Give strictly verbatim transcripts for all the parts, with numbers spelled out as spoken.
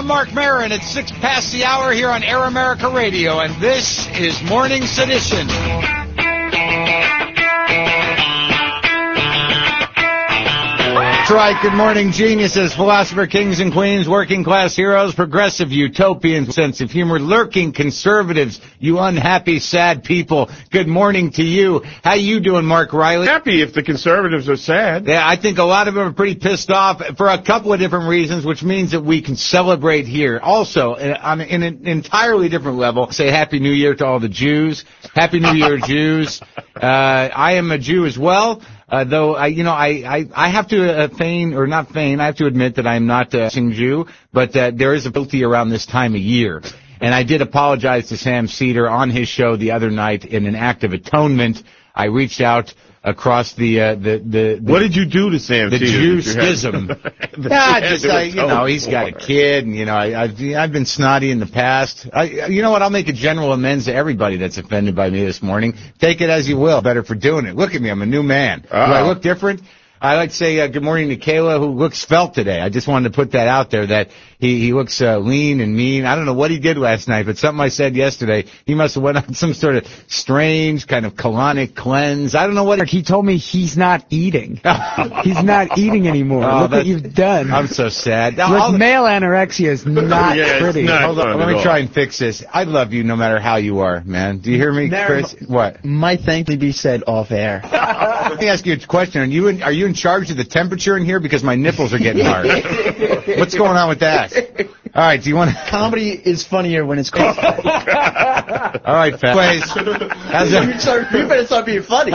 Mark Maron. It's six past the hour here on Air America Radio, and this is Morning Sedition. That's right. Good morning, geniuses, philosopher, kings and queens, working class heroes, progressive utopians, sense of humor, lurking conservatives, you unhappy, sad people. Good morning to you. How you doing, Mark Riley? Happy if the conservatives are sad. Yeah, I think a lot of them are pretty pissed off for a couple of different reasons, which means that we can celebrate here. Also, on an entirely different level, say Happy New Year to all the Jews. Happy New Year, Jews. Uh, I am a Jew as well. Uh, though, I, you know, I, I, I have to uh, feign, or not feign, I have to admit that I am not a Jew, but uh, there is a guilty around this time of year. And I did apologize to Sam Cedar on his show the other night in an act of atonement. I reached out across the, uh, the, the, the... What did you do to Sam the Cedar? The Jew schism. Yeah, just, uh, you know, he's got a kid, and, you know, I, I've, I've been snotty in the past. I, you know what, I'll make a general amends to everybody that's offended by me this morning. Take it as you will. Better for doing it. Look at me, I'm a new man. Uh-oh. Do I look different? I like to say uh, good morning to Kayla, who looks svelte today. I just wanted to put that out there, that he, he looks uh, lean and mean. I don't know what he did last night, but something I said yesterday, he must have went on some sort of strange kind of colonic cleanse. I don't know what... He told me he's not eating. He's not eating anymore. Oh, Look what you've done. I'm so sad. Look, I'll, male anorexia is not yeah, pretty. Not Hold on, let me all. try and fix this. I love you no matter how you are, man. Do you hear me, there Chris? What? Might thankfully be said off air. Let me ask you a question. Are you in, are you in charge of the temperature in here? Because my nipples are getting hard. What's going on with that? All right, do you want to... Comedy is funnier when it's cold. All right, fat. Anyways, how's it... You better start being funny.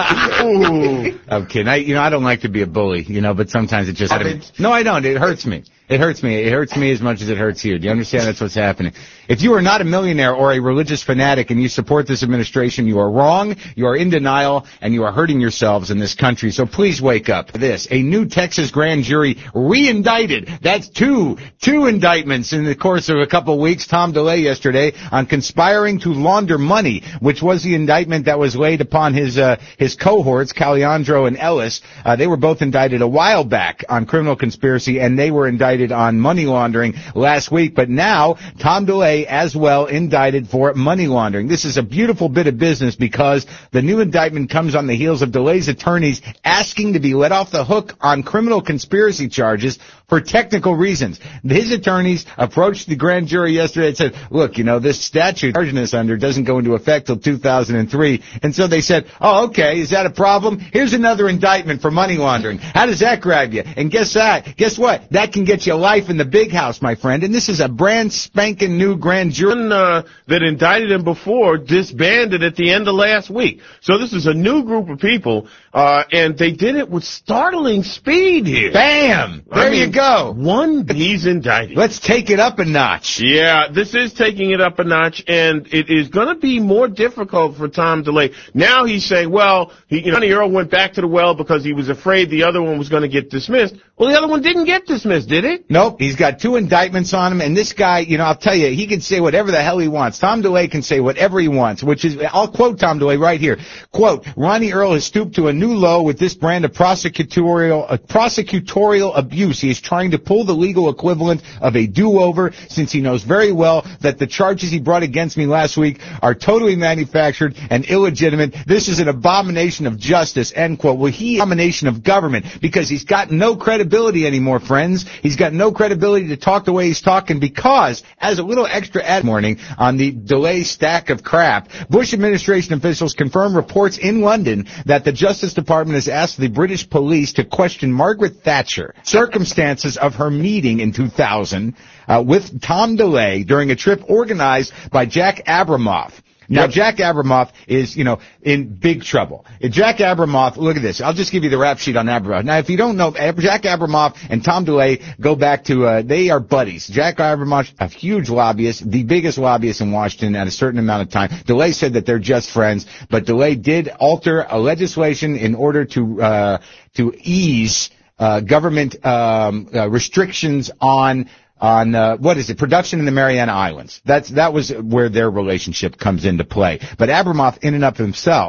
Ooh. I'm kidding. I, you know, I don't like to be a bully, you know, but sometimes it just... No, I don't. It hurts me. It hurts me. It hurts me as much as it hurts you. Do you understand? That's what's happening. If you are not a millionaire or a religious fanatic and you support this administration, you are wrong, you are in denial, and you are hurting yourselves in this country. So please wake up. This, a new Texas grand jury re-indicted. That's two, two indictments in the course of a couple of weeks. Tom DeLay yesterday on conspiring to launder money, which was the indictment that was laid upon his, uh, his cohorts, Caliandro and Ellis. Uh, they were both indicted a while back on criminal conspiracy, and they were indicted on money laundering last week, but now Tom DeLay as well indicted for money laundering. This is a beautiful bit of business because the new indictment comes on the heels of DeLay's attorneys asking to be let off the hook on criminal conspiracy charges for technical reasons. His attorneys approached the grand jury yesterday and said, look, you know, this statute charging us under doesn't go into effect till two thousand three. And so they said, oh, okay, is that a problem? Here's another indictment for money laundering. How does that grab you? And guess that? Guess what? That can get you life in the big house, my friend. And this is a brand spanking new grand jury. Uh, that indicted him before disbanded at the end of last week. So this is a new group of people, uh, and they did it with startling speed here. Bam! There I mean, you go. One, he's indicted. Let's take it up a notch. Yeah, this is taking it up a notch, and it is going to be more difficult for Tom DeLay. Now he's saying, well, he, you know, Johnny Earl went back to the well because he was afraid the other one was going to get dismissed. Well, the other one didn't get dismissed, did it? Nope. He's got two indictments on him, and this guy, you know, I'll tell you, he can say whatever the hell he wants. Tom DeLay can say whatever he wants, which is, I'll quote Tom DeLay right here. Quote, Ronnie Earl has stooped to a new low with this brand of prosecutorial, uh, prosecutorial abuse. He is trying to pull the legal equivalent of a do-over since he knows very well that the charges he brought against me last week are totally manufactured and illegitimate. This is an abomination of justice, end quote. Well, he abomination of government because he's got no credibility anymore, friends. He's got no credibility to talk the way he's talking because, as a little extra ad morning on the DeLay stack of crap, Bush administration officials confirm reports in London that the Justice Department has asked the British police to question Margaret Thatcher, circumstances of her meeting in two thousand uh, with Tom DeLay during a trip organized by Jack Abramoff. Now, Jack Abramoff is, you know, in big trouble. Jack Abramoff, look at this. I'll just give you the rap sheet on Abramoff. Now, if you don't know, Jack Abramoff and Tom DeLay go back to, uh, they are buddies. Jack Abramoff, a huge lobbyist, the biggest lobbyist in Washington at a certain amount of time. DeLay said that they're just friends, but DeLay did alter a legislation in order to, uh, to ease, uh, government, um, uh, restrictions on on, uh, what is it, production in the Mariana Islands. That's, that was where their relationship comes into play. But Abramoff, in and of himself,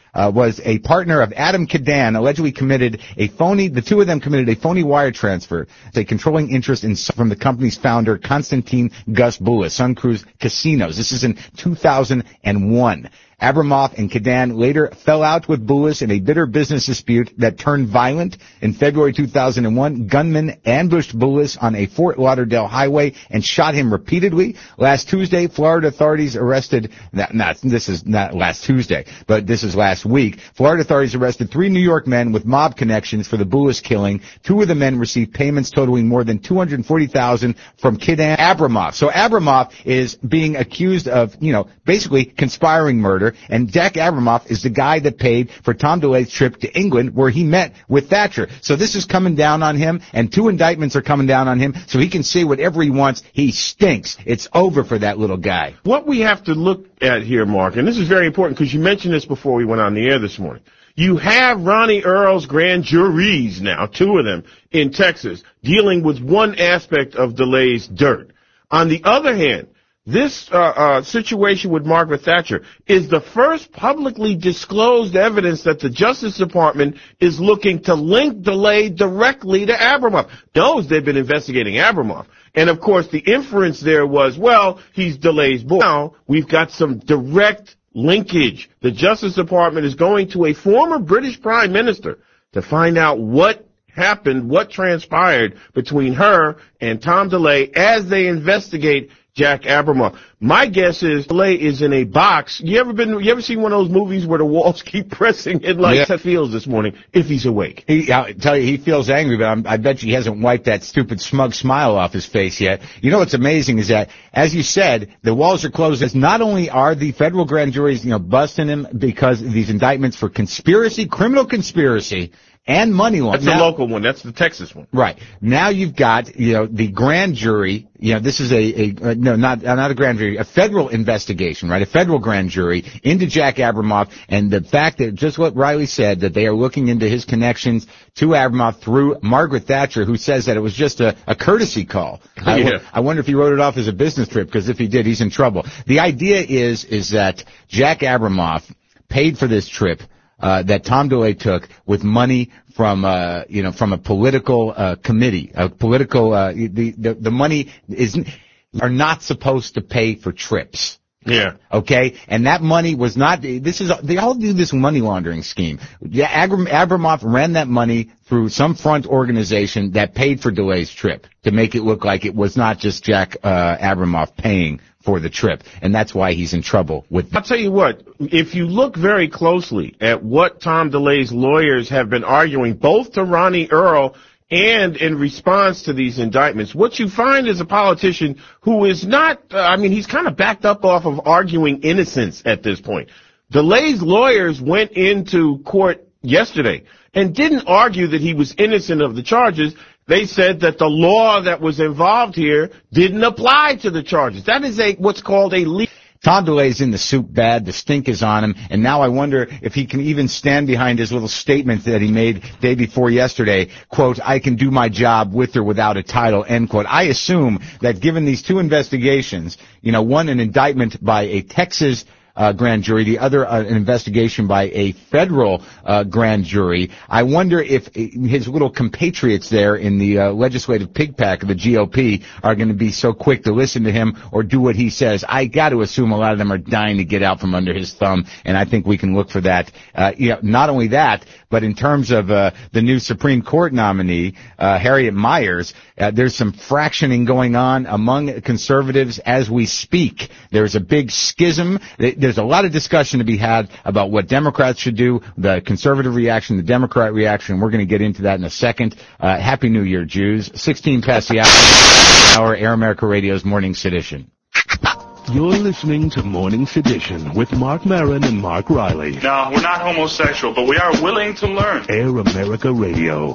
uh, was a partner of Adam Kadan, allegedly committed a phony, the two of them committed a phony wire transfer, a controlling interest in from the company's founder, Konstantin Gus Boulis, Sun Cruise Casinos. This is in two thousand one. Abramoff and Kadan later fell out with Boulis in a bitter business dispute that turned violent. In February two thousand one, gunmen ambushed Boulis on a Fort Lauderdale highway and shot him repeatedly. Last Tuesday, Florida authorities arrested, not, not, this is not last Tuesday, but this is last week. Florida authorities arrested three New York men with mob connections for the Boulis killing. Two of the men received payments totaling more than two hundred forty thousand dollars from Kadan Abramoff. So Abramoff is being accused of, you know, basically conspiring murder. And Jack Abramoff is the guy that paid for Tom DeLay's trip to England where he met with Thatcher. So this is coming down on him, and two indictments are coming down on him, so he can say whatever he wants. He stinks. It's over for that little guy. What we have to look at here, Mark, and this is very important because you mentioned this before we went on the air this morning. You have Ronnie Earl's grand juries now, two of them in Texas, dealing with one aspect of DeLay's dirt. On the other hand, This uh, uh, situation with Margaret Thatcher is the first publicly disclosed evidence that the Justice Department is looking to link DeLay directly to Abramoff. Knows they've been investigating Abramoff. And, of course, the inference there was, well, he's DeLay's boy. Now we've got some direct linkage. The Justice Department is going to a former British Prime Minister to find out what happened, what transpired between her and Tom DeLay as they investigate Jack Abramoff. My guess is DeLay is in a box. You ever been? You ever seen one of those movies where the walls keep pressing in like that feels this morning? If he's awake, he, I'll tell you, he feels angry, but I'm, I bet you he hasn't wiped that stupid smug smile off his face yet. You know what's amazing is that, as you said, the walls are closed. As not only are the federal grand juries, you know, busting him because of these indictments for conspiracy, criminal conspiracy, and money laundering. That's the local one. That's the Texas one. Right. Now you've got, you know, the grand jury. You know, this is a, a uh, no, not, uh, not a grand jury, a federal investigation, right? A federal grand jury into Jack Abramoff, and the fact that, just what Riley said, that they are looking into his connections to Abramoff through Margaret Thatcher, who says that it was just a, a courtesy call. I, yeah. I wonder if he wrote it off as a business trip, because if he did, he's in trouble. The idea is, is that Jack Abramoff paid for this trip, Uh, that Tom DeLay took with money from, uh, you know, from a political, uh, committee, a political, uh, the, the, the money isn't, are not supposed to pay for trips. Yeah. Okay? And that money was not, this is, they all do this money laundering scheme. Yeah, Abram, Abramoff ran that money through some front organization that paid for DeLay's trip to make it look like it was not just Jack, uh, Abramoff paying for the trip, and that's why he's in trouble with. I'll tell you what, if you look very closely at what Tom DeLay's lawyers have been arguing, both to Ronnie Earl and in response to these indictments, what you find is a politician who is not, uh, I mean, he's kind of backed up off of arguing innocence at this point. DeLay's lawyers went into court yesterday and didn't argue that he was innocent of the charges. They said that the law that was involved here didn't apply to the charges. That is a what's called a legal. Tom DeLay's in the soup bad. The stink is on him. And now I wonder if he can even stand behind his little statement that he made day before yesterday. Quote, I can do my job with or without a title, end quote. I assume that given these two investigations, you know, one an indictment by a Texas Uh, grand jury, the other uh, an investigation by a federal uh, grand jury. I wonder if his little compatriots there in the uh, legislative pig pack of the G O P are going to be so quick to listen to him or do what he says. I got to assume a lot of them are dying to get out from under his thumb, and I think we can look for that. Uh, you know, not only that, but in terms of uh, the new Supreme Court nominee, uh, Harriet Miers, uh, there's some fractioning going on among conservatives as we speak. There's a big schism. There's a lot of discussion to be had about what Democrats should do, the conservative reaction, the Democrat reaction. We're going to get into that in a second. Uh, Happy New Year, Jews. sixteen past the hour, Air America Radio's Morning Sedition. You're listening to Morning Sedition with Mark Maron and Mark Riley. No, we're not homosexual, but we are willing to learn. Air America Radio.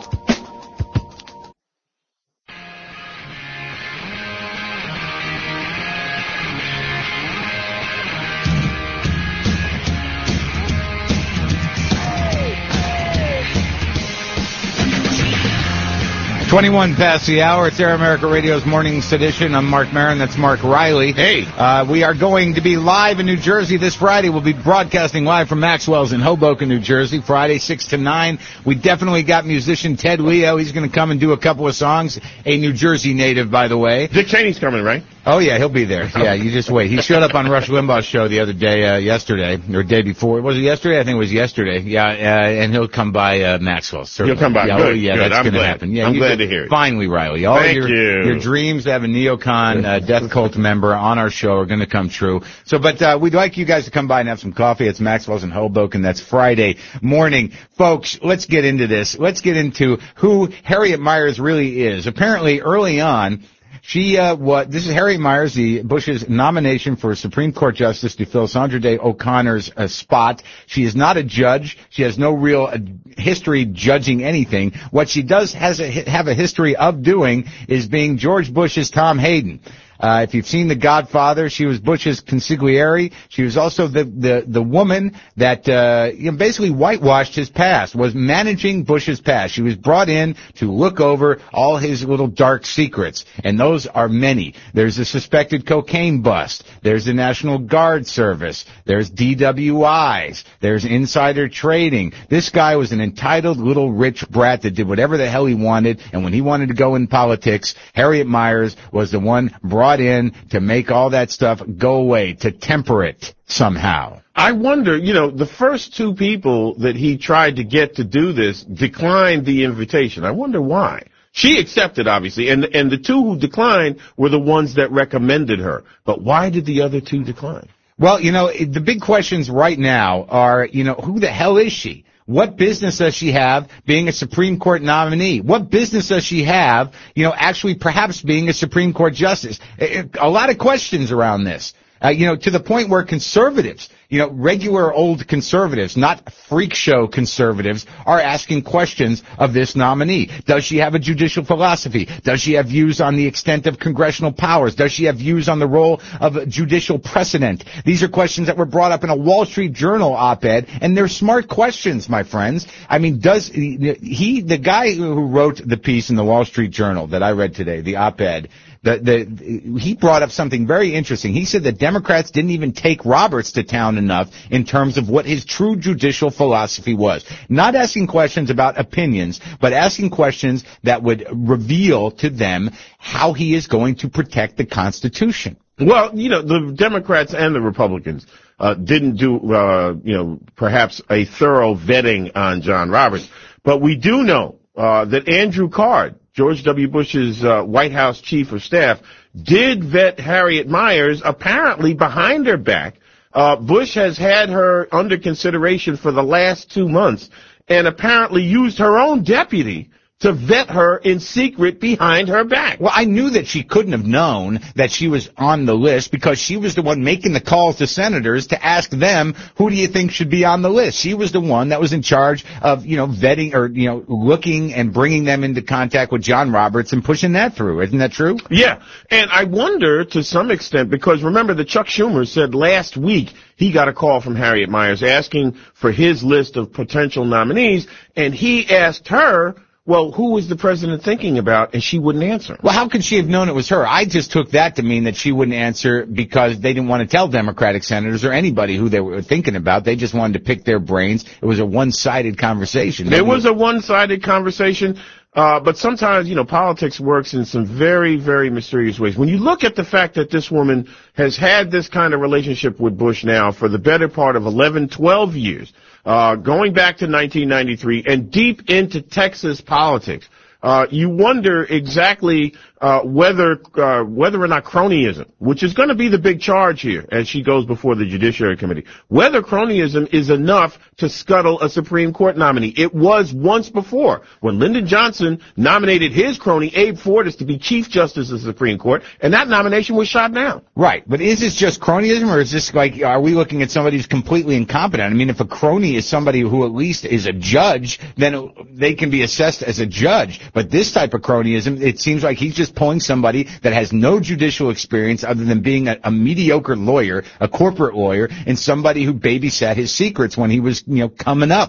twenty-one past the hour. It's Air America Radio's Morning Sedition. I'm Mark Maron. That's Mark Riley. Hey. Uh, we are going to be live in New Jersey this Friday. We'll be broadcasting live from Maxwell's in Hoboken, New Jersey, Friday, six to nine. We definitely got musician Ted Leo. He's going to come and do a couple of songs. A New Jersey native, by the way. Dick Cheney's coming, right? Oh, yeah, he'll be there. Yeah, you just wait. He showed up on Rush Limbaugh's show the other day, uh, yesterday, or day before. Was it yesterday? I think it was yesterday. Yeah, uh, and he'll come by uh, Maxwell's. Certainly. He'll come by. Yeah, good, oh, yeah, good. that's going to glad. happen. Yeah, I'm you glad did, to hear it. Finally, Riley. All Thank your, you. your dreams to have a neocon uh, death cult member on our show are going to come true. So, but uh, we'd like you guys to come by and have some coffee. It's Maxwell's in Hoboken. That's Friday morning. Folks, let's get into this. Let's get into who Harriet Miers really is. Apparently, early on, She, uh, what, this is Harriet Miers, the Bush's nomination for Supreme Court Justice to fill Sandra Day O'Connor's uh, spot. She is not a judge. She has no real uh, history judging anything. What she does has a, have a history of doing is being George Bush's Tom Hayden. Uh, if you've seen The Godfather, she was Bush's consigliere. She was also the, the, the woman that, uh, you know, basically whitewashed his past, was managing Bush's past. She was brought in to look over all his little dark secrets, and those are many. There's a suspected cocaine bust. There's the National Guard Service. There's D W Is. There's insider trading. This guy was an entitled little rich brat that did whatever the hell he wanted, and when he wanted to go in politics, Harriet Miers was the one brought in to make all that stuff go away, to temper it somehow. I wonder, you know, the first two people that he tried to get to do this declined the invitation. I wonder why. She accepted, obviously, and and the two who declined were the ones that recommended her. But why did the other two decline? Well, you know, the big questions right now are, you know, who the hell is she? What business does she have being a Supreme Court nominee? What business does she have, you know, actually perhaps being a Supreme Court justice? A lot of questions around this. Uh, you know, to the point where conservatives, you know, regular old conservatives, not freak show conservatives, are asking questions of this nominee. Does she have a judicial philosophy? Does she have views on the extent of congressional powers? Does she have views on the role of judicial precedent? These are questions that were brought up in a Wall Street Journal op-ed, and they're smart questions, my friends. I mean, does he, the guy who wrote the piece in the Wall Street Journal that I read today, the op-ed, The, the, he brought up something very interesting. He said that Democrats didn't even take Roberts to town enough in terms of what his true judicial philosophy was. Not asking questions about opinions, but asking questions that would reveal to them how he is going to protect the Constitution. Well, you know, the Democrats and the Republicans uh, didn't do, uh, you know, perhaps a thorough vetting on John Roberts. But we do know uh, that Andrew Card, George W. Bush's uh, White House chief of staff, did vet Harriet Miers, apparently behind her back. Uh, Bush has had her under consideration for the last two months and apparently used her own deputy to vet her in secret behind her back. Well, I knew that she couldn't have known that she was on the list because she was the one making the calls to senators to ask them, who do you think should be on the list? She was the one that was in charge of, you know, vetting or, you know, looking and bringing them into contact with John Roberts and pushing that through. Isn't that true? Yeah. And I wonder to some extent, because remember that Chuck Schumer said last week he got a call from Harriet Miers asking for his list of potential nominees, and he asked her, well, who was the president thinking about? And she wouldn't answer. Well, how could she have known it was her? I just took that to mean that she wouldn't answer because they didn't want to tell Democratic senators or anybody who they were thinking about. They just wanted to pick their brains. It was a one-sided conversation. It was a one-sided conversation. Uh, but sometimes, you know, politics works in some very, very mysterious ways. When you look at the fact that this woman has had this kind of relationship with Bush now for the better part of eleven, twelve years, uh, going back to nineteen ninety-three and deep into Texas politics, uh, you wonder exactly uh, whether uh, whether or not cronyism, which is going to be the big charge here as she goes before the Judiciary Committee, whether cronyism is enough to scuttle a Supreme Court nominee. It was once before when Lyndon Johnson nominated his crony Abe Fortas to be Chief Justice of the Supreme Court, and that nomination was shot down. Right, but is this just cronyism, or is this like, are we looking at somebody who's completely incompetent? I mean, if a crony is somebody who at least is a judge, then they can be assessed as a judge. But this type of cronyism, it seems like he's just pulling somebody that has no judicial experience other than being a, a mediocre lawyer, a corporate lawyer, and somebody who babysat his secrets when he was, you know, coming up.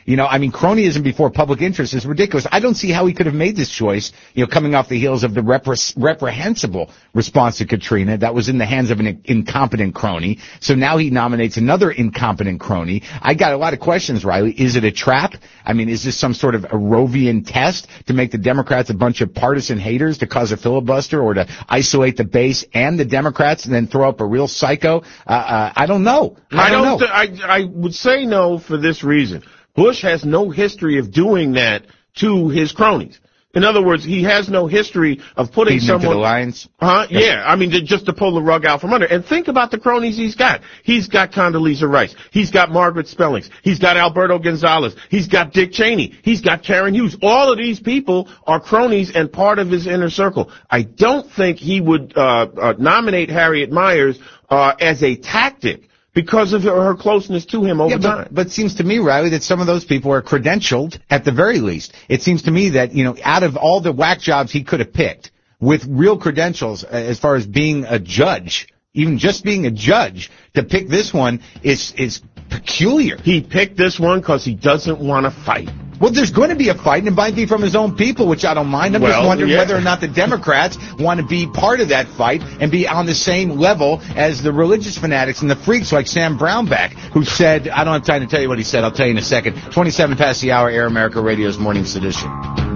You know, I mean, cronyism before public interest is ridiculous. I don't see how he could have made this choice, you know, coming off the heels of the repre- reprehensible response to Katrina that was in the hands of an incompetent crony. So now he nominates another incompetent crony. I got a lot of questions, Riley. Is it a trap? I mean, is this some sort of Rovian test to make the Democrats a bunch of partisan haters to cause a filibuster or to isolate the base and the Democrats and then throw up a real psycho? Uh, uh, I don't know. I, I don't, don't know. Th- I, I would say no for this reason. Bush has no history of doing that to his cronies. In other words, he has no history of putting Feeding someone. Into the lions? Huh? Yeah. I mean, to, just to pull the rug out from under. And think about the cronies he's got. He's got Condoleezza Rice. He's got Margaret Spellings. He's got Alberto Gonzalez. He's got Dick Cheney. He's got Karen Hughes. All of these people are cronies and part of his inner circle. I don't think he would uh, uh nominate Harriet Miers uh as a tactic, because of her, her closeness to him over yeah, but, time. But it seems to me, Riley, that some of those people are credentialed at the very least. It seems to me that, you know, out of all the whack jobs he could have picked with real credentials as far as being a judge, even just being a judge, to pick this one is, is peculiar. He picked this one because he doesn't want to fight. Well, there's going to be a fight, and it might be from his own people, which I don't mind. I'm well, just wondering yeah. whether or not the Democrats want to be part of that fight and be on the same level as the religious fanatics and the freaks like Sam Brownback, who said, I don't have time to tell you what he said, I'll tell you in a second. twenty-seven past the hour, Air America Radio's Morning Sedition.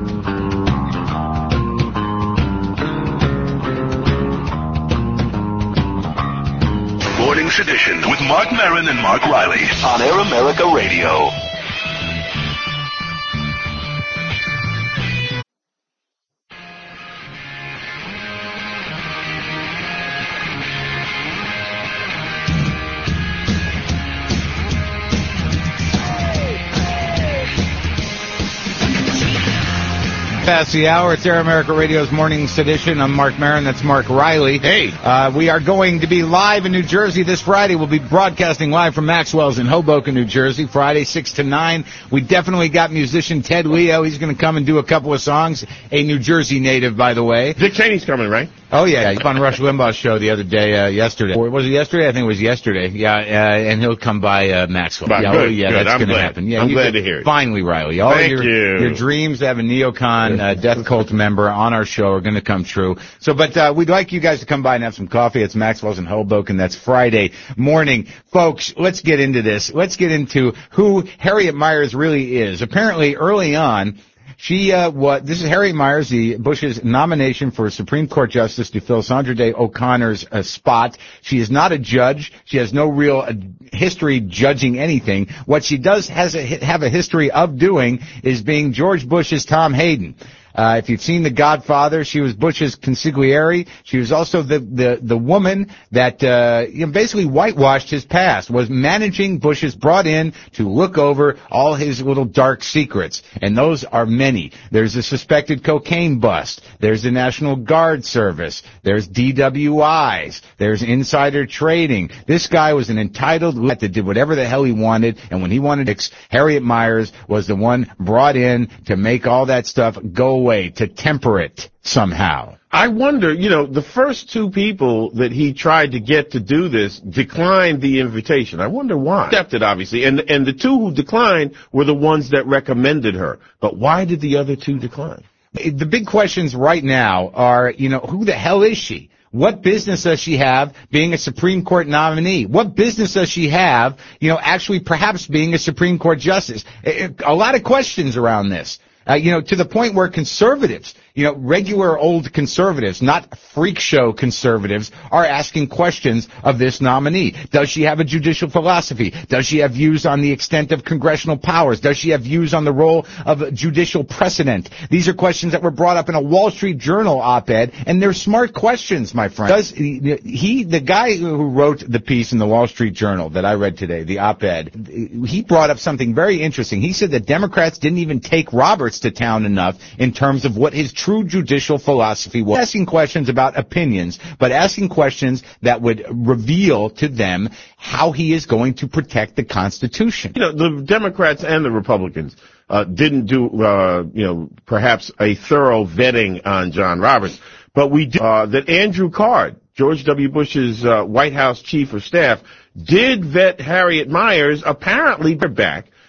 Morning Sedition with Mark Maron and Mark Riley on Air America Radio. Past the hour, it's Air America Radio's Morning Sedition. I'm Mark Maron, that's Mark Riley. Hey. Uh, we are going to be live in New Jersey this Friday. We'll be broadcasting live from Maxwell's in Hoboken, New Jersey, Friday, six to nine. We definitely got musician Ted Leo. He's going to come and do a couple of songs. A New Jersey native, by the way. Dick Cheney's coming, right? Oh, yeah. He's on Rush Limbaugh's show the other day, uh, yesterday. Or was it yesterday? I think it was yesterday. Yeah, uh, and he'll come by, uh, Maxwell. But yeah, good, oh, yeah, good. that's I'm going to glad. happen. Yeah, I'm you glad could, to hear it. Finally, Riley. All Thank your, you. your dreams to have a neocon, uh, death cult member on our show are going to come true. So, but, uh, we'd like you guys to come by and have some coffee. It's Maxwell's in Hoboken. That's Friday morning. Folks, let's get into this. Let's get into who Harriet Miers really is. Apparently, early on, She, uh, what, this is Harriet Miers, the Bush's nomination for Supreme Court Justice to fill Sandra Day O'Connor's uh, spot. She is not a judge. She has no real uh, history judging anything. What she does has a, have a history of doing is being George Bush's Tom Hayden. Uh, if you've seen The Godfather, she was Bush's consigliere. She was also the, the, the woman that, uh, you know, basically whitewashed his past, was managing Bush's, brought in to look over all his little dark secrets. And those are many. There's a suspected cocaine bust. There's the National Guard Service. There's D W Is. There's insider trading. This guy was an entitled let that did whatever the hell he wanted. And when he wanted to, Harriet Miers was the one brought in to make all that stuff go away. Way to temper it somehow. I wonder, you know, the first two people that he tried to get to do this declined the invitation. I wonder why. Accepted, obviously, and and the two who declined were the ones that recommended her. But why did the other two decline? The big questions right now are, you know, who the hell is she? What business does she have being a Supreme Court nominee? What business does she have, you know, actually perhaps being a Supreme Court justice? A lot of questions around this. Uh, you know, to the point where conservatives, you know, regular old conservatives, not freak show conservatives, are asking questions of this nominee. Does she have a judicial philosophy? Does she have views on the extent of congressional powers? Does she have views on the role of judicial precedent? These are questions that were brought up in a Wall Street Journal op-ed, and they're smart questions, my friend. Does he, he, the guy who wrote the piece in the Wall Street Journal that I read today, the op-ed, he brought up something very interesting. He said that Democrats didn't even take Roberts to town enough in terms of what his true judicial philosophy was. Asking questions about opinions, but asking questions that would reveal to them how he is going to protect the Constitution. You know, the Democrats and the Republicans uh, didn't do, uh, you know, perhaps a thorough vetting on John Roberts, but we did, uh, that Andrew Card, George W. Bush's uh, White House chief of staff, did vet Harriet Miers, apparently back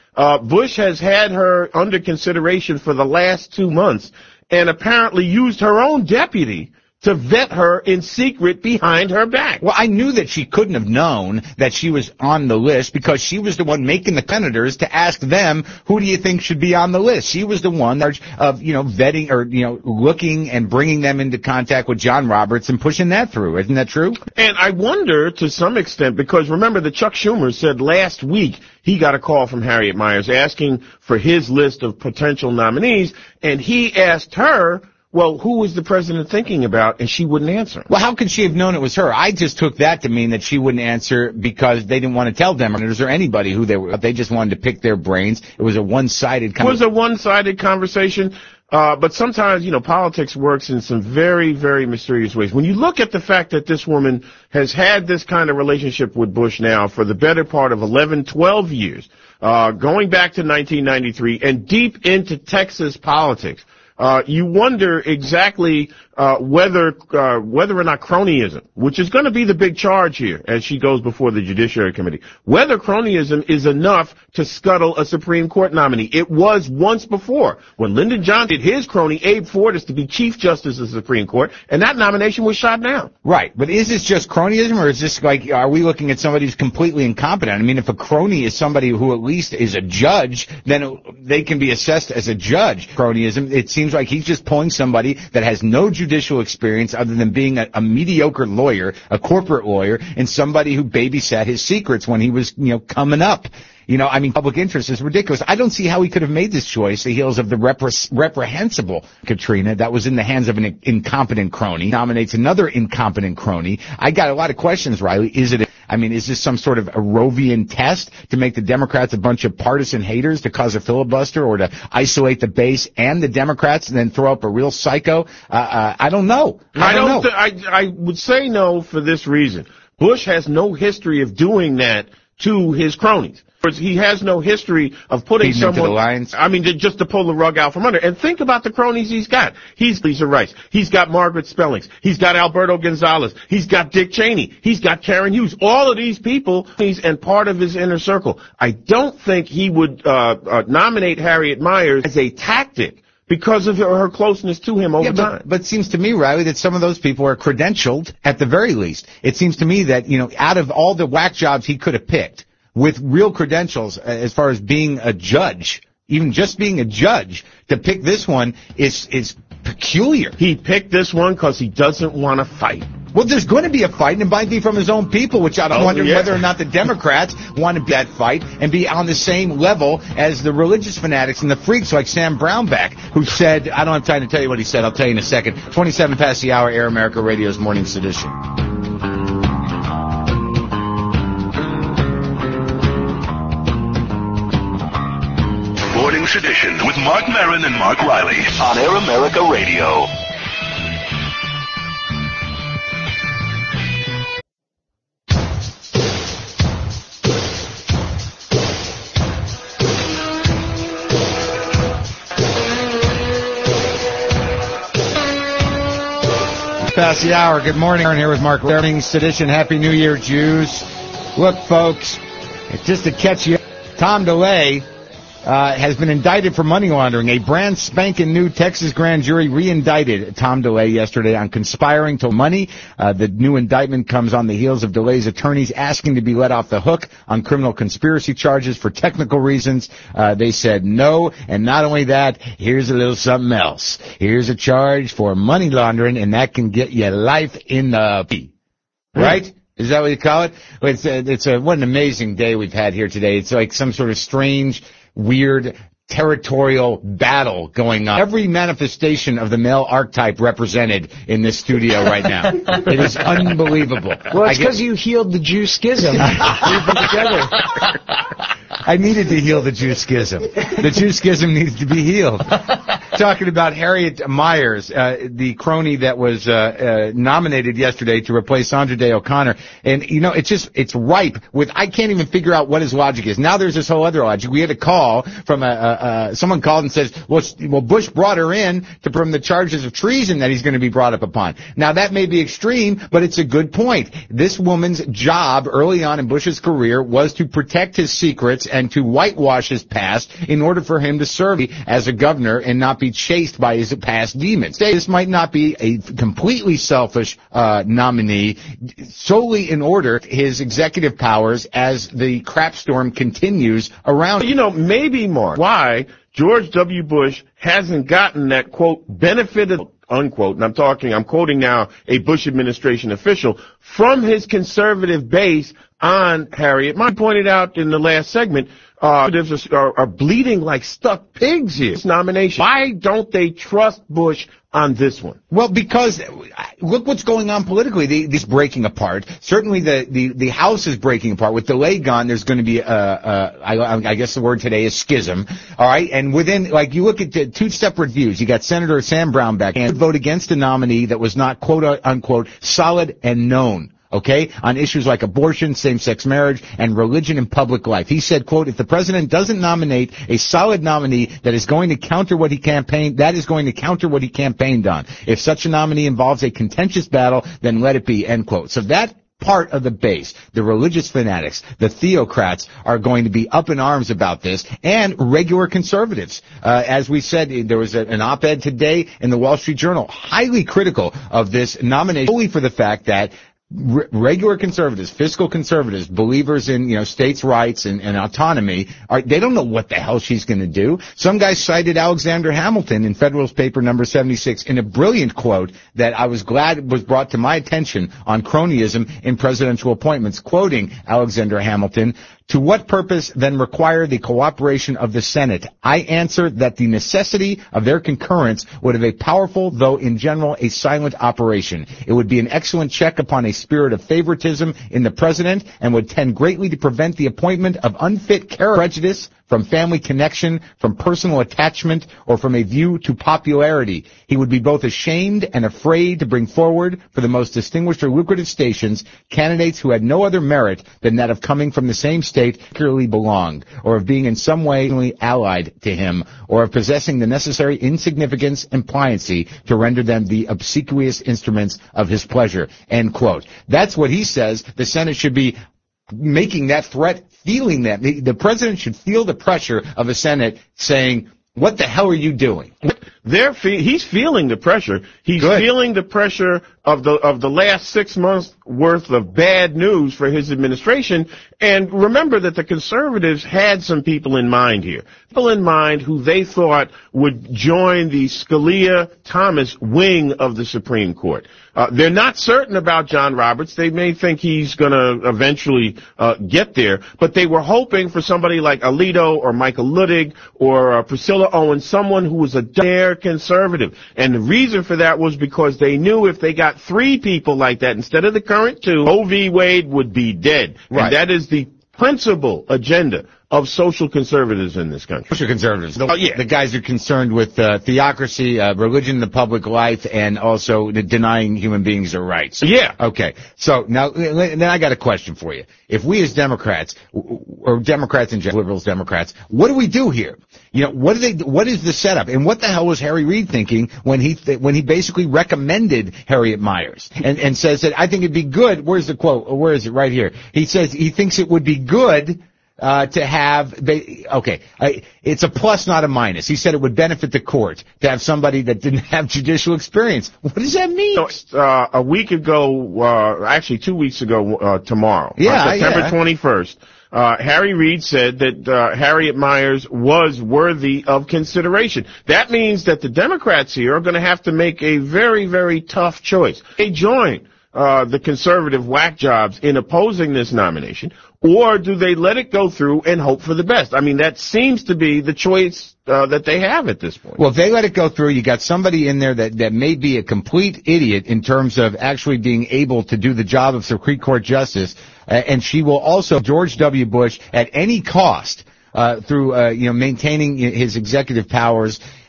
Uh, Bush has had her under consideration for the last two months and apparently used her own deputy to vet her in secret behind her back. Well, I knew that she couldn't have known that she was on the list because she was the one making the senators to ask them, who do you think should be on the list? She was the one of, you know, vetting or, you know, looking and bringing them into contact with John Roberts and pushing that through. Isn't that true? And I wonder to some extent, because remember that Chuck Schumer said last week he got a call from Harriet Miers asking for his list of potential nominees, and he asked her, well, who was the president thinking about? And she wouldn't answer. Well, how could she have known it was her? I just took that to mean that she wouldn't answer because they didn't want to tell Democrats or anybody who they were. They just wanted to pick their brains. It was a one-sided conversation. It was a one-sided conversation. Uh, but sometimes, you know, politics works in some very, very mysterious ways. When you look at the fact that this woman has had this kind of relationship with Bush now for the better part of eleven, twelve years, uh, going back to nineteen ninety-three and deep into Texas politics, Uh, you wonder exactly uh, whether uh, whether or not cronyism, which is going to be the big charge here as she goes before the Judiciary Committee, whether cronyism is enough to scuttle a Supreme Court nominee. It was once before when Lyndon Johnson did his crony Abe Fortas to be Chief Justice of the Supreme Court, and that nomination was shot down. Right, but is this just cronyism, or is this like, are we looking at somebody who's completely incompetent? I mean, if a crony is somebody who at least is a judge, then it, they can be assessed as a judge. Cronyism, it seems like he's just pulling somebody that has no judicial experience other than being a, a mediocre lawyer, a corporate lawyer, and somebody who babysat his secrets when he was, you know, coming up. You know, I mean, public interest is ridiculous. I don't see how he could have made this choice the heels of the repre- reprehensible Katrina that was in the hands of an incompetent crony, nominates another incompetent crony. I got a lot of questions, Riley. Is it, I mean, is this some sort of Rovian test to make the Democrats a bunch of partisan haters to cause a filibuster or to isolate the base and the Democrats and then throw up a real psycho? Uh, uh, I don't know. I, I don't, don't know. Th- I, I would say no for this reason. Bush has no history of doing that to his cronies. He has no history of putting Feeding someone, into the lines. I mean, to, just to pull the rug out from under. And think about the cronies he's got. He's Lisa Rice. He's got Margaret Spellings. He's got Alberto Gonzalez. He's got Dick Cheney. He's got Karen Hughes. All of these people, he's and part of his inner circle. I don't think he would uh, uh nominate Harriet Miers as a tactic because of her, her closeness to him over yeah, but, time. But it seems to me, Riley, that some of those people are credentialed at the very least. It seems to me that, you know, out of all the whack jobs he could have picked, with real credentials as far as being a judge, even just being a judge, to pick this one is is peculiar. He picked this one because he doesn't want to fight. Well, there's going to be a fight, and it might be from his own people, which I'm oh, wondering yeah. whether or not the Democrats want to be that fight and be on the same level as the religious fanatics and the freaks like Sam Brownback, who said, I don't have time to tell you what he said, I'll tell you in a second. twenty-seven past the hour, Air America Radio's Morning Sedition. Morning Sedition with Mark Maron and Mark Riley on Air America Radio. Past the hour. Good morning. Aaron here with Mark Morning Sedition. Happy New Year, Jews. Look, folks, just to catch you, Tom DeLay Uh, has been indicted for money laundering. A brand spanking new Texas grand jury re-indicted Tom DeLay yesterday on conspiring to money. Uh, the new indictment comes on the heels of DeLay's attorneys asking to be let off the hook on criminal conspiracy charges for technical reasons. Uh, they said no, and not only that, here's a little something else. Here's a charge for money laundering, and that can get you life in the P. Right? Is that what you call it? It's a, it's a, what an amazing day we've had here today. It's like some sort of strange, weird territorial battle going on. Every manifestation of the male archetype represented in this studio right now. It is unbelievable. Well, it's because you healed the Jew schism. We've been together. I needed to heal the Jew schism. The Jew schism needs to be healed. Talking about Harriet Miers, uh, the crony that was uh, uh, nominated yesterday to replace Sandra Day O'Connor. And, you know, it's just, it's ripe with, I can't even figure out what his logic is. Now there's this whole other logic. We had a call from a, a, a someone called and says, well, well, Bush brought her in to from the charges of treason that he's going to be brought up upon. Now that may be extreme, but it's a good point. This woman's job early on in Bush's career was to protect his secrets and to whitewash his past in order for him to serve as a governor and not be chased by his past demons. This might not be a completely selfish uh nominee, solely in order his executive powers as the crap storm continues around. You know, maybe, Mark, why George W. Bush hasn't gotten that, quote, benefited, unquote, and I'm talking, I'm quoting now a Bush administration official, from his conservative base on Harriet. Mike pointed out in the last segment, Uh, are, are bleeding like stuck pigs here. This nomination. Why don't they trust Bush on this one? Well, because look what's going on politically. The, this breaking apart. Certainly, the, the the House is breaking apart. With DeLay gone, there's going to be a, a I, I guess the word today is schism. All right, and within, like, you look at the two separate views. You got Senator Sam Brownback and vote against a nominee that was not quote unquote solid and known. Okay, on issues like abortion, same-sex marriage, and religion in public life. He said, quote, if the president doesn't nominate a solid nominee that is going to counter what he campaigned, that is going to counter what he campaigned on. If such a nominee involves a contentious battle, then let it be, end quote. So that part of the base, the religious fanatics, the theocrats, are going to be up in arms about this, and regular conservatives. Uh, as we said, there was a, an op-ed today in the Wall Street Journal, highly critical of this nomination, only for the fact that Re- regular conservatives, fiscal conservatives, believers in, you know, states' rights and, and autonomy, are, they don't know what the hell she's going to do. Some guy cited Alexander Hamilton in Federalist Paper number seventy-six in a brilliant quote that I was glad was brought to my attention on cronyism in presidential appointments, quoting Alexander Hamilton, to what purpose then require the cooperation of the Senate? I answer that the necessity of their concurrence would have a powerful, though in general a silent operation. It would be an excellent check upon a spirit of favoritism in the president and would tend greatly to prevent the appointment of unfit character, prejudice, from family connection, from personal attachment, or from a view to popularity. He would be both ashamed and afraid to bring forward for the most distinguished or lucrative stations candidates who had no other merit than that of coming from the same state particularly belonged, or of being in some way allied to him, or of possessing the necessary insignificance and pliancy to render them the obsequious instruments of his pleasure. End quote. That's what he says the Senate should be making that threat, feeling that. The, the president should feel the pressure of a Senate saying, what the hell are you doing? They're fe- he's feeling the pressure. He's Good. feeling the pressure of the of the last six months worth of bad news for his administration. And remember that the conservatives had some people in mind here. People in mind who they thought would join the Scalia-Thomas wing of the Supreme Court. Uh, they're not certain about John Roberts. They may think he's going to eventually uh, get there, but they were hoping for somebody like Alito or Michael Luttig or uh, Priscilla Owens, someone who was a dare conservative. And the reason for that was because they knew if they got three people like that instead of the current two, Roe v. Wade would be dead. Right. And that is the principal agenda of social conservatives in this country. Social conservatives. The, oh, yeah. the guys who are concerned with uh, theocracy, uh, religion in the public life, and also the denying human beings their rights. Yeah. Okay. So now, then I got a question for you. If we as Democrats, or Democrats and liberals, Democrats, what do we do here? You know, what do they? What is the setup? And what the hell was Harry Reid thinking when he th- when he basically recommended Harriet Miers and and says that I think it'd be good. Where's the quote? Where is it? Right here. He says he thinks it would be good. Uh, to have, they, okay, I, it's a plus, not a minus. He said it would benefit the court to have somebody that didn't have judicial experience. What does that mean? So, uh, a week ago, uh, actually two weeks ago, uh, tomorrow, yeah, uh, September yeah. twenty-first, uh, Harry Reid said that, uh, Harriet Miers was worthy of consideration. That means that the Democrats here are going to have to make a very, very tough choice. They join Uh, the conservative whack jobs in opposing this nomination, or do they let it go through and hope for the best? I mean, that seems to be the choice uh, that they have at this point. Well, if they let it go through, you got somebody in there that, that may be a complete idiot in terms of actually being able to do the job of Supreme Court justice, uh, and she will also, George W. Bush, at any cost, uh, through, uh, you know, maintaining his executive powers.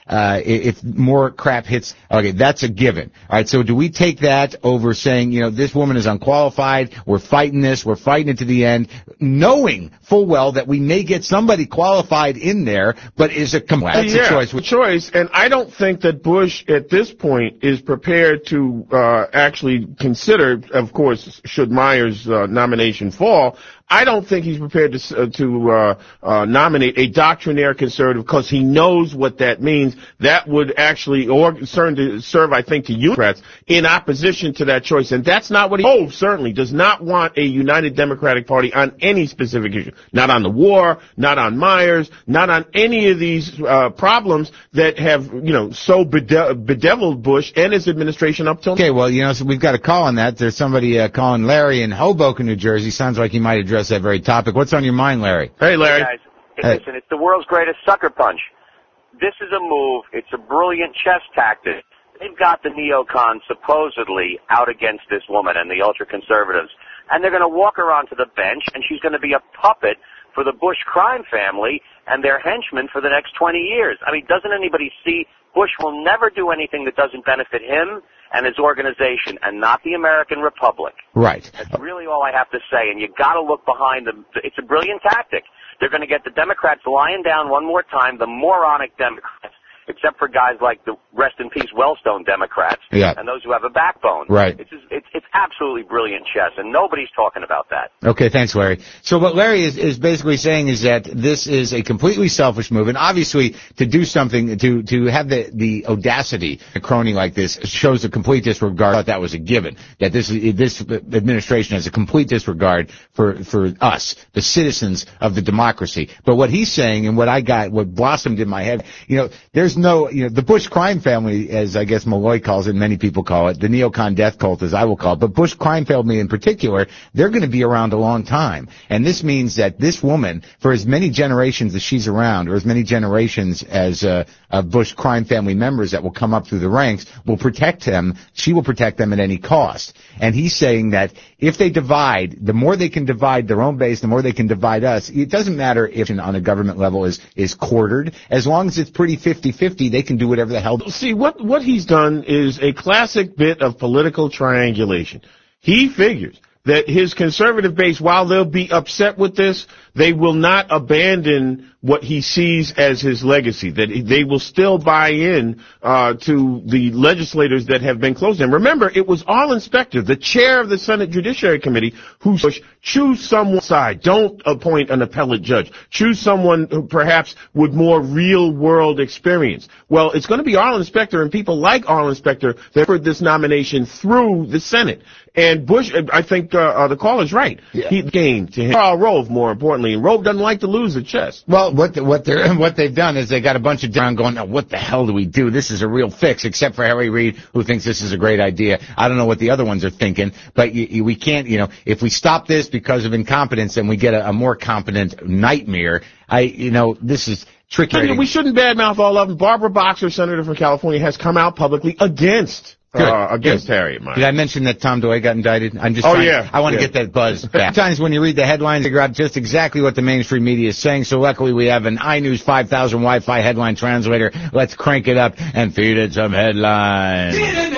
uh, if more crap hits, okay, that's a given. All right, so do we take that over saying, you know, this woman is unqualified, we're fighting this, we're fighting it to the end, knowing full well that we may get somebody qualified in there, but is a, that's yeah, a choice. a choice, and I don't think that Bush at this point is prepared to uh, actually consider, of course, should Myers' uh, nomination fall, I don't think he's prepared to uh, to uh, uh, nominate a doctrinaire conservative because he knows what that means. That would actually or serve, to, serve, I think, to Democrats in opposition to that choice, and that's not what he. Oh, certainly does not want a united Democratic Party on any specific issue. Not on the war, not on Myers, not on any of these uh, problems that have, you know, so bede- bedeviled Bush and his administration up till. Okay, well, you know, so we've got a call on that. There's somebody uh, calling Larry in Hoboken, New Jersey. Sounds like he might address that very topic. What's on your mind, Larry? Hey, Larry. Hey, guys. Hey, Hey. Listen, it's the world's greatest sucker punch. This is a move. It's a brilliant chess tactic. They've got the neocons supposedly out against this woman and the ultra-conservatives, and they're going to walk her onto the bench, and she's going to be a puppet for the Bush crime family and their henchmen for the next twenty years. I mean, doesn't anybody see Bush will never do anything that doesn't benefit him and his organization and not the American Republic? Right. That's really all I have to say, and you got to look behind them. It's a brilliant tactic. They're going to get the Democrats lying down one more time, the moronic Democrats, except for guys like the rest in peace Wellstone Democrats Yeah. and those who have a backbone. Right. It's, just, it's it's absolutely brilliant chess, and nobody's talking about that. Okay, thanks, Larry. So what Larry is, is basically saying is that this is a completely selfish move, and obviously to do something, to to have the, the audacity, a crony like this, shows a complete disregard. I thought that was a given, that this this administration has a complete disregard for, for us, the citizens of the democracy. But what he's saying, and what I got, what blossomed in my head, you know, there's no, you know, the Bush crime family, as I guess Malloy calls it, many people call it, the neocon death cult, as I will call it, but Bush crime family in particular, they're going to be around a long time. And this means that this woman, for as many generations as she's around, or as many generations as uh, of Bush crime family members that will come up through the ranks, will protect them. She will protect them at any cost. And he's saying that if they divide, the more they can divide their own base, the more they can divide us. It doesn't matter if on a government level is, is quartered. As long as it's pretty fifty-fifty, they can do whatever the hell. See, what, what he's done is a classic bit of political triangulation. He figures that his conservative base, while they'll be upset with this, they will not abandon what he sees as his legacy, that they will still buy in uh to the legislators that have been close to him. Remember, it was Arlen Specter, the chair of the Senate Judiciary Committee, who pushed, choose someone side. Don't appoint an appellate judge. Choose someone who perhaps with more real-world experience. Well, it's going to be Arlen Specter and people like Arlen Specter that put this nomination through the Senate. And Bush, I think uh, uh, the caller's right. Yeah. He gained to him. Karl Rove, more importantly, and Rove doesn't like to lose at chess. Well, what the, what they're what they've done is they got a bunch of down going, now what the hell do we do? This is a real fix, except for Harry Reid, who thinks this is a great idea. I don't know what the other ones are thinking, but you, you, we can't, you know, if we stop this because of incompetence, then we get a, a more competent nightmare. I, you know, this is tricky. I mean, we shouldn't badmouth all of them. Barbara Boxer, senator from California, has come out publicly against. Uh, against Good. Harriet Miers. Did I mention that Tom DeWay got indicted? I'm just Oh, trying, yeah. I want to Yeah. get that buzz back. Sometimes when you read the headlines, you figure out just exactly what the mainstream media is saying. So luckily we have an iNews five thousand Wi-Fi headline translator. Let's crank it up and feed it some headlines.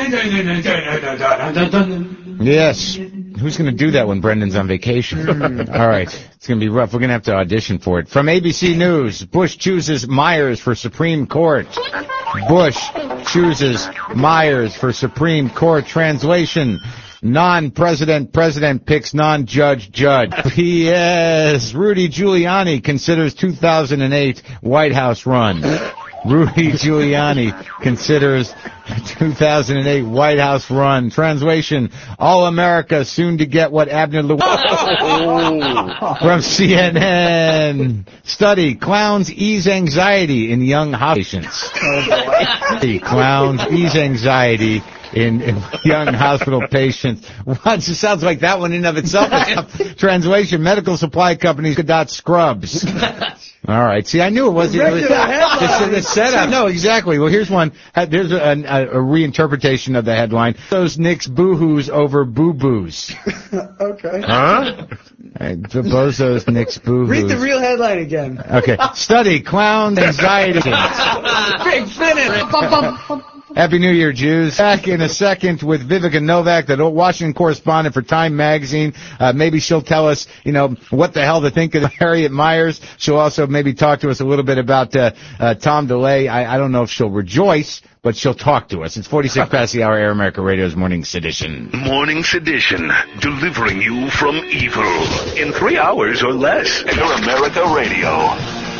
Yes. Who's going to do that when Brendan's on vacation? All right. It's going to be rough. We're going to have to audition for it. From A B C News, Bush chooses Myers for Supreme Court. Bush chooses Myers for Supreme Court. Translation: non-president president picks non-judge judge. P S Rudy Giuliani considers two thousand eight White House run. Rudy Giuliani considers two thousand eight White House run. Translation: all America soon to get what Abner Lewis. From C N N. Study: clowns ease anxiety in young patients. Clowns ease anxiety in, in young hospital patients. What? It sounds like that one in of itself is tough. Translation: medical supply companies could dot scrubs. All right. See, I knew it wasn't. It was, the, the setup. No, exactly. Well, here's one. There's a, a, a reinterpretation of the headline. Those Knicks boo-hoos over boo-boos. Okay. Huh? Uh, Bozos, Knicks, boo-hoos. Read the real headline again. Okay. Study, clown anxiety. Big finish. Happy New Year, Jews. Back in a second with Vivica Novak, the Washington correspondent for Time Magazine. Uh, maybe she'll tell us, you know, what the hell to think of Harriet Miers. She'll also maybe talk to us a little bit about uh, uh, Tom DeLay. I, I don't know if she'll rejoice, but she'll talk to us. It's forty-six past the hour, Air America Radio's Morning Sedition. Morning Sedition, delivering you from evil in three hours or less. Air America Radio.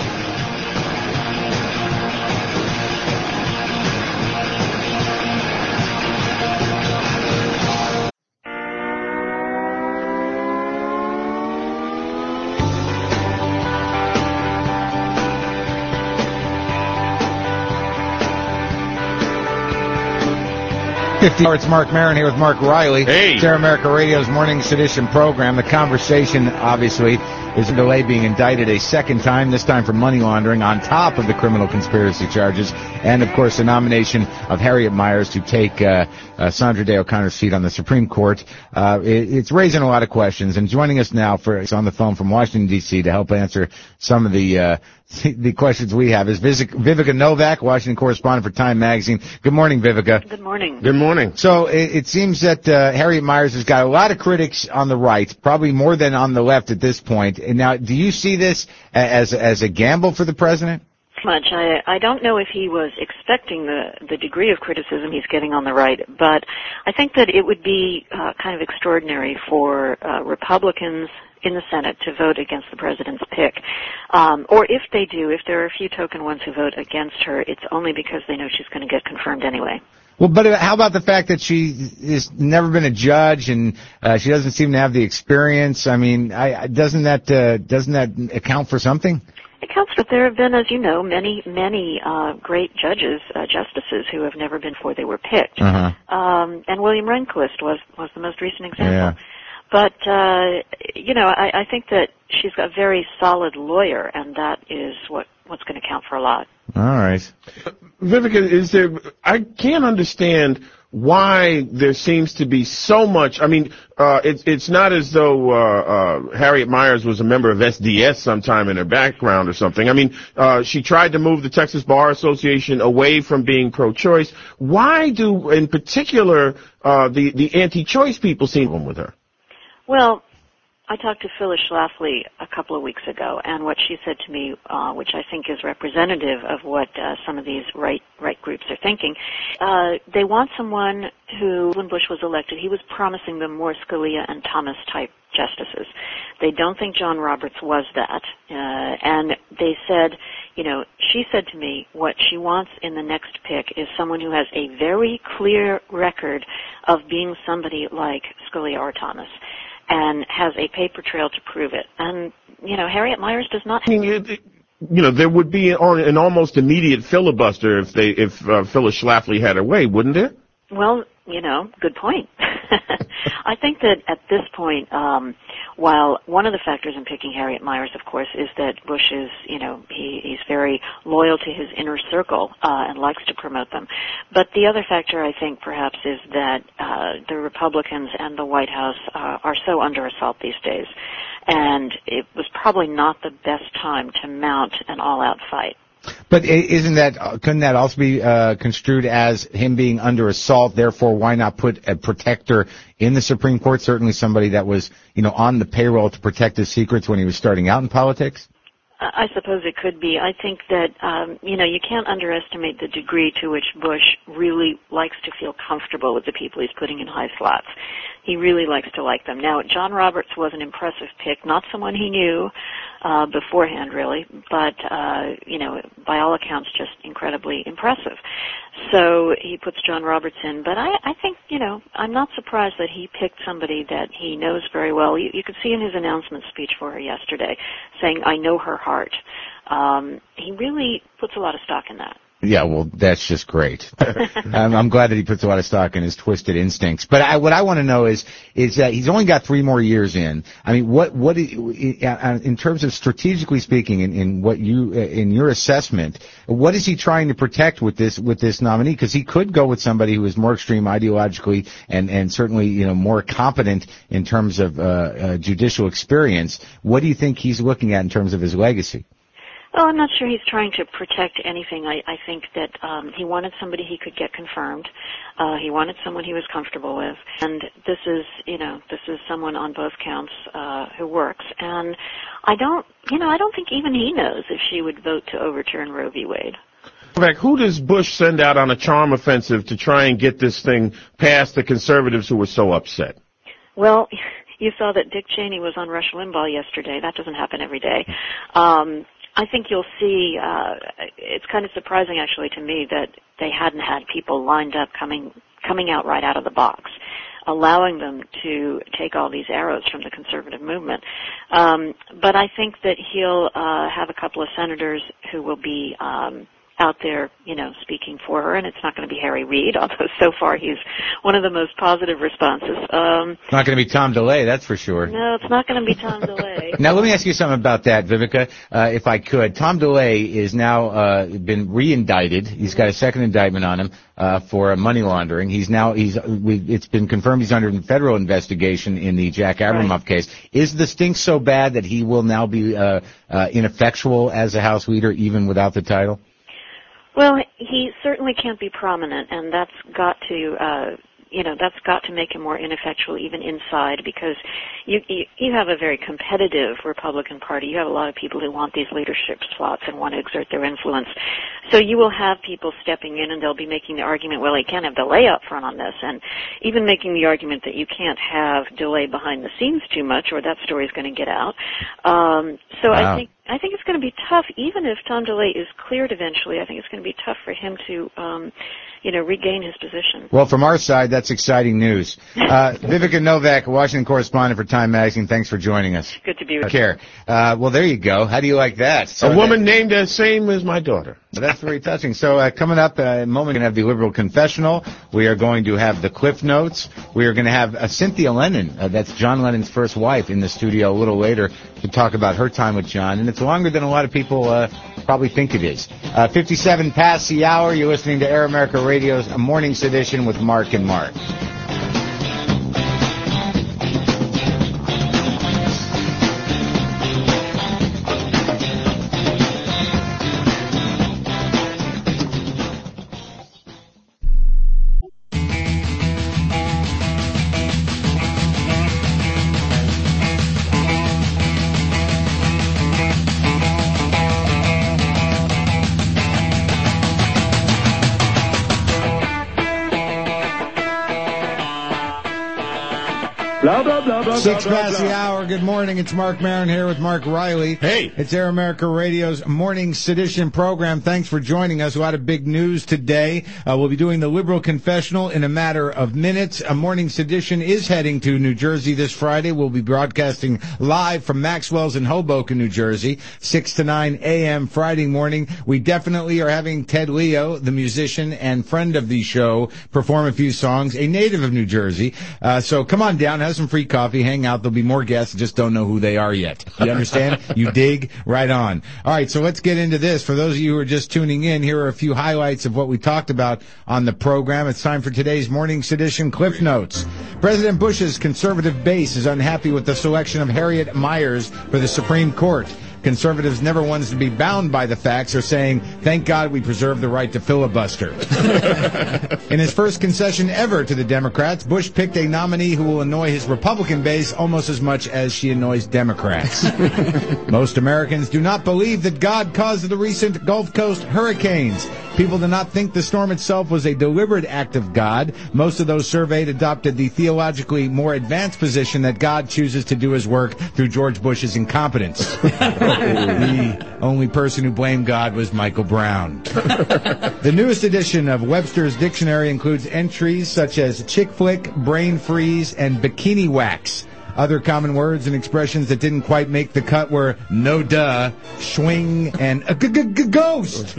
fifty It's Mark Maron here with Mark Riley. Hey. It's Air America Radio's Morning Sedition program. The conversation, obviously, is DeLay being indicted a second time, this time for money laundering, on top of the criminal conspiracy charges, and, of course, the nomination of Harriet Miers to take uh, uh, Sandra Day O'Connor's seat on the Supreme Court. Uh, it, it's raising a lot of questions, and joining us now for it's on the phone from Washington, D C to help answer some of the uh, the questions we have is Vivica Novak, Washington correspondent for Time Magazine. Good morning, Vivica. Good morning. Good morning. So it, it seems that uh, Harriet Miers has got a lot of critics on the right, probably more than on the left at this point. And now, do you see this as as a gamble for the president? Much. I, I don't know if he was expecting the, the degree of criticism he's getting on the right, but I think that it would be uh, kind of extraordinary for uh, Republicans in the Senate to vote against the president's pick. Um, or if they do, if there are a few token ones who vote against her, it's only because they know she's going to get confirmed anyway. Well, but how about the fact that she has never been a judge and uh, she doesn't seem to have the experience? I mean, I, doesn't that uh, doesn't that account for something? It counts, but there have been, as you know, many, many uh, great judges, uh, justices who have never been before they were picked. Uh-huh. Um, and William Rehnquist was was the most recent example. Yeah. But, uh, you know, I, I think that she's a very solid lawyer, and that is what, what's going to count for a lot. All right. Vivica, is there, I can't understand why there seems to be so much, I mean, uh, it's, it's not as though, uh, uh, Harriet Miers was a member of S D S sometime in her background or something. I mean, uh, she tried to move the Texas Bar Association away from being pro-choice. Why do, in particular, uh, the, the anti-choice people seem to with her? Well, I talked to Phyllis Schlafly a couple of weeks ago, and what she said to me, uh, which I think is representative of what uh, some of these right right groups are thinking, uh, they want someone who, when Bush was elected, he was promising them more Scalia and Thomas type justices. They don't think John Roberts was that, uh, and they said, you know, she said to me what she wants in the next pick is someone who has a very clear record of being somebody like Scalia or Thomas, and has a paper trail to prove it. And, you know, Harriet Miers does not have... I mean, it, it, you know, there would be an, an almost immediate filibuster if they, if uh, Phyllis Schlafly had her way, wouldn't there? Well, you know, good point. I think that at this point, um, while one of the factors in picking Harriet Miers, of course, is that Bush is, you know, he, he's very loyal to his inner circle uh, and likes to promote them. But the other factor, I think, perhaps, is that uh, the Republicans and the White House uh, are so under assault these days, and it was probably not the best time to mount an all-out fight. But isn't that, couldn't that also be uh, construed as him being under assault? Therefore, why not put a protector in the Supreme Court? Certainly somebody that was, you know, on the payroll to protect his secrets when he was starting out in politics? I suppose it could be. I think that, um, you know, you can't underestimate the degree to which Bush really likes to feel comfortable with the people he's putting in high slots. He really likes to like them. Now, John Roberts was an impressive pick, not someone he knew uh, beforehand, really, but, uh, you know, by all accounts, just incredibly impressive. So he puts John Roberts in, but I, I think, you know, I'm not surprised that he picked somebody that he knows very well. You, you could see in his announcement speech for her yesterday saying, I know her heart. Um, he really puts a lot of stock in that. Yeah, well, that's just great. I'm, I'm glad that he puts a lot of stock in his twisted instincts. But I, what I want to know is, is that he's only got three more years in. I mean, what, what, in terms of strategically speaking, in, in what you, in your assessment, what is he trying to protect with this, with this nominee? Because he could go with somebody who is more extreme ideologically and, and certainly, you know, more competent in terms of, uh, uh, judicial experience. What do you think he's looking at in terms of his legacy? Well, I'm not sure he's trying to protect anything. I, I think that um, he wanted somebody he could get confirmed. Uh, he wanted someone he was comfortable with. And this is, you know, this is someone on both counts uh, who works. And I don't, you know, I don't think even he knows if she would vote to overturn Roe v. Wade. In fact, who does Bush send out on a charm offensive to try and get this thing past the conservatives who were so upset? Well, you saw that Dick Cheney was on Rush Limbaugh yesterday. That doesn't happen every day. Um, I think you'll see, uh, it's kind of surprising actually to me that they hadn't had people lined up coming, coming out right out of the box, allowing them to take all these arrows from the conservative movement. Um, but I think that he'll, uh, have a couple of senators who will be, um, out there, you know, speaking for her, and it's not going to be Harry Reid, although so far he's one of the most positive responses. Um, it's not going to be Tom DeLay, that's for sure. No, it's not going to be Tom DeLay. Now, let me ask you something about that, Vivica, uh, if I could. Tom DeLay is now uh, been re-indicted. He's got a second indictment on him uh, for money laundering. He's now, he's, we, it's been confirmed he's under federal investigation in the Jack Abramoff right. case. Is the stink so bad that he will now be uh, uh, ineffectual as a House leader, even without the title? Well, he certainly can't be prominent, and that's got to, uh, you know, that's got to make him more ineffectual even inside, because you, you you have a very competitive Republican Party. You have a lot of people who want these leadership slots and want to exert their influence. So you will have people stepping in, and they'll be making the argument, well, he can't have DeLay up front on this, and even making the argument that you can't have DeLay behind the scenes too much, or that story's going to get out. Um, so wow. I think. I think it's going to be tough, even if Tom DeLay is cleared eventually. I think it's going to be tough for him to, um, you know, regain his position. Well, from our side, that's exciting news. Uh, Vivica Novak, Washington correspondent for Time Magazine, thanks for joining us. Good to be with you. Care. Uh, well, there you go. How do you like that? So a woman that, named the same as my daughter. That's very touching. So uh, coming up uh, in a moment, we're going to have the Liberal Confessional. We are going to have the Cliff Notes. We are going to have uh, Cynthia Lennon, uh, that's John Lennon's first wife, in the studio a little later to talk about her time with John. And it's longer than a lot of people uh, probably think it is. Uh, fifty-seven past the hour. You're listening to Air America Radio's Morning's Edition with Mark and Mark. Six past the hour. Good morning. It's Mark Maron here with Mark Riley. Hey. It's Air America Radio's Morning Sedition program. Thanks for joining us. A lot of big news today. Uh, we'll be doing the Liberal Confessional in a matter of minutes. A Morning Sedition is heading to New Jersey this Friday. We'll be broadcasting live from Maxwell's in Hoboken, New Jersey, six to nine a.m. Friday morning. We definitely are having Ted Leo, the musician and friend of the show, perform a few songs, a native of New Jersey. Uh, so come on down, have some free coffee, hang out. There'll be more guests, just don't know who they are yet. You understand? You dig? Right on. All right, so let's get into this. For those of you who are just tuning in, here are a few highlights of what we talked about on the program. It's time for today's Morning Sedition Cliff Notes. President Bush's conservative base is unhappy with the selection of Harriet Miers for the Supreme Court. Conservatives never wanted to be bound by the facts are saying, thank God we preserved the right to filibuster. In his first concession ever to the Democrats, Bush picked a nominee who will annoy his Republican base almost as much as she annoys Democrats. Most Americans do not believe that God caused the recent Gulf Coast hurricanes. People do not think the storm itself was a deliberate act of God. Most of those surveyed adopted the theologically more advanced position that God chooses to do his work through George Bush's incompetence. The only person who blamed God was Michael Brown. The newest edition of Webster's Dictionary includes entries such as chick flick, brain freeze, and bikini wax. Other common words and expressions that didn't quite make the cut were no duh, swing, and a ghost.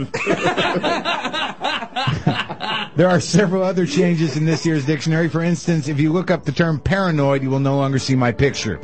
There are several other changes in this year's dictionary. For instance, if you look up the term paranoid, you will no longer see my picture.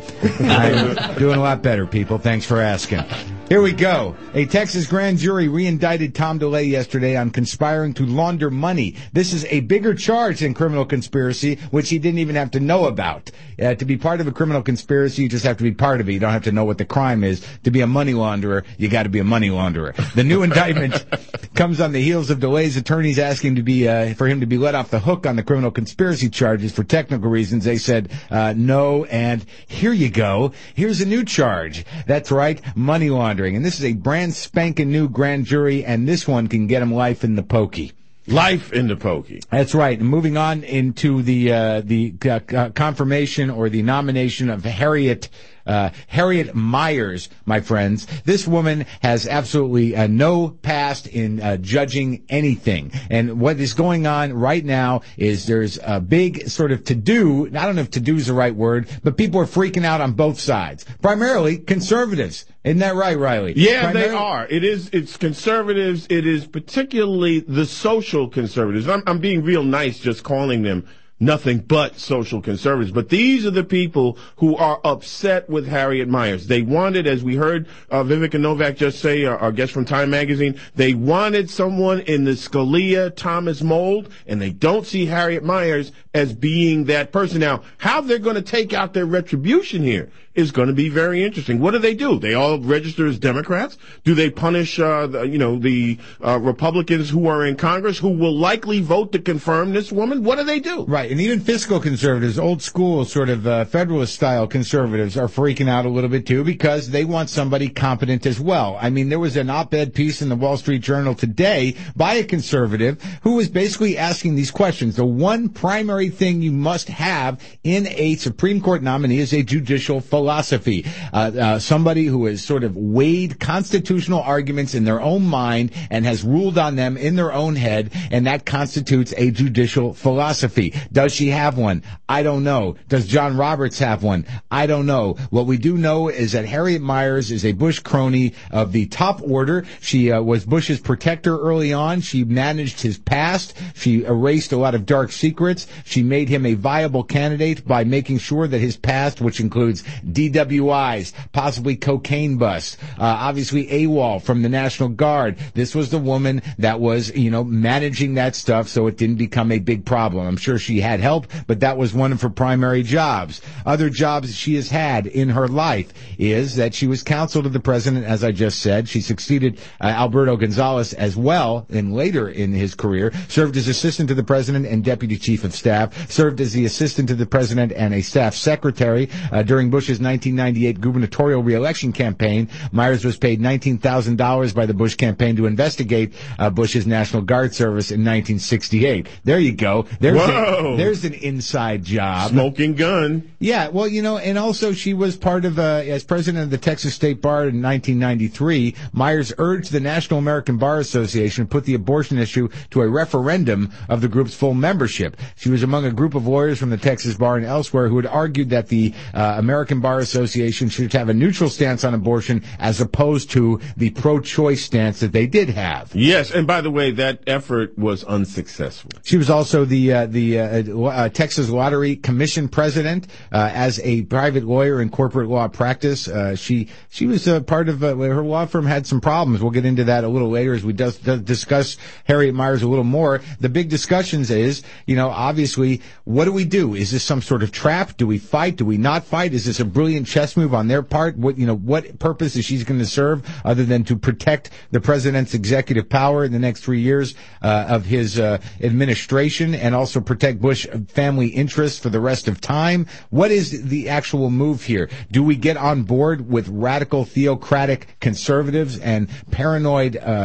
I'm doing a lot better, people. Thanks for asking. Here we go. A Texas grand jury re-indicted Tom DeLay yesterday on conspiring to launder money. This is a bigger charge than criminal conspiracy, which he didn't even have to know about. Uh, to be part of a criminal conspiracy, you just have to be part of it. You don't have to know what the crime is. To be a money launderer, you got to be a money launderer. The new indictment comes on the heels of DeLay's attorneys asking to be uh, for him to be let off the hook on the criminal conspiracy charges for technical reasons. They said uh, no, and here you go. Here's a new charge. That's right, money laundering. And this is a brand spanking new grand jury, and this one can get him life in the pokey. Life in the pokey. That's right. And moving on into the uh, the uh, confirmation or the nomination of Harriet uh, Harriet Miers, my friends. This woman has absolutely uh, no past in uh, judging anything. And what is going on right now is there's a big sort of to-do. I don't know if to-do is the right word, but people are freaking out on both sides. Primarily conservatives. Isn't that right, Riley? Yeah, Primarily- they are. It is. It's conservatives. It is particularly the social conservatives. I'm, I'm being real nice just calling them nothing but social conservatives. But these are the people who are upset with Harriet Miers. They wanted, as we heard uh, Vivica Novak just say, our, our guest from Time Magazine, they wanted someone in the Scalia-Thomas mold, and they don't see Harriet Miers as being that person. Now, how they're going to take out their retribution here is going to be very interesting. What do they do? They all register as Democrats? Do they punish, uh, the, you know, the uh, Republicans who are in Congress who will likely vote to confirm this woman? What do they do? Right, and even fiscal conservatives, old school sort of uh, Federalist-style conservatives are freaking out a little bit too because they want somebody competent as well. I mean, there was an op-ed piece in the Wall Street Journal today by a conservative who was basically asking these questions. The one primary thing you must have in a Supreme Court nominee is a judicial philosophy. Uh, uh, somebody who has sort of weighed constitutional arguments in their own mind and has ruled on them in their own head, and that constitutes a judicial philosophy. Does she have one? I don't know. Does John Roberts have one? I don't know. What we do know is that Harriet Miers is a Bush crony of the top order. She uh, was Bush's protector early on. She managed his past. She erased a lot of dark secrets. She made him a viable candidate by making sure that his past, which includes D W Is, possibly cocaine busts, uh, obviously AWOL from the National Guard. This was the woman that was, you know, managing that stuff so it didn't become a big problem. I'm sure she had help, but that was one of her primary jobs. Other jobs she has had in her life is that she was counsel to the president, as I just said. She succeeded uh, Alberto Gonzales as well, and later in his career, served as assistant to the president and deputy chief of staff, served as the assistant to the president and a staff secretary uh, during Bush's nineteen ninety-eight gubernatorial reelection campaign. Miers was paid nineteen thousand dollars by the Bush campaign to investigate uh, Bush's National Guard service in nineteen sixty-eight. There you go. There's, a, there's an inside job. Smoking gun. Yeah, well, you know, and also she was part of, uh, as president of the Texas State Bar in nineteen ninety-three, Miers urged the National American Bar Association to put the abortion issue to a referendum of the group's full membership. She was among a group of lawyers from the Texas Bar and elsewhere who had argued that the uh, American Bar Association should have a neutral stance on abortion as opposed to the pro-choice stance that they did have. Yes, and by the way, that effort was unsuccessful. She was also the uh, the uh, uh, Texas Lottery Commission president uh, as a private lawyer in corporate law practice. Uh, she she was a part of uh, her law firm had some problems. We'll get into that a little later as we does, does discuss Harriet Miers a little more. The big discussions is, you know, obviously, what do we do? Is this some sort of trap? Do we fight? Do we not fight? Is this a brilliant chess move on their part? What, you know, what purpose is she going to serve other than to protect the president's executive power in the next three years uh, of his uh, administration and also protect Bush family interests for the rest of time? What is the actual move here? Do we get on board with radical theocratic conservatives and paranoid uh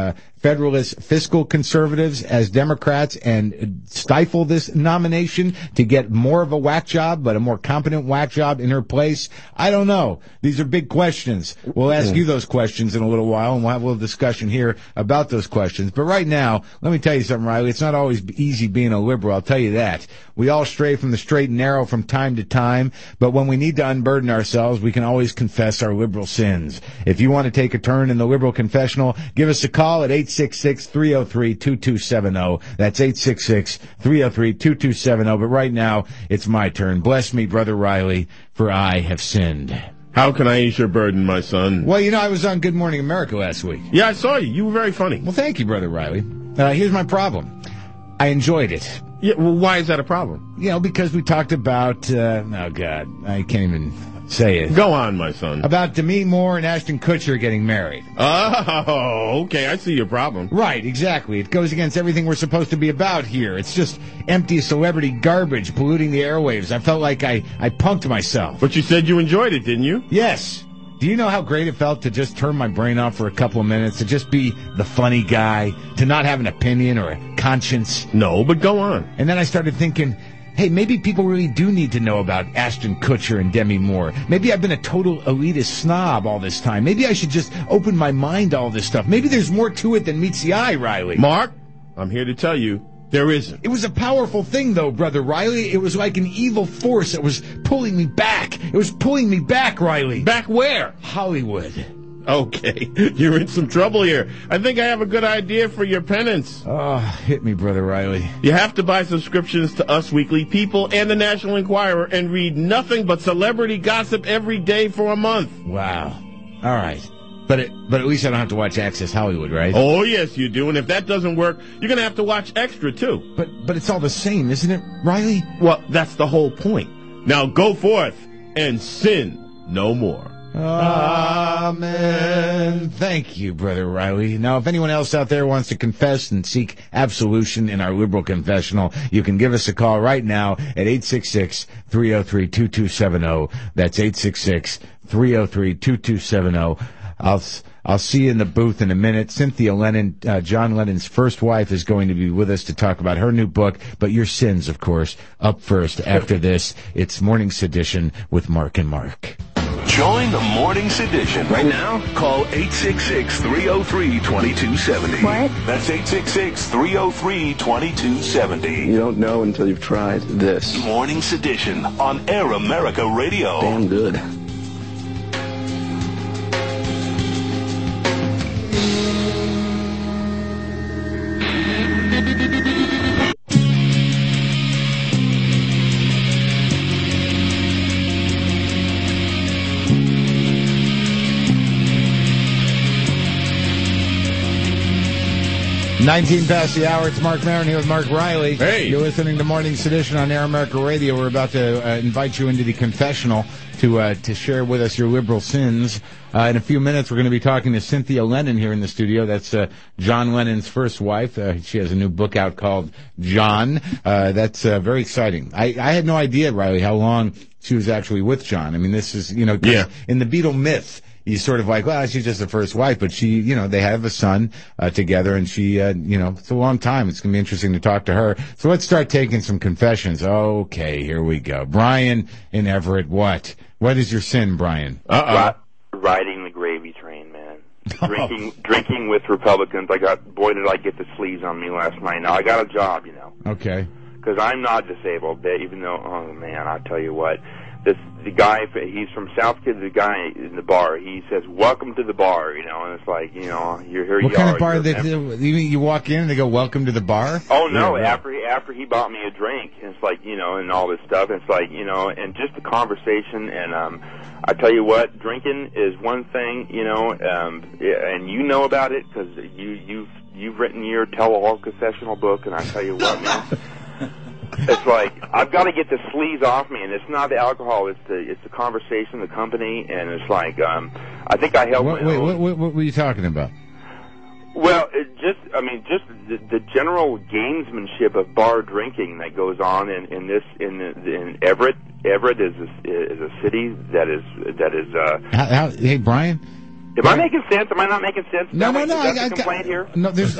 Federalist fiscal conservatives as Democrats and stifle this nomination to get more of a whack job, but a more competent whack job in her place? I don't know. These are big questions. We'll ask you those questions in a little while, and we'll have a little discussion here about those questions. But right now, let me tell you something, Riley. It's not always easy being a liberal, I'll tell you that. We all stray from the straight and narrow from time to time, but when we need to unburden ourselves, we can always confess our liberal sins. If you want to take a turn in the liberal confessional, give us a call at eight six six, three oh three, two two seven oh. That's eight six six, three oh three, two two seven oh. But right now, it's my turn. Bless me, Brother Riley, for I have sinned. How can I ease your burden, my son? Well, you know, I was on Good Morning America last week. Yeah, I saw you. You were very funny. Well, thank you, Brother Riley. Uh, here's my problem. I enjoyed it. Yeah, well, why is that a problem? You know, because we talked about, uh, oh, God, I can't even say it. Go on, my son. About Demi Moore and Ashton Kutcher getting married. Oh, okay, I see your problem. Right, exactly. It goes against everything we're supposed to be about here. It's just empty celebrity garbage polluting the airwaves. I felt like I, I punked myself. But you said you enjoyed it, didn't you? Yes. Do you know how great it felt to just turn my brain off for a couple of minutes, to just be the funny guy, to not have an opinion or a conscience? No, but go on. And then I started thinking, hey, maybe people really do need to know about Ashton Kutcher and Demi Moore. Maybe I've been a total elitist snob all this time. Maybe I should just open my mind to all this stuff. Maybe there's more to it than meets the eye, Riley. Mark, I'm here to tell you, there isn't. It was a powerful thing, though, Brother Riley. It was like an evil force that was pulling me back. It was pulling me back, Riley. Back where? Hollywood. Okay, you're in some trouble here. I think I have a good idea for your penance. Oh, hit me, Brother Riley. You have to buy subscriptions to Us Weekly, People, and the National Enquirer and read nothing but celebrity gossip every day for a month. Wow. All right. But it, but at least I don't have to watch Access Hollywood, right? Oh, yes, you do. And if that doesn't work, you're going to have to watch Extra, too. But but it's all the same, isn't it, Riley? Well, that's the whole point. Now go forth and sin no more. Amen. Thank you, Brother Riley. Now, if anyone else out there wants to confess and seek absolution in our liberal confessional, you can give us a call right now at eight six six, three oh three, two two seven oh. That's eight six six, three oh three, two two seven oh. I'll I'll see you in the booth in a minute. Cynthia Lennon, uh, John Lennon's first wife, is going to be with us to talk about her new book, but your sins, of course, up first. After this, it's Morning Sedition with Mark and Mark. Join the Morning Sedition. Right now, call eight six six, three oh three, two two seven oh. What? That's eight six six, three oh three, two two seven oh. You don't know until you've tried this. Morning Sedition on Air America Radio. Damn good. nineteen past the hour. It's Mark Maron here with Mark Riley. Hey. You're listening to Morning Sedition on Air America Radio. We're about to uh, invite you into the confessional to uh, to share with us your liberal sins. Uh, in a few minutes, we're going to be talking to Cynthia Lennon here in the studio. That's uh, John Lennon's first wife. Uh, she has a new book out called John. Uh, that's uh, very exciting. I, I had no idea, Riley, how long she was actually with John. I mean, this is, you know, yeah. in the Beatle myth, you sort of like, well, she's just the first wife, but she, you know, they have a son uh, together, and she, uh, you know, it's a long time. It's going to be interesting to talk to her. So let's start taking some confessions. Okay, here we go. Brian in Everett, what? What is your sin, Brian? Uh-oh. Riding the gravy train, man. Drinking, drinking with Republicans. I got, boy, did I get the sleaze on me last night. Now, I got a job, you know. Okay. Because I'm not disabled, even though, oh, man, I tell you what. This the guy, he's from South Kid, the guy in the bar, he says, welcome to the bar, you know, and it's like, you know, you're here, what you kind are. of bar? They, you, you walk in and they go, welcome to the bar? Oh, no, yeah, after, he, after he bought me a drink, and it's like, you know, and all this stuff, it's like, you know, and just the conversation, and um, I tell you what, drinking is one thing, you know, um, and you know about it, because you, you've, you've written your tell-all confessional book, and I tell you what, man. It's like, I've got to get the sleaze off me, and it's not the alcohol, it's the it's the conversation, the company, and it's like, um, I think I helped what, my Wait, own. what, what, what were you talking about? Well, it just, I mean, just the, the general gamesmanship of bar drinking that goes on in, in this, in, in Everett. Everett is a, is a city that is, that is, uh... How, how, hey, Brian? Am I making sense? Am I not making sense? No, no, Is no. that I, the I, complaint here? No, there's.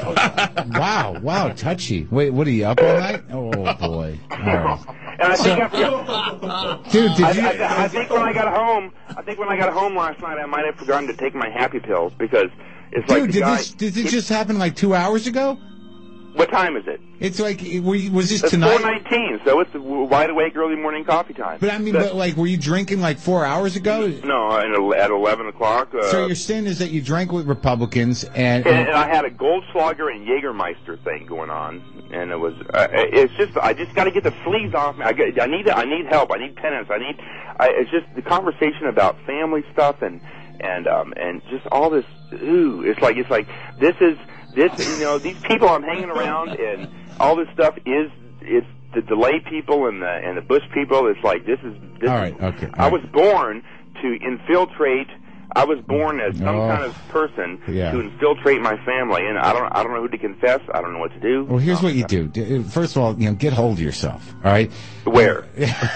wow, wow, touchy. Wait, what are you up all night? Oh boy. All right. And I think So- I forgot. Dude, did you? I, I, I think when I got home, I think when I got home last night, I might have forgotten to take my happy pills because it's like Dude, the did guy. this did it just happen like two hours ago? What time is it? It's like, were you, was this It's tonight? four nineteen, so it's wide awake early morning coffee time. But I mean, That- but like, were you drinking like four hours ago? No, and at eleven o'clock. Uh, So your sin is that you drank with Republicans and. and, and I had a Goldschlager and Jägermeister thing going on, and it was. Uh, it's just I just got to get the fleas off me. I, get, I need I need help. I need penance. I need. I, it's just the conversation about family stuff and and um and just all this. Ooh, it's like it's like this is this. You know, these people I'm hanging around and all this stuff is it's the delay people and the and the Bush people. It's like this is. This all right. is, Okay. I was born to infiltrate. I was born as some Oh. kind of person Yeah. to infiltrate my family, and I don't, I don't know who to confess. I don't know what to do. Well, here's Um, what you do. D- First of all, you know, get hold of yourself. All right. Where?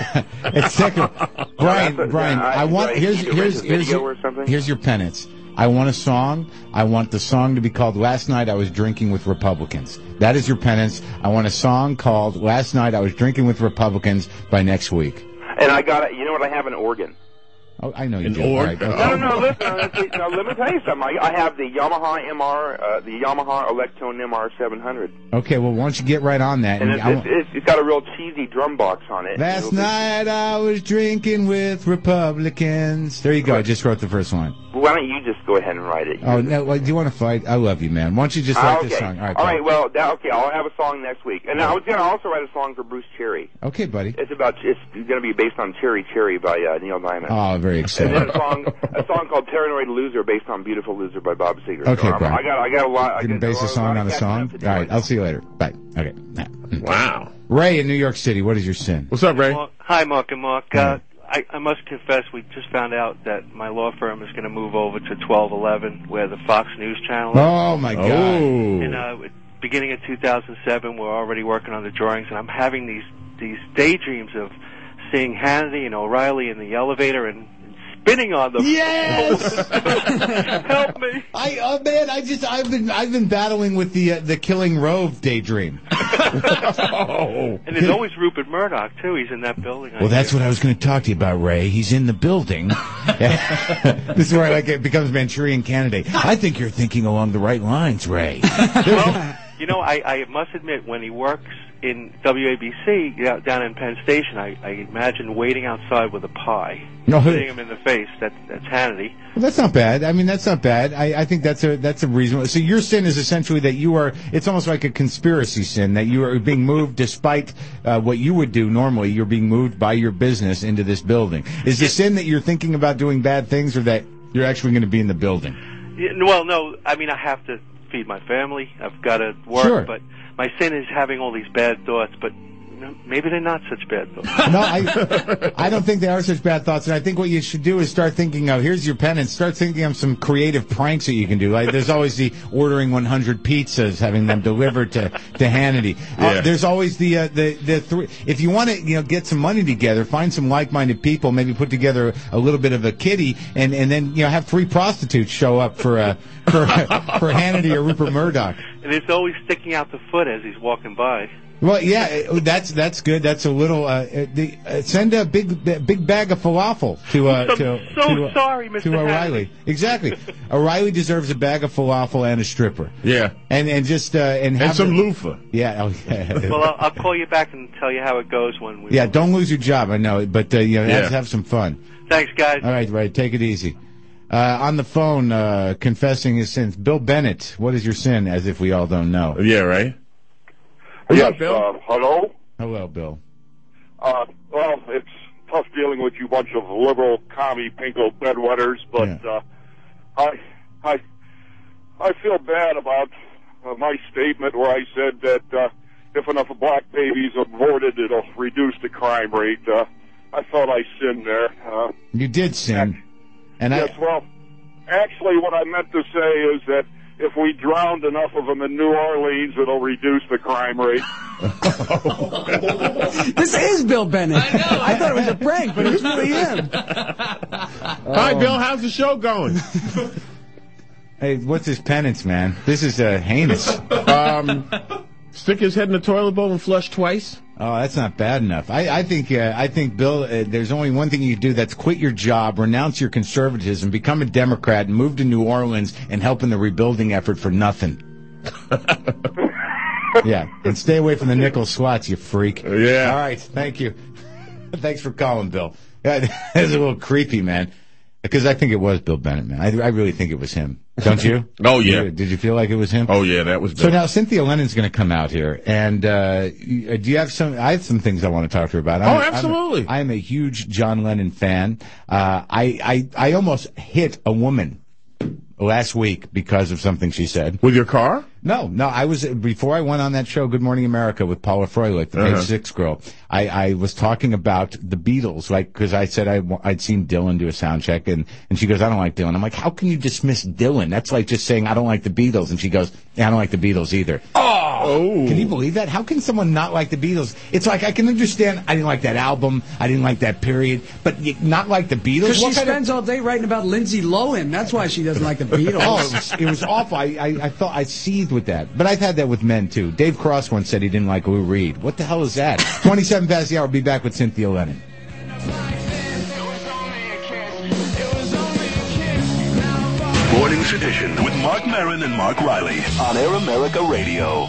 It's second, Brian. that's a- Brian, I- I want do I here's need to here's rent a here's video your, or something? here's your penance. I want a song. I want the song to be called "Last Night I Was Drinking with Republicans." That is your penance. I want a song called "Last Night I Was Drinking with Republicans" by next week. And I got it. You know what? I have an organ. Oh, I know you An do. org? All right, okay. No, no, no. Listen, uh, let's- now, let me tell you something. I, I have the Yamaha M R, uh, the Yamaha Electone M R seven hundred, Okay, well, why don't you get right on that? and And it's, I it's, want- it's, it's got a real cheesy drum box on it. Last It'll be- night I was drinking with Republicans. There you go. I just wrote the first line. Why don't you just go ahead and write it? Oh, no, like, do you want to fight? I love you, man. Why don't you just Ah, write okay. this song? All right, All bye. right. Well, that, okay. I'll have a song next week, and I was going to also write a song for Bruce Cherry. Okay, buddy. It's about. It's going to be based on Cherry Cherry by uh, Neil Diamond. Oh, very And excited. then a song, a song called "Paranoid Loser" based on "Beautiful Loser" by Bob Seger. Okay, so I'm- Brian. I got, I got a lot. I You can got base a song on a catching song? up to do. All right, I'll see you later. Bye. Okay. Wow. Ray in New York City, what is your sin? What's up, Ray? Mark, hi, Mark and Mark. Uh, I, I must confess, we just found out that my law firm is going to move over to twelve eleven, where the Fox News channel is. Oh, my God. Oh. And uh, beginning of two thousand seven, we're already working on the drawings, and I'm having these these daydreams of seeing Hannity and O'Reilly in the elevator and spinning on them. Yes! Help me! I oh man, I just I've been I've been battling with the uh, the Killing Rove daydream. Oh. And there's always Rupert Murdoch too. He's in that building. Well, that's what I was going to talk to you about, Ray. He's in the building. This is where like it becomes Manchurian Candidate. I think you're thinking along the right lines, Ray. Well, you know, I, I must admit, when he works in W A B C yeah, down in Penn Station, I, I imagine waiting outside with a pie, No. hitting him in the face. That, that's Hannity. Well, that's not bad. I mean, that's not bad. I, I think that's a that's a reasonable. So your sin is essentially that you are. It's almost like a conspiracy sin that you are being moved despite uh, what you would do normally. You're being moved by your business into this building. Is the sin that you're thinking about doing bad things, or that you're actually going to be in the building? Yeah, well, no, I mean, I have to feed my family. I've got to work, Sure. but my sin is having all these bad thoughts. But you know, maybe they're not such bad thoughts. No, I I don't think they are such bad thoughts. And I think what you should do is start thinking of, here's your penance, start thinking of some creative pranks that you can do. Like there's always the ordering one hundred pizzas, having them delivered to, to Hannity. Yeah. Uh, there's always the, uh, the, the three, if you want to, you know, get some money together, find some like-minded people, maybe put together a little bit of a kitty, and, and then, you know, have three prostitutes show up for, uh, for, for Hannity or Rupert Murdoch. And it's always sticking out the foot as he's walking by. Well, yeah, uh, that's that's good. That's a little. Uh, uh, the, uh, send a big big bag of falafel to uh, I'm to so to, uh, sorry, Mister to O'Reilly. Hannity. Exactly. O'Reilly deserves a bag of falafel and a stripper. Yeah. And and just uh, and have And some the- loofah. Yeah. Oh, yeah. Well, I'll, I'll call you back and tell you how it goes when we. Yeah. Don't lose your job. I know, but uh, you know, have, Yeah. have some fun. Thanks, guys. All right, right. Take it easy. Uh, on the phone, uh, confessing his sins. Bill Bennett, what is your sin? As if we all don't know. Yeah, right? What's Yes, up, Bill? uh, hello? Hello, Bill. Uh, well, it's tough dealing with you bunch of liberal, commie, pinko bedwetters, but Yeah. uh, I, I, I feel bad about uh, my statement where I said that uh, if enough black babies are aborted, it'll reduce the crime rate. Uh, I thought I sinned there. Uh, You did sin, and yes, I. well, actually what I meant to say is that if we drowned enough of them in New Orleans, it'll reduce the crime rate. This is Bill Bennett. I know. I thought it was a prank, but it's really him. Hi, Bill. How's the show going? Hey, what's his penance, man? This is uh, heinous. Um, stick his head in the toilet bowl and flush twice. Oh, that's not bad enough. I, I think, uh, I think, Bill, uh, there's only one thing you can do. That's quit your job, renounce your conservatism, become a Democrat, and move to New Orleans and help in the rebuilding effort for nothing. Yeah, and stay away from the nickel slots, you freak. Yeah. All right, thank you. Thanks for calling, Bill. Yeah, that's a little creepy, man. Because I think it was Bill Bennett, man. I, I really think it was him. Don't you? Oh, yeah. Did, did you feel like it was him? Oh, yeah, that was Bill. So now Cynthia Lennon's going to come out here, and uh, you- uh, do you have some? I have some things I want to talk to her about. I'm, Oh, absolutely. I'm a, I am a huge John Lennon fan. Uh, I, I I almost hit a woman last week because of something she said. With your car? No, no. I was before I went on that show, Good Morning America, with Paula Froelich, the Uh-huh. Page Six girl. I, I was talking about the Beatles, like because I said I, I'd seen Dylan do a sound check, and and she goes, I don't like Dylan. I'm like, how can you dismiss Dylan? That's like just saying I don't like the Beatles. And she goes, yeah, I don't like the Beatles either. Oh, Can you believe that? How can someone not like the Beatles? It's like I can understand I didn't like that album, I didn't like that period, but you not like the Beatles. Because she What kind of- spends all day writing about Lindsay Lohan. That's why she doesn't like the Beatles. Oh, it was, it was awful. I, I, I felt I seethed with that. But I've had that with men, too. Dave Cross once said he didn't like Lou Reed. What the hell is that? twenty-seven past the hour. We'll be back with Cynthia Lennon. Morning's edition with Mark Maron and Mark Riley on Air America Radio.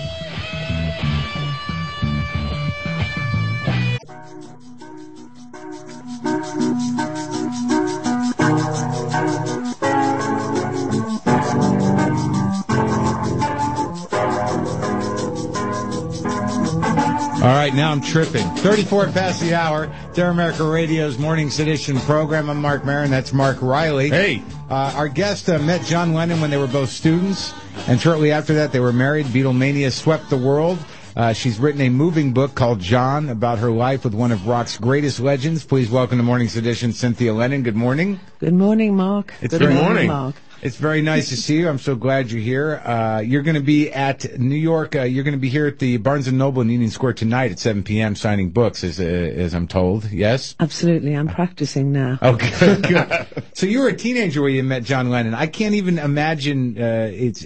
All right, now I'm tripping. thirty-four past the hour. Air America Radio's Morning's Edition program. I'm Mark Maron. That's Mark Riley. Hey. Uh, our guest uh, met John Lennon when they were both students, and shortly after that they were married. Beatlemania swept the world. Uh, she's written a moving book called John about her life with one of rock's greatest legends. Please welcome to Morning's Edition, Cynthia Lennon. Good morning. Good morning, Mark. It's Good very morning, Mark. It's very nice to see you. I'm so glad you're here. Uh, you're going to be at New York. Uh, you're going to be here at the Barnes and Noble in Union Square tonight at seven p.m. signing books, as uh, as I'm told. Yes. Absolutely. I'm practicing now. Oh, good, good. So you were a teenager when you met John Lennon. I can't even imagine. Uh, it's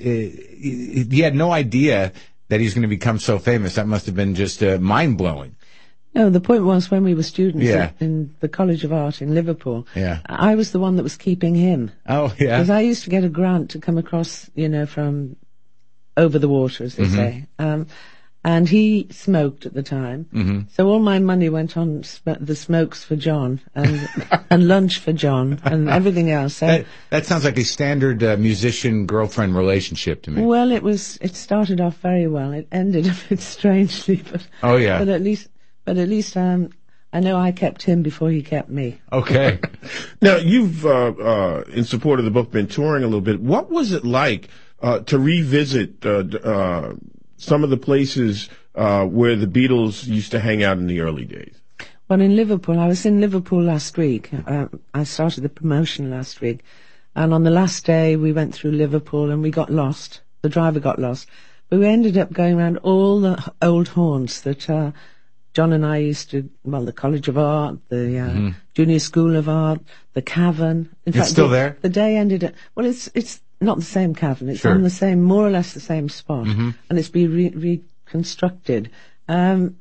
it, he had no idea that he's going to become so famous. That must have been just uh, mind blowing. No, the point was when we were students Yeah. in the College of Art in Liverpool, Yeah. I was the one that was keeping him. Oh, yeah. Because I used to get a grant to come across, you know, from over the water, as they Mhm. say. Um, and he smoked at the time. Mm-hmm. So all my money went on sm- the smokes for John and and lunch for John and everything else. So, That, that sounds like a standard uh, musician-girlfriend relationship to me. well, it was. It started off very well. It ended a bit strangely, but Oh, yeah. But at least, but at least, um, I know I kept him before he kept me. Okay. Now, you've, uh, uh, in support of the book, been touring a little bit. What was it like uh, to revisit uh, d- uh, some of the places uh, where the Beatles used to hang out in the early days? Well, in Liverpool, I was in Liverpool last week. Uh, I started the promotion last week. And on the last day, we went through Liverpool and we got lost. The driver got lost. But we ended up going around all the old haunts that uh, John and I used to, well, the College of Art, the uh, Mhm. Junior School of Art, the Cavern. In It's still the, there? The day ended at, well, it's it's not the same cavern. It's Sure. on the same, more or less the same spot. Mhm. And it's been re- reconstructed. Um,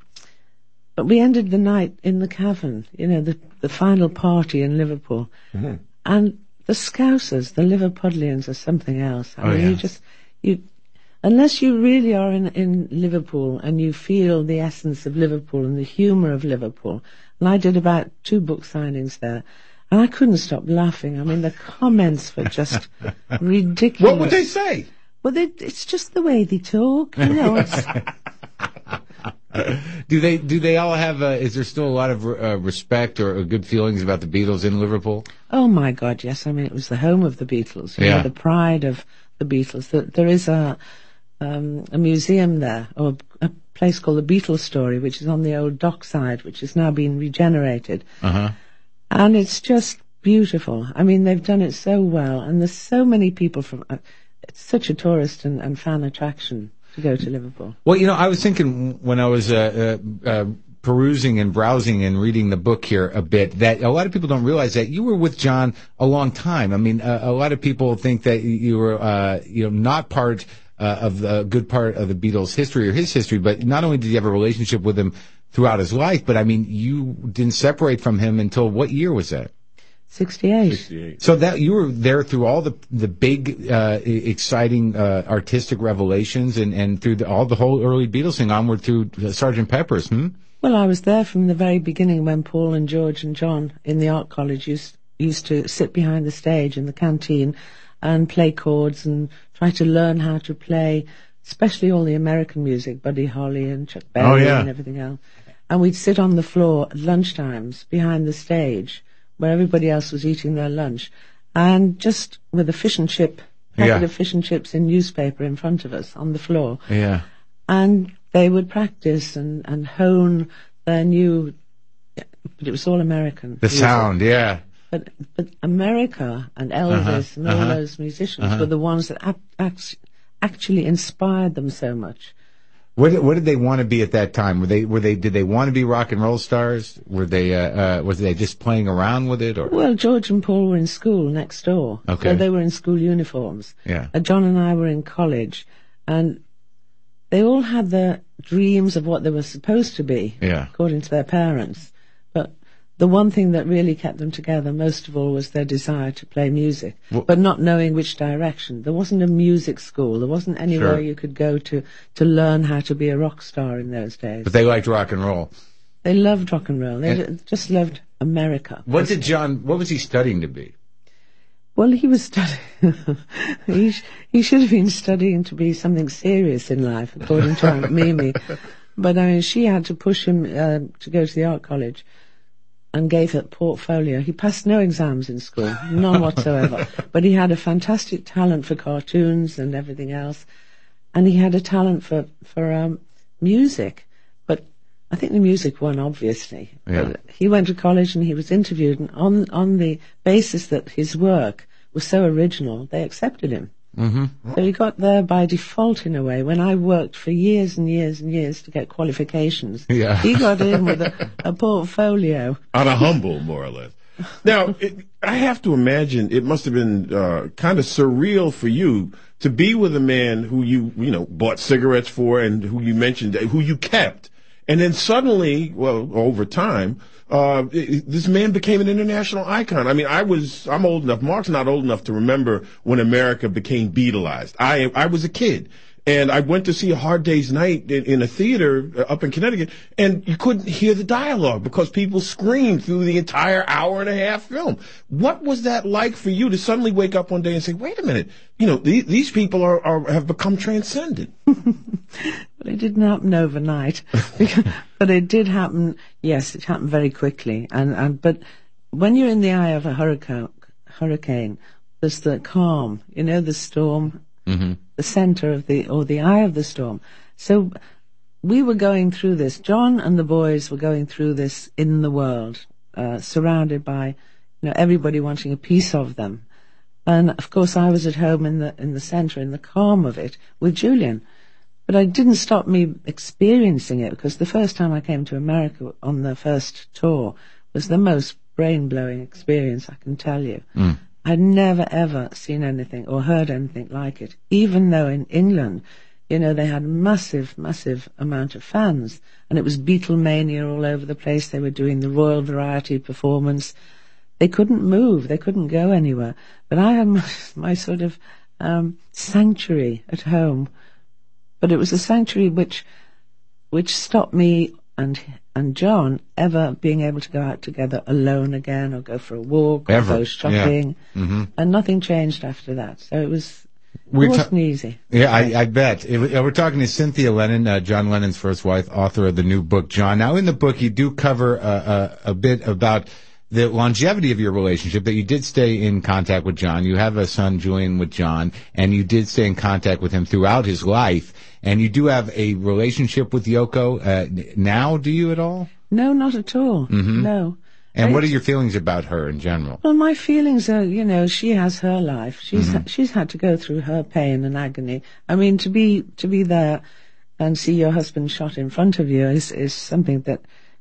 but we ended the night in the Cavern, you know, the, the final party in Liverpool. Mhm. And the Scousers, the Liverpudlians, are something else. I Oh, mean, yeah. you just, you, unless you really are in, in Liverpool and you feel the essence of Liverpool and the humour of Liverpool. And I did about two book signings there. And I couldn't stop laughing. I mean, the comments were just ridiculous. What would they say? Well, they, it's just the way they talk, you know. It's, do they do they all have? Uh, is there still a lot of uh, respect or, or good feelings about the Beatles in Liverpool? oh my God, yes. I mean, it was the home of the Beatles. You Yeah. know, the pride of the Beatles. There, there is a um, a museum there, or a place called the Beatles Story, which is on the old dockside, which has now been regenerated. Uh huh. And it's just beautiful. I mean, they've done it so well, and there's so many people from. Uh, it's such a tourist and, and fan attraction to go to Liverpool. Well, you know, I was thinking when I was uh, uh, uh, perusing and browsing and reading the book here a bit that a lot of people don't realize that you were with John a long time. I mean, uh, a lot of people think that you were, uh, you know, not part uh, of the good part of the Beatles' history or his history, but not only did you have a relationship with him throughout his life, but I mean, you didn't separate from him until what year was that? sixty-eight. sixty-eight. So that you were there through all the the big, uh, exciting uh, artistic revelations, and and through the, all the whole early Beatles thing onward through uh, Sergeant Pepper's. Hmm? Well, I was there from the very beginning when Paul and George and John in the art college used used to sit behind the stage in the canteen and play chords and try to learn how to play, especially all the American music, Buddy Holly and Chuck Berry oh, yeah. and everything else. And we'd sit on the floor at lunchtimes behind the stage, where everybody else was eating their lunch, and just with a fish and chip, packet yeah. of fish and chips in newspaper in front of us on the floor. Yeah. And they would practice and, and hone their new, but it was all American. The music. Sound, yeah. But but America and Elvis uh-huh. and all uh-huh. those musicians uh-huh. were the ones that ap- act- actually inspired them so much. What did, what did they want to be at that time? Were they were they did they want to be rock and roll stars? Were they uh, uh was they just playing around with it? Or well, George and Paul were in school next door, okay. so they were in school uniforms. Yeah. Uh, John and I were in college, and they all had their dreams of what they were supposed to be, yeah. according to their parents. But the one thing that really kept them together most of all was their desire to play music, well, but not knowing which direction. There wasn't a music school. There wasn't anywhere sure. you could go to, to learn how to be a rock star in those days. But they liked rock and roll. They loved rock and roll. They and just loved America. What did John, what was he studying to be? Well, he was studying, he, sh- he should have been studying to be something serious in life, according to Aunt Mimi. But I mean, she had to push him uh, to go to the art college, and gave it portfolio. He passed no exams in school, none whatsoever. But he had a fantastic talent for cartoons and everything else, and he had a talent for for um, music. But I think the music won, obviously. Yeah. But he went to college and he was interviewed, and on on the basis that his work was so original, they accepted him. Mm-hmm. So he got there by default in a way. When I worked for years and years and years to get qualifications, yeah. he got in with a, a portfolio. On a humble, more or less. Now, it, I have to imagine it must have been uh, kind of surreal for you to be with a man who you, you know, bought cigarettes for and who you mentioned, who you kept. And then suddenly, well, over time, uh, it, this man became an international icon. I mean, I was, I'm old enough, Mark's not old enough to remember when America became Beatlized. I, I was a kid. And I went to see A Hard Day's Night in, in a theater up in Connecticut, and you couldn't hear the dialogue because people screamed through the entire hour and a half film. What was that like for you to suddenly wake up one day and say, wait a minute, you know, these, these people are, are have become transcendent? Well, it didn't happen overnight, but it did happen. Yes, it happened very quickly. And, and but when you're in the eye of a hurricane, hurricane, there's the calm, you know, the storm. Mm-hmm. The center of the, or the eye of the storm. So we were going through this. John and the boys were going through this in the world, uh, surrounded by, you know, everybody wanting a piece of them. And of course I was at home in the, in the center, in the calm of it, with Julian. But it didn't stop me experiencing it, because the first time I came to America on the first tour was the most brain-blowing experience, I can tell you. Mm. I'd never, ever seen anything or heard anything like it, even though in England, you know, they had massive, massive amount of fans, and it was Beatlemania all over the place. They were doing the Royal Variety performance. They couldn't move. They couldn't go anywhere. But I had my, my sort of um, sanctuary at home. But it was a sanctuary which which stopped me and and John ever being able to go out together alone again, or go for a walk, or ever. go shopping. Yeah. Mm-hmm. And nothing changed after that. So it was, We're it wasn't ta- easy. Yeah, I, I bet. It, we're talking to Cynthia Lennon, uh, John Lennon's first wife, author of the new book, John. Now, in the book, you do cover uh, a, a bit about the longevity of your relationship, that you did stay in contact with John. You have a son, Julian, with John, and you did stay in contact with him throughout his life. And you do have a relationship with Yoko uh, now, do you at all? No, not at all. Mm-hmm. No. And I, what are your feelings about her in general? Well, my feelings are, you know, she has her life. She's Mm-hmm. ha- she's had to go through her pain and agony. I mean, to be to be there and see your husband shot in front of you is is something that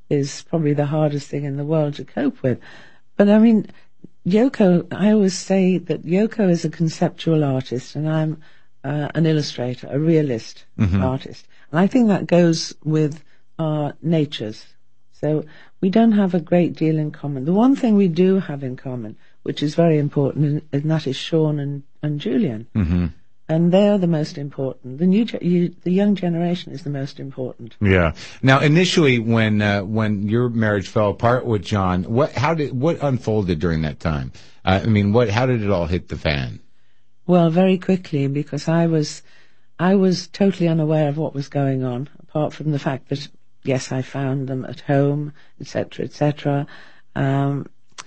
is probably the hardest thing in the world to cope with. But I mean, Yoko, I always say that Yoko is a conceptual artist and I'm uh, an illustrator, a realist mm-hmm. artist. And I think that goes with our natures. So we don't have a great deal in common. The one thing we do have in common, which is very important, and that is Sean and, and Julian. Mm-hmm. And they are the most important. The new, ge- you, the young generation is the most important. Yeah. Now, initially, when uh, when your marriage fell apart with John, what how did what unfolded during that time? Uh, I mean, what how did it all hit the fan? Well, very quickly, because I was I was totally unaware of what was going on, apart from the fact that yes, I found them at home, et cetera, et cetera. Um,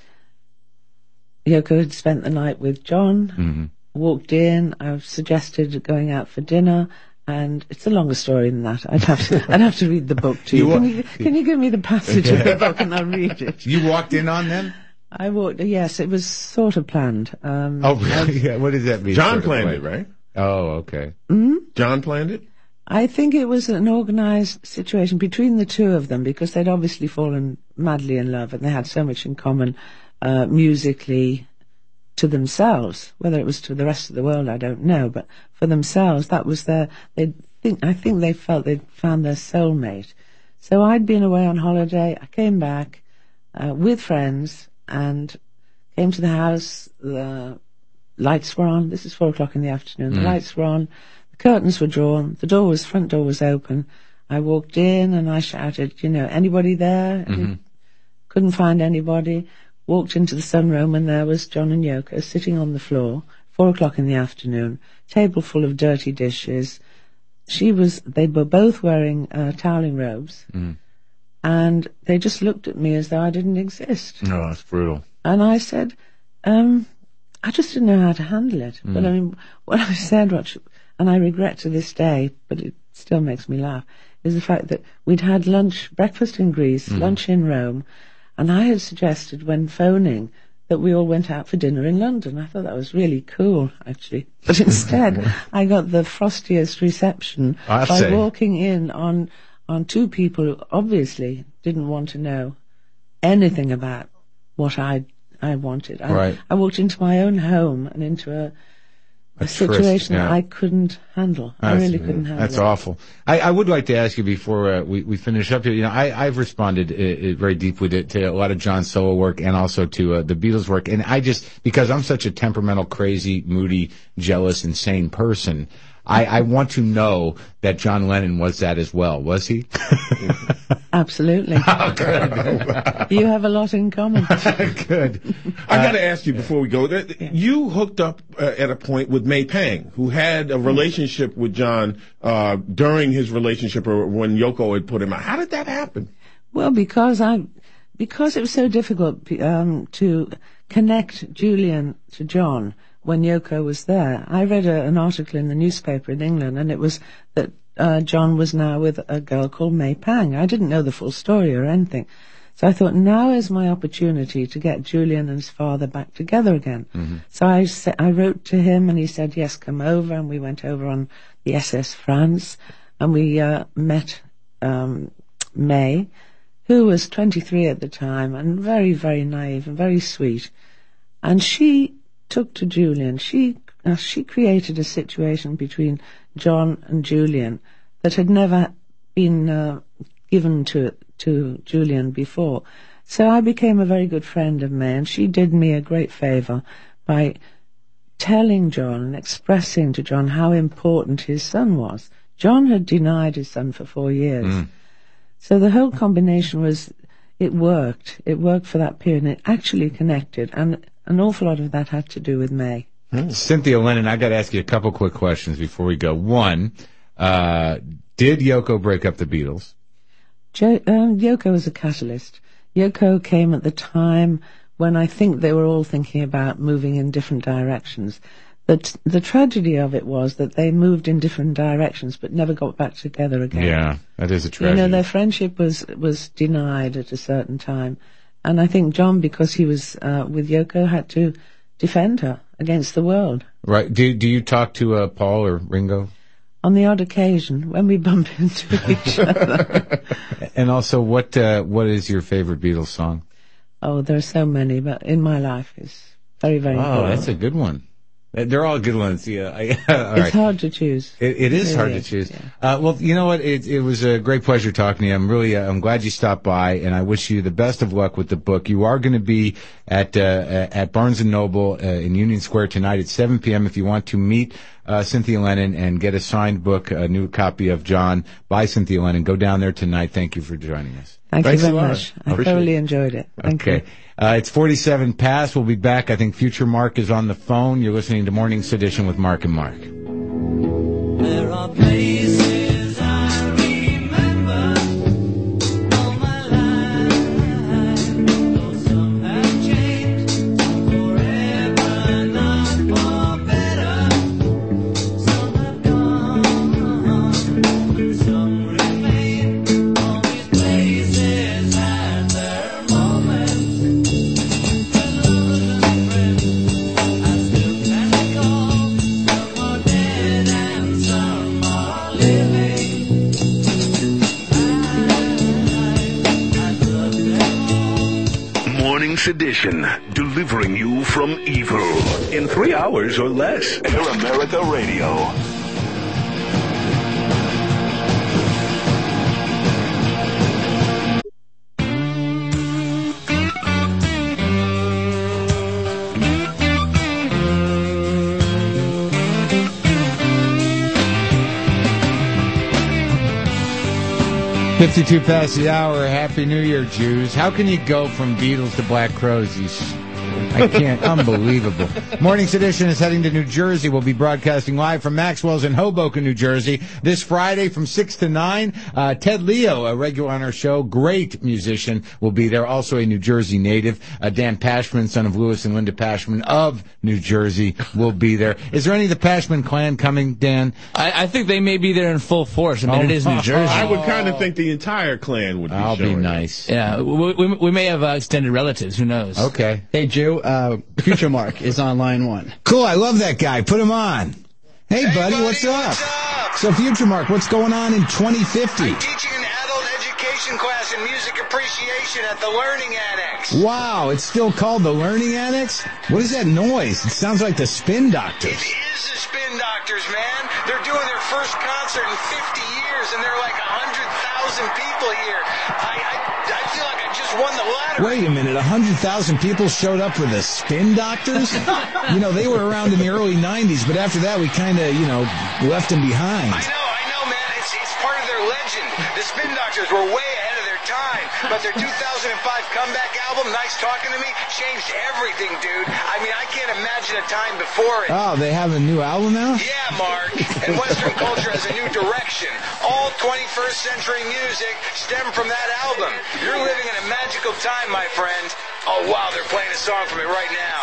Yoko had spent the night with John. Mm-hmm. Walked in, I suggested going out for dinner, and it's a longer story than that. I'd have to, I'd have to read the book to you. you. Can you, can you give me the passage of the book and I'll read it? You walked in on them? I walked, yes, it was sort of planned. Um, oh, really? Yeah, what does that mean? John planned it, right? Oh, okay. Mm-hmm. John planned it? I think it was an organized situation between the two of them, because they'd obviously fallen madly in love and they had so much in common, uh, musically, to themselves. Whether it was to the rest of the world, I don't know, but for themselves, that was their, they think, I think they felt they'd found their soulmate. So I'd been away on holiday, I came back, uh, with friends, and came to the house, the lights were on, this is four o'clock in the afternoon, mm. the lights were on, the curtains were drawn, the door was, front door was open, I walked in and I shouted, you know, anybody there? Mm-hmm. Couldn't find anybody. Walked into the sunroom and there was John and Yoko sitting on the floor, four o'clock in the afternoon, table full of dirty dishes. She was, they were both wearing uh, toweling robes, mm. and they just looked at me as though I didn't exist. Oh, that's brutal. And I said, um, I just didn't know how to handle it. Mm. But I mean, what I said, what she, and I regret to this day, but it still makes me laugh, is the fact that we'd had lunch, breakfast in Greece, mm. lunch in Rome, and I had suggested when phoning that we all went out for dinner in London. I thought that was really cool, actually. But instead, I got the frostiest reception I by say. walking in on on two people who obviously didn't want to know anything about what I I wanted. I, right. I walked into my own home and into a, a, a situation yeah. that I couldn't handle. That's, I really couldn't handle That's it. awful. I, I would like to ask you before uh, we, we finish up here. You know, I, I've responded uh, uh, very deeply to, to a lot of John's solo work and also to uh, the Beatles' work. And I just, because I'm such a temperamental, crazy, moody, jealous, insane person, I, I want to know that John Lennon was that as well. Was he? Absolutely. Oh, good. You have a lot in common. Good. I got to ask you before we go. Yeah. You hooked up uh, at a point with May Pang, who had a relationship with John uh, during his relationship, or when Yoko had put him out. How did that happen? Well, because I, because it was so difficult um, to connect Julian to John when Yoko was there. I read a, an article in the newspaper in England, and it was that uh, John was now with a girl called May Pang. I didn't know the full story or anything. So I thought, now is my opportunity to get Julian and his father back together again. Mm-hmm. So I, sa- I wrote to him, and he said, yes, come over, and we went over on the S S France, and we uh, met um, May, who was twenty-three at the time, and very, very naive and very sweet. And she took to Julian. She uh, she created a situation between John and Julian that had never been uh, given to to Julian before. So I became a very good friend of May, and she did me a great favour by telling John and expressing to John how important his son was. John had denied his son for four years. Mm. So the whole combination was, it worked. It worked for that period, and it actually connected, and an awful lot of that had to do with May. Hmm. Cynthia Lennon, I got to ask you a couple quick questions before we go. One, uh, did Yoko break up the Beatles? Jo- um, Yoko was a catalyst. Yoko came at the time when I think they were all thinking about moving in different directions. But the tragedy of it was that they moved in different directions but never got back together again. Yeah, that is a tragedy. You know, their friendship was, was denied at a certain time. And I think John, because he was uh, with Yoko, had to defend her against the world. Right. Do do you talk to uh, Paul or Ringo? On the odd occasion, when we bump into each other. And also, what uh, what is your favorite Beatles song? Oh, there are so many, but In My Life is very, very oh, good. Oh, that's a good one. They're all good ones. Yeah, I, all it's right. hard to choose. It, it is it hard is, to choose. Yeah. Uh, well, you know what? It, it was a great pleasure talking to you. I'm really, uh, I'm glad you stopped by, and I wish you the best of luck with the book. You are going to be at uh, at Barnes and Noble uh, in Union Square tonight at seven p.m. If you want to meet uh, Cynthia Lennon and get a signed book, a new copy of John by Cynthia Lennon, go down there tonight. Thank you for joining us. Thank Thanks you very a lot. much. I thoroughly enjoyed it. Thank okay. you. Uh, it's forty-seven past. We'll be back. I think Future Mark is on the phone. You're listening to Morning Sedition with Mark and Mark. There are places I remember all my life, though some have changed forever, not for better. Some have gone, some remain. All these places had their moments. Morning Sedition, delivering you from evil in three hours or less. Air America Radio. fifty-two past the hour. Happy New Year, Jews. How can you go from Beatles to Black Crowes? You s- I can't. Unbelievable. Morning Sedition is heading to New Jersey. We'll be broadcasting live from Maxwell's in Hoboken, New Jersey, this Friday from six to nine. Uh, Ted Leo, a regular on our show, great musician, will be there. Also a New Jersey native. Uh, Dan Pashman, son of Louis and Linda Pashman of New Jersey, will be there. Is there any of the Pashman clan coming, Dan? I, I think they may be there in full force. I mean, Oh, it is New Jersey. I would kind of think the entire clan would be I'll be showing nice. Yeah, we, we, we may have uh, extended relatives. Who knows? Okay. Hey, Jew, uh, Future Mark is on line one. Cool, I love that guy. Put him on. Hey, buddy, what's up? So, Future Mark, what's going on in twenty fifty? Teaching an adult education class in music appreciation at the Learning Annex. Wow, it's still called the Learning Annex? What is that noise? It sounds like the Spin Doctors. It is the Spin Doctors, man. They're doing their first concert in fifty years, and there are like one hundred thousand people here. I, I, I feel like I just won the lottery. Wait a minute, one hundred thousand people showed up for the Spin Doctors? You know, they were around in the early nineties, but after that we kind of, you know, left them behind. I know, I know, man. It's, it's part of their legend. The Spin Doctors were way ahead of their time, but their two thousand five comeback album, Nice Talking to Me, changed everything, dude. I mean, I can't imagine a time before it. Oh, they have a new album now? Yeah, Mark. And Western culture has a new direction. All twenty-first century music stem from that album. You're living in a magical time, my friend. Oh, wow, they're playing a song from it right now.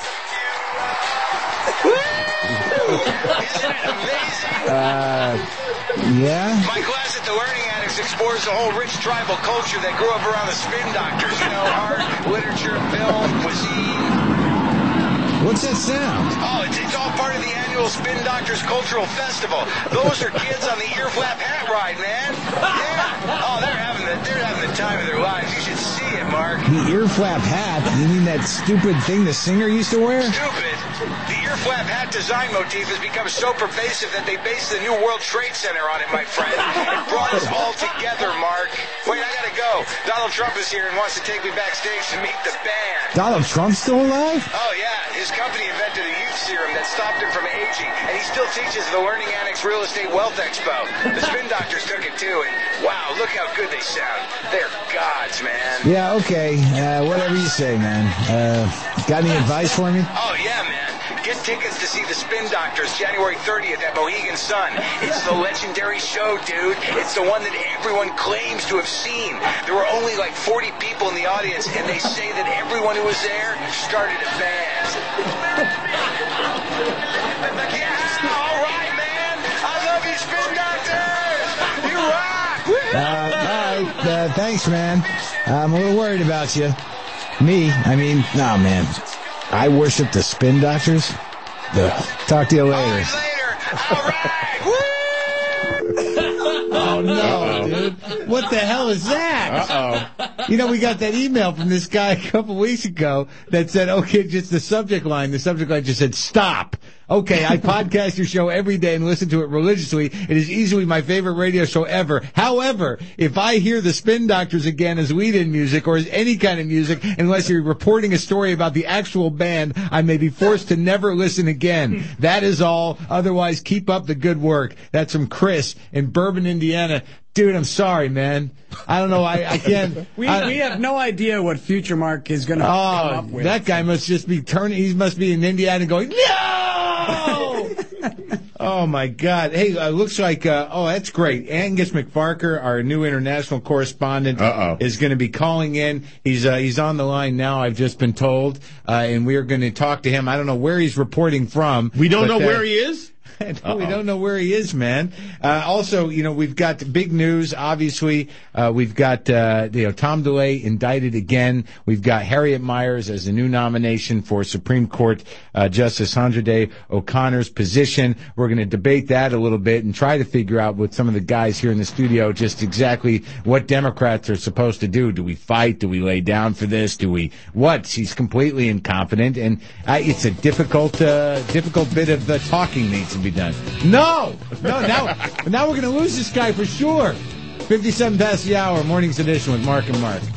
Woo! Isn't it amazing? Uh, yeah? My class at the Learning Annex explores the whole rich tribal culture that grew up around the Spin Doctors. You know, art, literature, film, cuisine. What's that sound? Oh, it's, it's all part of the annual Spin Doctors Cultural Festival. Those are kids on the ear flap hat ride, man. Yeah. Oh, they're having the they're having the time of their lives. You should see it, Mark. The ear flap hat? You mean that stupid thing the singer used to wear? Stupid. The ear flap hat design motif has become so pervasive that they based the new World Trade Center on it, my friend. It brought us all together, Mark. Wait, I gotta go. Donald Trump is here and wants to take me backstage to meet the band. Donald Trump's still alive? Oh, yeah. His company invented a youth serum that stopped him from aging, and he still teaches the Learning Annex Real Estate Wealth Expo. The Spin Doctors took it, too, and wow, look how good they sound. They're gods, man. Yeah, okay. Uh, whatever you say, man. Uh, got any advice for me? Oh, yeah, man. Get tickets to see the Spin Doctors January thirtieth at Mohegan Sun. It's the legendary show, dude. It's the one that everyone claims to have seen. There were only like forty people in the audience, and they say that everyone who was there started a band. Yeah, all right, man. I love you, Spin Doctors. You rock. Uh, all right. Uh, thanks, man. I'm a little worried about you. Me? I mean, no, man. I worship the Spin Doctors. Ugh. Talk to you later. All right, later. All right. Woo! Oh, no, Uh-oh. dude. What the hell is that? Uh-oh. You know, we got that email from this guy a couple weeks ago that said, okay, just the subject line. The subject line just said, stop. Okay, I podcast your show every day and listen to it religiously. It is easily my favorite radio show ever. However, if I hear the Spin Doctors again as lead-in music or as any kind of music, unless you're reporting a story about the actual band, I may be forced to never listen again. That is all. Otherwise, keep up the good work. That's from Chris in Bourbon, Indiana. Dude, I'm sorry, man. I don't know. I, I can't. We, I, we have no idea what Future Mark is going to come up Oh, with. that guy must just be turning. He must be in Indiana going, no! Oh, my God. Hey, uh, looks like, uh, oh, that's great. Angus McFarker, our new international correspondent, Uh-oh. is going to be calling in. He's uh, he's on the line now, I've just been told, uh, and we are going to talk to him. I don't know where he's reporting from. We don't but, know uh, where he is? No, we don't know where he is, man. Uh, also, you know, we've got big news. Obviously, uh, we've got uh, you know Tom DeLay indicted again. We've got Harriet Myers as a new nomination for Supreme Court uh, Justice Sandra Day O'Connor's position. We're going to debate that a little bit and try to figure out with some of the guys here in the studio just exactly what Democrats are supposed to do. Do we fight? Do we lay down for this? Do we what? She's completely incompetent, and uh, it's a difficult, uh, difficult bit of uh, talking needs to be done. No, no. Now, now we're going to lose this guy for sure. fifty-seven past the hour, morning's edition with Mark and Mark.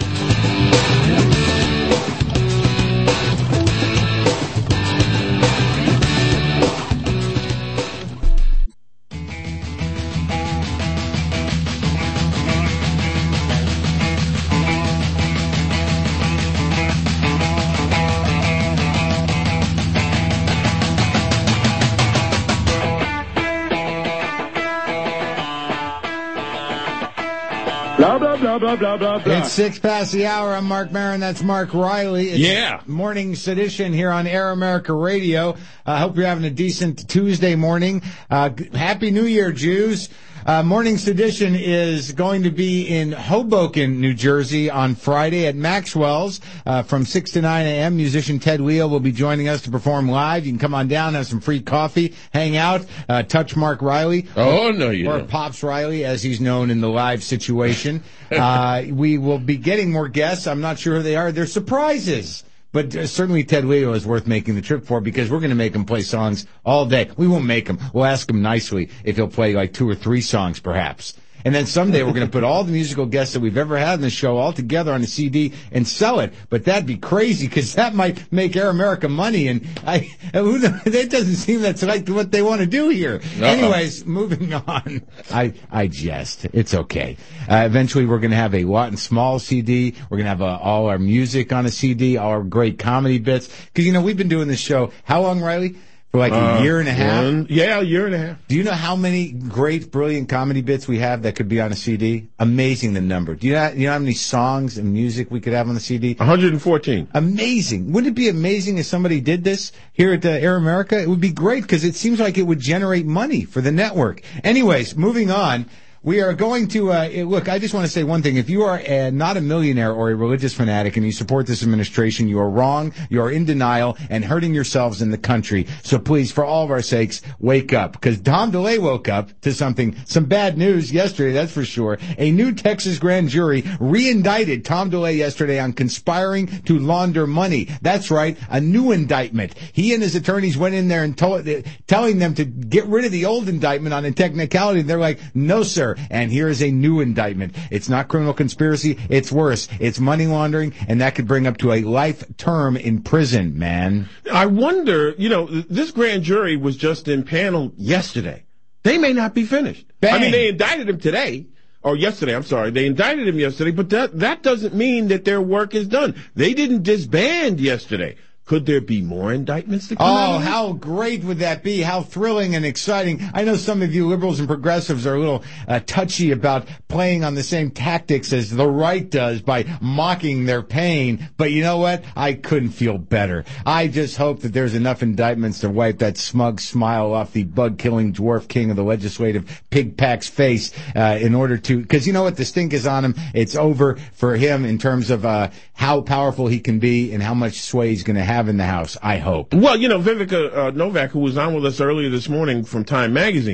Blah, blah, blah, blah, blah, blah, blah. It's six past the hour. I'm Mark Maron. That's Mark Riley. It's Yeah. Morning Sedition here on Air America Radio. I uh, hope you're having a decent Tuesday morning. Uh, g- Happy New Year, Jews. Uh, Morning Sedition is going to be in Hoboken, New Jersey on Friday at Maxwell's uh, from six to nine a.m. Musician Ted Wheel will be joining us to perform live. You can come on down, have some free coffee, hang out, uh, touch Mark Riley. Oh, no, you Or don't. Pops Riley, as he's known in the live situation. uh, we will be getting more guests. I'm not sure who they are. They're surprises. But uh, certainly Ted Leo is worth making the trip for because we're going to make him play songs all day. We won't make him. We'll ask him nicely if he'll play like two or three songs perhaps. And then someday we're going to put all the musical guests that we've ever had in the show all together on a C D and sell it. But that'd be crazy because that might make Air America money. And I, that doesn't seem that's like what they want to do here. Uh-oh. Anyways, moving on. I, I jest. It's okay. Uh, eventually we're going to have a Watt and Small C D. We're going to have uh, all our music on a C D, all our great comedy bits. Because, you know, we've been doing this show. How long, Riley? For like a Uh, year and a half? one- yeah, a year and a half. Do you know how many great, brilliant comedy bits we have that could be on a C D? Amazing, the number. Do you know, you know how many songs and music we could have on the C D? one hundred fourteen. Amazing. Wouldn't it be amazing if somebody did this here at uh, Air America? It would be great because it seems like it would generate money for the network. Anyways, moving on. We are going to, uh, look, I just want to say one thing. If you are uh not a millionaire or a religious fanatic and you support this administration, you are wrong, you are in denial, and hurting yourselves in the country. So please, for all of our sakes, wake up. Because Tom DeLay woke up to something, some bad news yesterday, that's for sure. A new Texas grand jury re-indicted Tom DeLay yesterday on conspiring to launder money. That's right, a new indictment. He and his attorneys went in there and told, telling them to get rid of the old indictment on a technicality. They're like, no, sir. And here is a new indictment. It's not criminal conspiracy. It's worse. It's money laundering, and that could bring up to a life term in prison, man. I wonder, you know, this grand jury was just in panel yesterday. They may not be finished. Bang. I mean, they indicted him today. Or yesterday, I'm sorry. They indicted him yesterday, but that, that doesn't mean that their work is done. They didn't disband yesterday. Could there be more indictments to come Oh, out of this? how great would that be? How thrilling and exciting. I know some of you liberals and progressives are a little uh, touchy about playing on the same tactics as the right does by mocking their pain. But you know what? I couldn't feel better. I just hope that there's enough indictments to wipe that smug smile off the bug-killing dwarf king of the legislative pig pack's face uh, in order to, because you know what? The stink is on him. It's over for him in terms of uh, how powerful he can be and how much sway he's going to have in the House, I hope. Well, you know, Vivica uh, Novak, who was on with us earlier this morning from Time Magazine,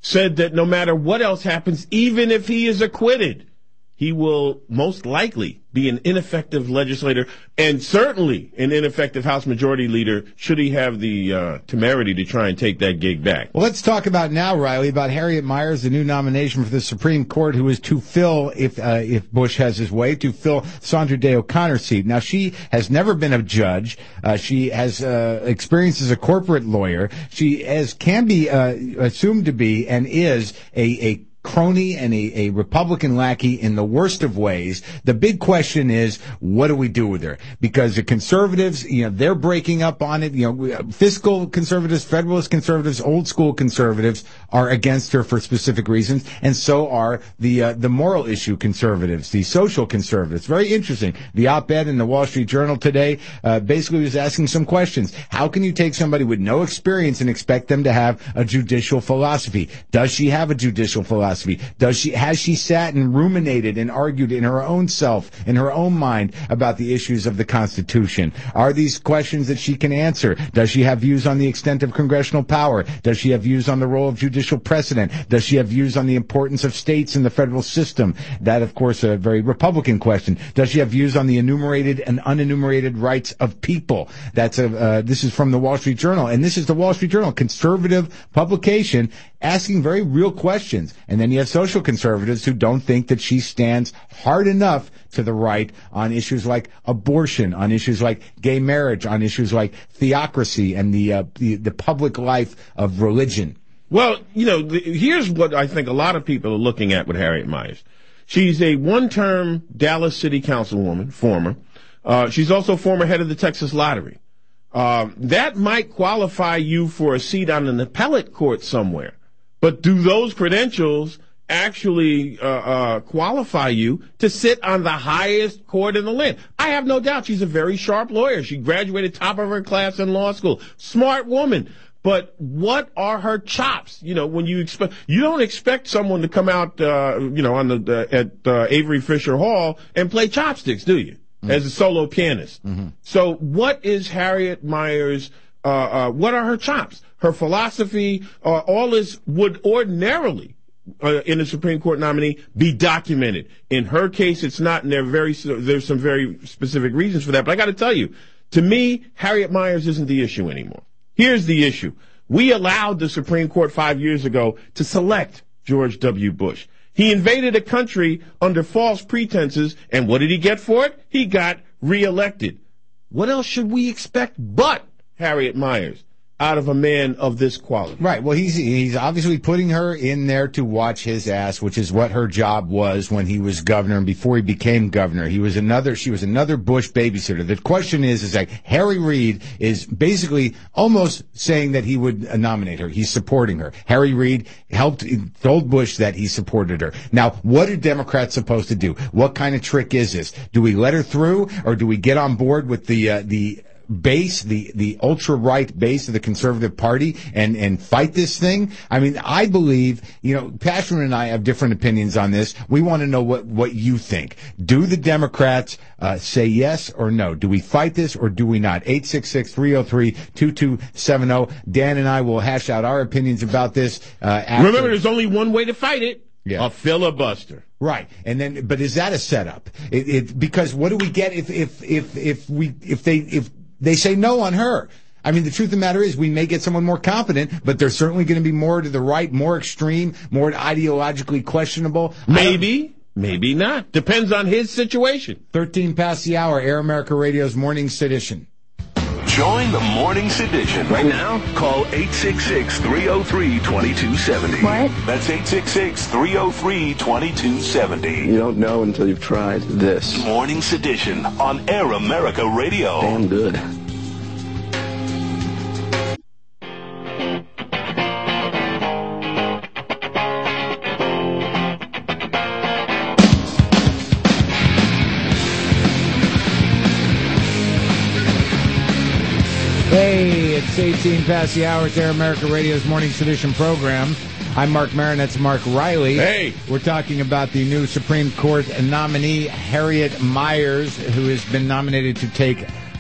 said that no matter what else happens, even if he is acquitted, he will most likely be an ineffective legislator and certainly an ineffective House Majority Leader should he have the uh, temerity to try and take that gig back. Well, let's talk about now, Riley, about Harriet Miers, the new nomination for the Supreme Court, who is to fill, if uh, if Bush has his way, to fill Sandra Day O'Connor's seat. Now, she has never been a judge. Uh, she has uh, experience as a corporate lawyer. She has can be uh, assumed to be and is a a crony and a, a Republican lackey in the worst of ways. The big question is, what do we do with her? Because the conservatives, you know, they're breaking up on it. You know, fiscal conservatives, federalist conservatives, old school conservatives are against her for specific reasons, and so are the uh, the moral issue conservatives, the social conservatives. Very interesting. The op-ed in the Wall Street Journal today uh, basically was asking some questions. How can you take somebody with no experience and expect them to have a judicial philosophy? Does she have a judicial philosophy? Does she, has she sat and ruminated and argued in her own self, in her own mind, about the issues of the Constitution? Are these questions that she can answer? Does she have views on the extent of congressional power? Does she have views on the role of judicial precedent? Does she have views on the importance of states in the federal system? That, of course, a very Republican question. Does she have views on the enumerated and unenumerated rights of people? That's a, uh, this is from the Wall Street Journal, and this is the Wall Street Journal, conservative publication, asking very real questions. And then you have social conservatives who don't think that she stands hard enough to the right on issues like abortion, on issues like gay marriage, on issues like theocracy and the uh, the, the public life of religion. Well, you know, the, here's what I think a lot of people are looking at with Harriet Miers. She's a one-term Dallas City Councilwoman, former. Uh, she's also former head of the Texas Lottery. Um, that might qualify you for a seat on an appellate court somewhere. But do those credentials actually uh, uh, qualify you to sit on the highest court in the land? I have no doubt she's a very sharp lawyer. She graduated top of her class in law school. Smart woman. But what are her chops? You know, when you expect, you don't expect someone to come out, uh, you know, on the, uh, at uh, Avery Fisher Hall and play chopsticks, do you? Mm-hmm. As a solo pianist. Mm-hmm. So what is Harriet Miers' Uh, uh, what are her chops? Her philosophy, uh, all this would ordinarily, uh, in a Supreme Court nominee, be documented. In her case, it's not, and there are very, there's some very specific reasons for that. But I got to tell you, to me, Harriet Miers isn't the issue anymore. Here's the issue. We allowed the Supreme Court five years ago to select George W. Bush. He invaded a country under false pretenses, and what did he get for it? He got reelected. What else should we expect but Harriet Miers out of a man of this quality? Right. Well, he's he's obviously putting her in there to watch his ass, which is what her job was when he was governor and before he became governor. He was another. She was another Bush babysitter. The question is, is that Harry Reid is basically almost saying that he would uh, nominate her. He's supporting her. Harry Reid helped, told Bush that he supported her. Now, what are Democrats supposed to do? What kind of trick is this? Do we let her through, or do we get on board with the uh, the base, the, the ultra-right base of the Conservative Party and, and fight this thing? I mean, I believe, you know, Pashman and I have different opinions on this. We want to know what, what you think. Do the Democrats uh, say yes or no? Do we fight this or do we not? eight six six, three oh three, two two seven oh. Dan and I will hash out our opinions about this. Uh, after. Remember, there's only one way to fight it. Yeah. A filibuster. Right. And then, but is that a setup? It, it, because what do we get if, if, if, if we, if they, if, they say no on her? I mean, the truth of the matter is we may get someone more competent, but they're certainly going to be more to the right, more extreme, more ideologically questionable. Maybe, maybe not. Depends on his situation. thirteen past the hour, Air America Radio's Morning Sedition. Join the Morning Sedition. Right now, call eight six six, three oh three, two two seven oh. What? That's eight six six, three oh three, two two seven oh. You don't know until you've tried this. Morning Sedition on Air America Radio. Damn good. Hey, it's eighteen past the hour. It's Air America Radio's Morning Sedition program. I'm Mark Maron. That's Mark Riley. Hey. We're talking about the new Supreme Court nominee, Harriet Miers, who has been nominated to take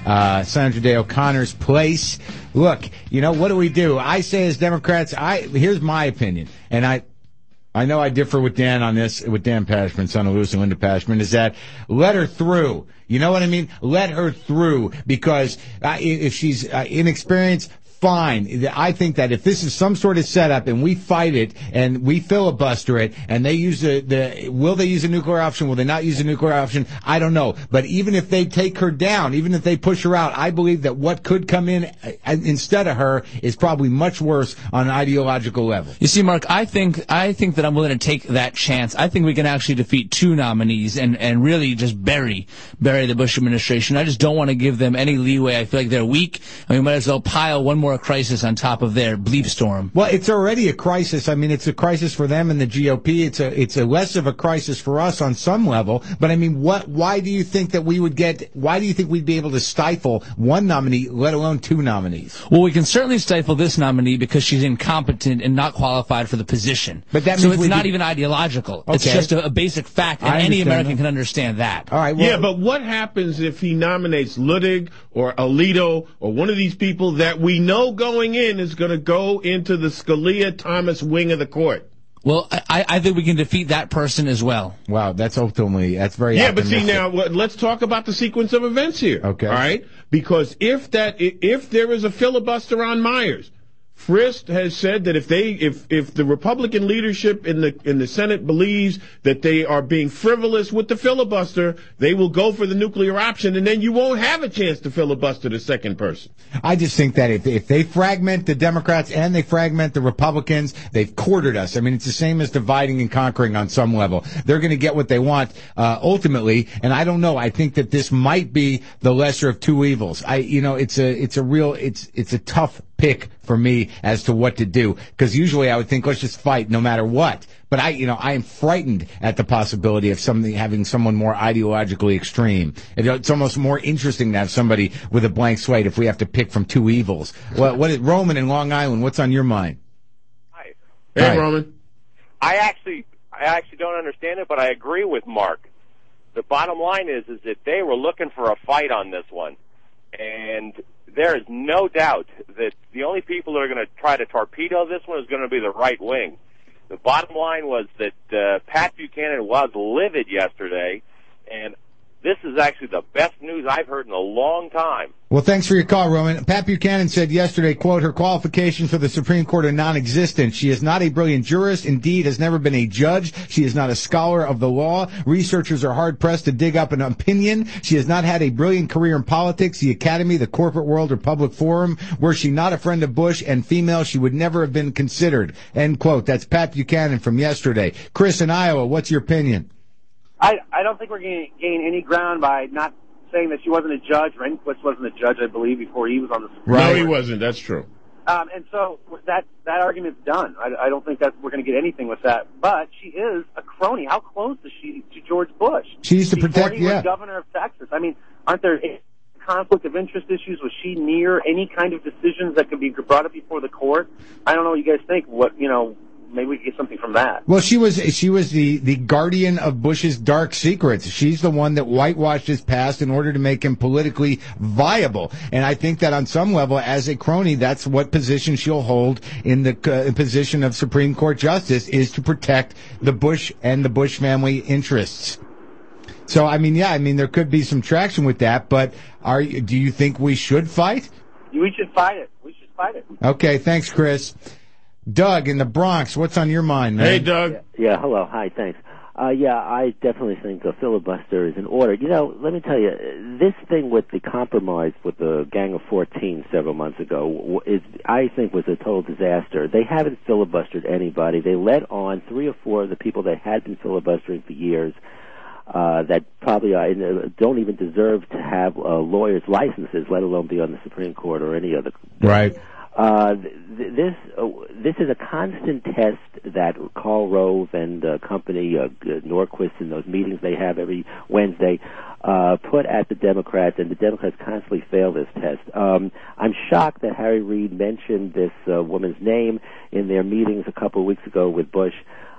uh, Sandra Day O'Connor's place. Look, you know, what do we do? I say as Democrats, I here's my opinion, and I I know I differ with Dan on this, with Dan Pashman, son of Lewis and Linda Pashman, is that let her through. You know what I mean? Let her through, because uh, if she's uh, inexperienced, fine. I think that if this is some sort of setup and we fight it and we filibuster it and they use the, the will they use a nuclear option? Will they not use a nuclear option? I don't know. But even if they take her down, even if they push her out, I believe that what could come in instead of her is probably much worse on an ideological level. You see, Mark, I think I think that I'm willing to take that chance. I think we can actually defeat two nominees and, and really just bury bury the Bush administration. I just don't want to give them any leeway. I feel like they're weak, and we might as well pile one more crisis on top of their bleep storm. Well, it's already a crisis. I mean, it's a crisis for them and the G O P. It's a it's a less of a crisis for us on some level. But I mean, what? Why do you think that we would get? Why do you think we'd be able to stifle one nominee, let alone two nominees? Well, we can certainly stifle this nominee because she's incompetent and not qualified for the position. But that so means it's not could... even ideological. Okay. It's just a, a basic fact, and I any American that. can understand that. All right. Well, yeah, but what happens if he nominates Luttig or Alito or one of these people that we know going in is going to go into the Scalia-Thomas wing of the court? Well, I, I think we can defeat that person as well. Wow, that's ultimately, that's very Yeah, but see, optimistic. now, let's talk about the sequence of events here. Okay. All right? Because if that, if there is a filibuster on Myers, Frist has said that if they, if, if the Republican leadership in the, in the Senate believes that they are being frivolous with the filibuster, they will go for the nuclear option, and then you won't have a chance to filibuster the second person. I just think that if, if they fragment the Democrats and they fragment the Republicans, they've quartered us. I mean, it's the same as dividing and conquering on some level. They're going to get what they want, uh, ultimately, and I don't know. I think that this might be the lesser of two evils. I, you know, it's a, it's a real, it's, it's a tough pick for me as to what to do, because usually I would think let's just fight no matter what. But I, you know, I am frightened at the possibility of something having someone more ideologically extreme. It's almost more interesting to have somebody with a blank slate if we have to pick from two evils. Well, what is Roman in Long Island? What's on your mind? Hi. Hey, Hi. Roman. I actually, I actually don't understand it, but I agree with Mark. The bottom line is, is that they were looking for a fight on this one, and there is no doubt that the only people that are going to try to torpedo this one is going to be the right wing. The bottom line was that uh, Pat Buchanan was livid yesterday, and this is actually the best news I've heard in a long time. Well, thanks for your call, Roman. Pat Buchanan said yesterday, quote, her qualifications for the Supreme Court are non-existent. She is not a brilliant jurist, indeed has never been a judge. She is not a scholar of the law. Researchers are hard-pressed to dig up an opinion. She has not had a brilliant career in politics, the academy, the corporate world, or public forum. Were she not a friend of Bush and female, she would never have been considered. End quote. That's Pat Buchanan from yesterday. Chris in Iowa, what's your opinion? I, I don't think we're going to gain any ground by not saying that she wasn't a judge. Rehnquist wasn't a judge, I believe, before he was on the Supreme Court. No, he wasn't. That's true. Um, and so that that argument's done. I, I don't think that we're going to get anything with that. But she is a crony. How close is she to George Bush? She used to Before protect, he was yeah. governor of Texas. I mean, aren't there conflict of interest issues? Was she near any kind of decisions that could be brought up before the court? I don't know what you guys think. What, you know, maybe we could get something from that. Well, she was she was the, the guardian of Bush's dark secrets. She's the one that whitewashed his past in order to make him politically viable. And I think that on some level, as a crony, that's what position she'll hold in the uh, position of Supreme Court justice, is to protect the Bush and the Bush family interests. So, I mean, yeah, I mean, there could be some traction with that, but are do you think we should fight? We should fight it. We should fight it. Okay, thanks, Chris. Doug in the Bronx, what's on your mind, man? Hey, Doug. Yeah, yeah, hello. Hi, thanks. Uh, yeah, I definitely think a filibuster is in order. You know, let me tell you, this thing with the compromise with the Gang of fourteen several months ago is, I think, was a total disaster. They haven't filibustered anybody. They let on three or four of the people that had been filibustering for years uh, that probably are, don't even deserve to have uh, lawyers' licenses, let alone be on the Supreme Court or any other. Right. Uh, th- this uh, this is a constant test that Karl Rove and uh, company, uh, Norquist, in those meetings they have every Wednesday, uh, put at the Democrats, and the Democrats constantly fail this test. Um, I'm shocked that Harry Reid mentioned this uh, woman's name in their meetings a couple of weeks ago with Bush.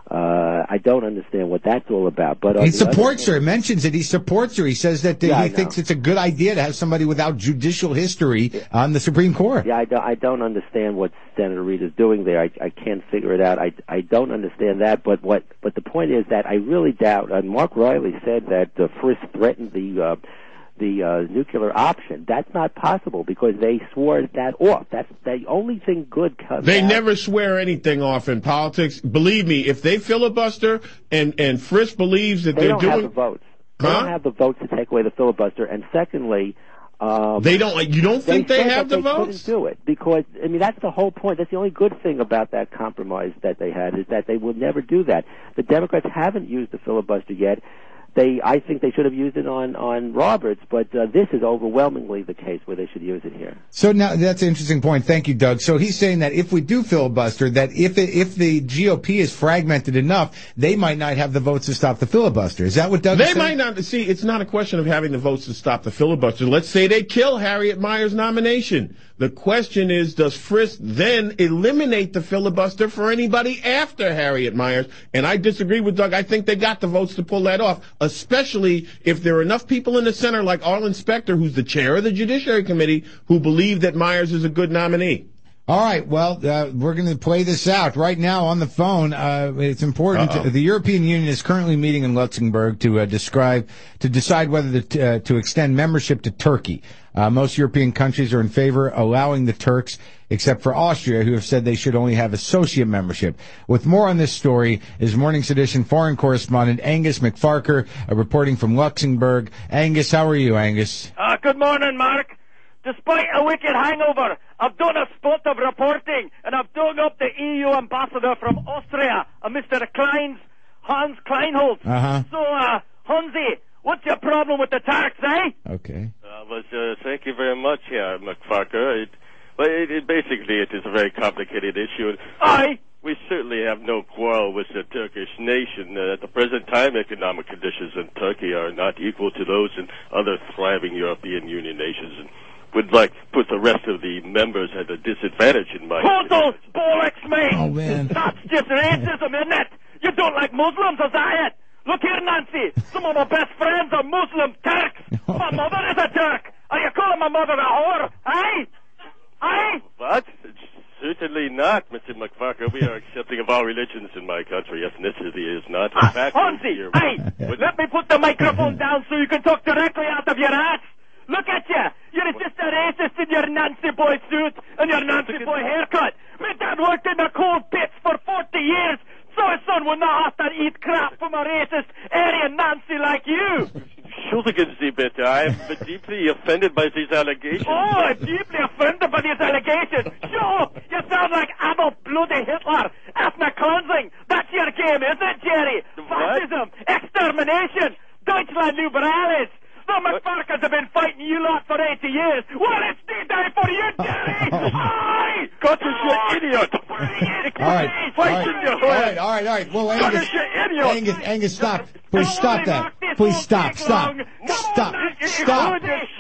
Uh, I don't understand what that's all about. But on He the other supports her. He mentions it. He supports her. He says that uh, Yeah, I he know. thinks it's a good idea to have somebody without judicial history on the Supreme Court. Yeah, I don't, I don't understand what Senator Reid is doing there. I, I can't figure it out. I, I don't understand that. But what? But the point is that I really doubt. Uh, Mark Riley said that uh, Frist threatened the uh, the uh, nuclear option. That's not possible because they swore that off. That's the only thing good comes. They out. never swear anything off in politics. Believe me, if they filibuster and and Frist believes that They they're don't doing, have the votes. They Huh? don't have the votes to take away the filibuster. And secondly, um, They don't- you don't think they said have that the they votes? Couldn't do it because I mean that's the whole point. That's the only good thing about that compromise that they had is that they will never do that. The Democrats haven't used the filibuster yet. They, I think they should have used it on on Roberts, but uh, this is overwhelmingly the case where they should use it here. So now that's an interesting point. Thank you, Doug. So he's saying that if we do filibuster, that if it, if the G O P is fragmented enough, they might not have the votes to stop the filibuster. Is that what Doug is they saying? might not see. It's not a question of having the votes to stop the filibuster. Let's say they kill Harriet Meyer's nomination. The question is, does Frist then eliminate the filibuster for anybody after Harriet Myers? And I disagree with Doug. I think they got the votes to pull that off, especially if there are enough people in the center like Arlen Specter, who's the chair of the Judiciary Committee, who believe that Myers is a good nominee. All right. Well, uh, we're going to play this out right now on the phone. Uh, it's important. Uh-oh. The European Union is currently meeting in Luxembourg to uh, describe to decide whether to, uh, to extend membership to Turkey. Uh, most European countries are in favor of allowing the Turks, except for Austria, who have said they should only have associate membership. With more on this story is Morning Sedition foreign correspondent Angus McFarker, uh, reporting from Luxembourg. Angus, how are you, Angus? Uh, good morning, Mark. Despite a wicked hangover, I've done a spot of reporting, and I've dug up the E U ambassador from Austria, uh, Mister Kleins, Hans Kleinholz. Uh-huh. So, uh, Hansi, what's your problem with the Turks, eh? Okay. Uh, well, uh, thank you very much, here, McFarker. It, well, it, it, basically, it is a very complicated issue. Aye. We certainly have no quarrel with the Turkish nation. Uh, at the present time, economic conditions in Turkey are not equal to those in other thriving European Union nations, and would like to put the rest of the members at a disadvantage in my Total bollocks, mate. Oh, man. That's just racism, isn't it? You don't like Muslims, is that it? Look here, Nancy. Some of my best friends are Muslim Turks. My mother is a Turk. Are you calling my mother a whore? Aye? Aye? What? Certainly not, Mister McFarker. We are accepting of all religions in my country. Ethnicity is not a factor. Hansi, here. hey, let me put the microphone down so you can talk directly out of your ass. Look at you. You're just a racist in your Nancy boy suit and your Nancy boy haircut. My dad worked in the coal pits for forty years, so his son will not have to eat crap from a racist Aryan Nancy like you. Entschuldigen Sie bitte. I am deeply offended by these allegations. Oh, I'm deeply offended by these allegations. Sure, you sound like Adolf Bloody Hitler. Ethnic cleansing. That's your game, isn't it, Jerry? Fascism. Extermination. Deutschland Liberalis. The McFarkers have been fighting you lot for eighty years. Well, it's the day for you, Jerry! Aye! Gottes, you idiot! All right. All right. All right. All right. All right. Well, Angus, Angus, Angus, stop. Please stop that. Please stop. Stop. Stop. Stop.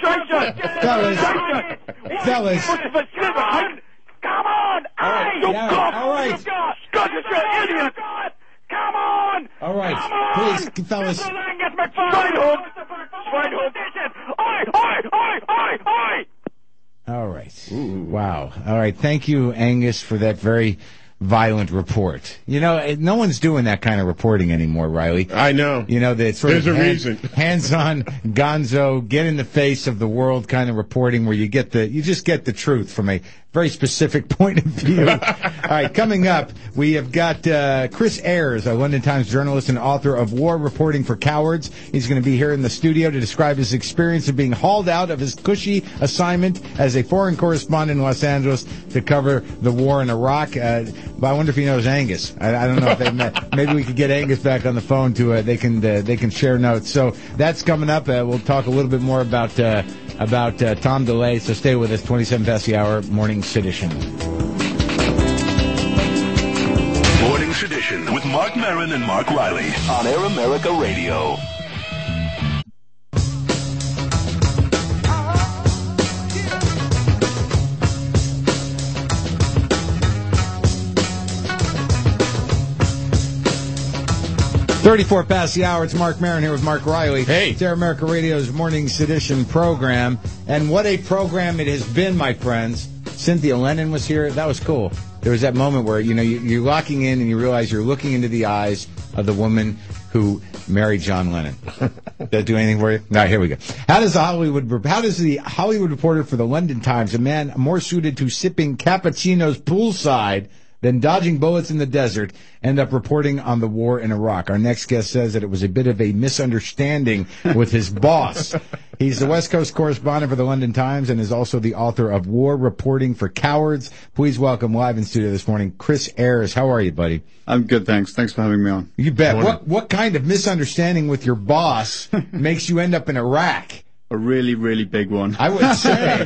Fellas. Fellas. Come on! Aye! You cock! All right. Gottes, you idiot! Come on! All right. Please, fellas. Schweinhund! Schweinhund! Oi! Oi! Oi! Oi! Oi! All right. Wow. All right. Thank you, Angus, for that very violent report. You know, eh, no one's doing that kind of reporting anymore, Riley. I know. You know, that sort There's of a hand- reason. hands-on, gonzo, get in the face of the world kind of reporting where you get the, you just get the truth from a very specific point of view. All right, coming up, we have got uh, Chris Ayres, a London Times journalist and author of War Reporting for Cowards. He's going to be here in the studio to describe his experience of being hauled out of his cushy assignment as a foreign correspondent in Los Angeles to cover the war in Iraq. Uh, but I wonder if he knows Angus. I, I don't know if they met. Maybe we could get Angus back on the phone to uh, they can uh, they can share notes. So that's coming up. Uh, we'll talk a little bit more about uh, about uh, Tom DeLay. So stay with us. twenty-seven past the hour, Morning Sedition. Morning Sedition with Mark Maron and Mark Riley on Air America Radio. thirty-four past the hour. It's Mark Maron here with Mark Riley. Hey. It's Air America Radio's Morning Sedition program. And what a program it has been, my friends. Cynthia Lennon was here. That was cool. There was that moment where, you know, you, you're locking in and you realize you're looking into the eyes of the woman who married John Lennon. Did that do anything for you? No, here we go. How does the Hollywood, how does the Hollywood Reporter for the London Times, a man more suited to sipping cappuccinos poolside than dodging bullets in the desert, end up reporting on the war in Iraq? Our next guest says that it was a bit of a misunderstanding with his boss. He's the West Coast correspondent for the London Times and is also the author of War Reporting for Cowards. Please welcome live in studio this morning, Chris Ayres. How are you, buddy? I'm good, thanks. Thanks for having me on. You bet. What what kind of misunderstanding with your boss makes you end up in Iraq? A really, really big one. I would say.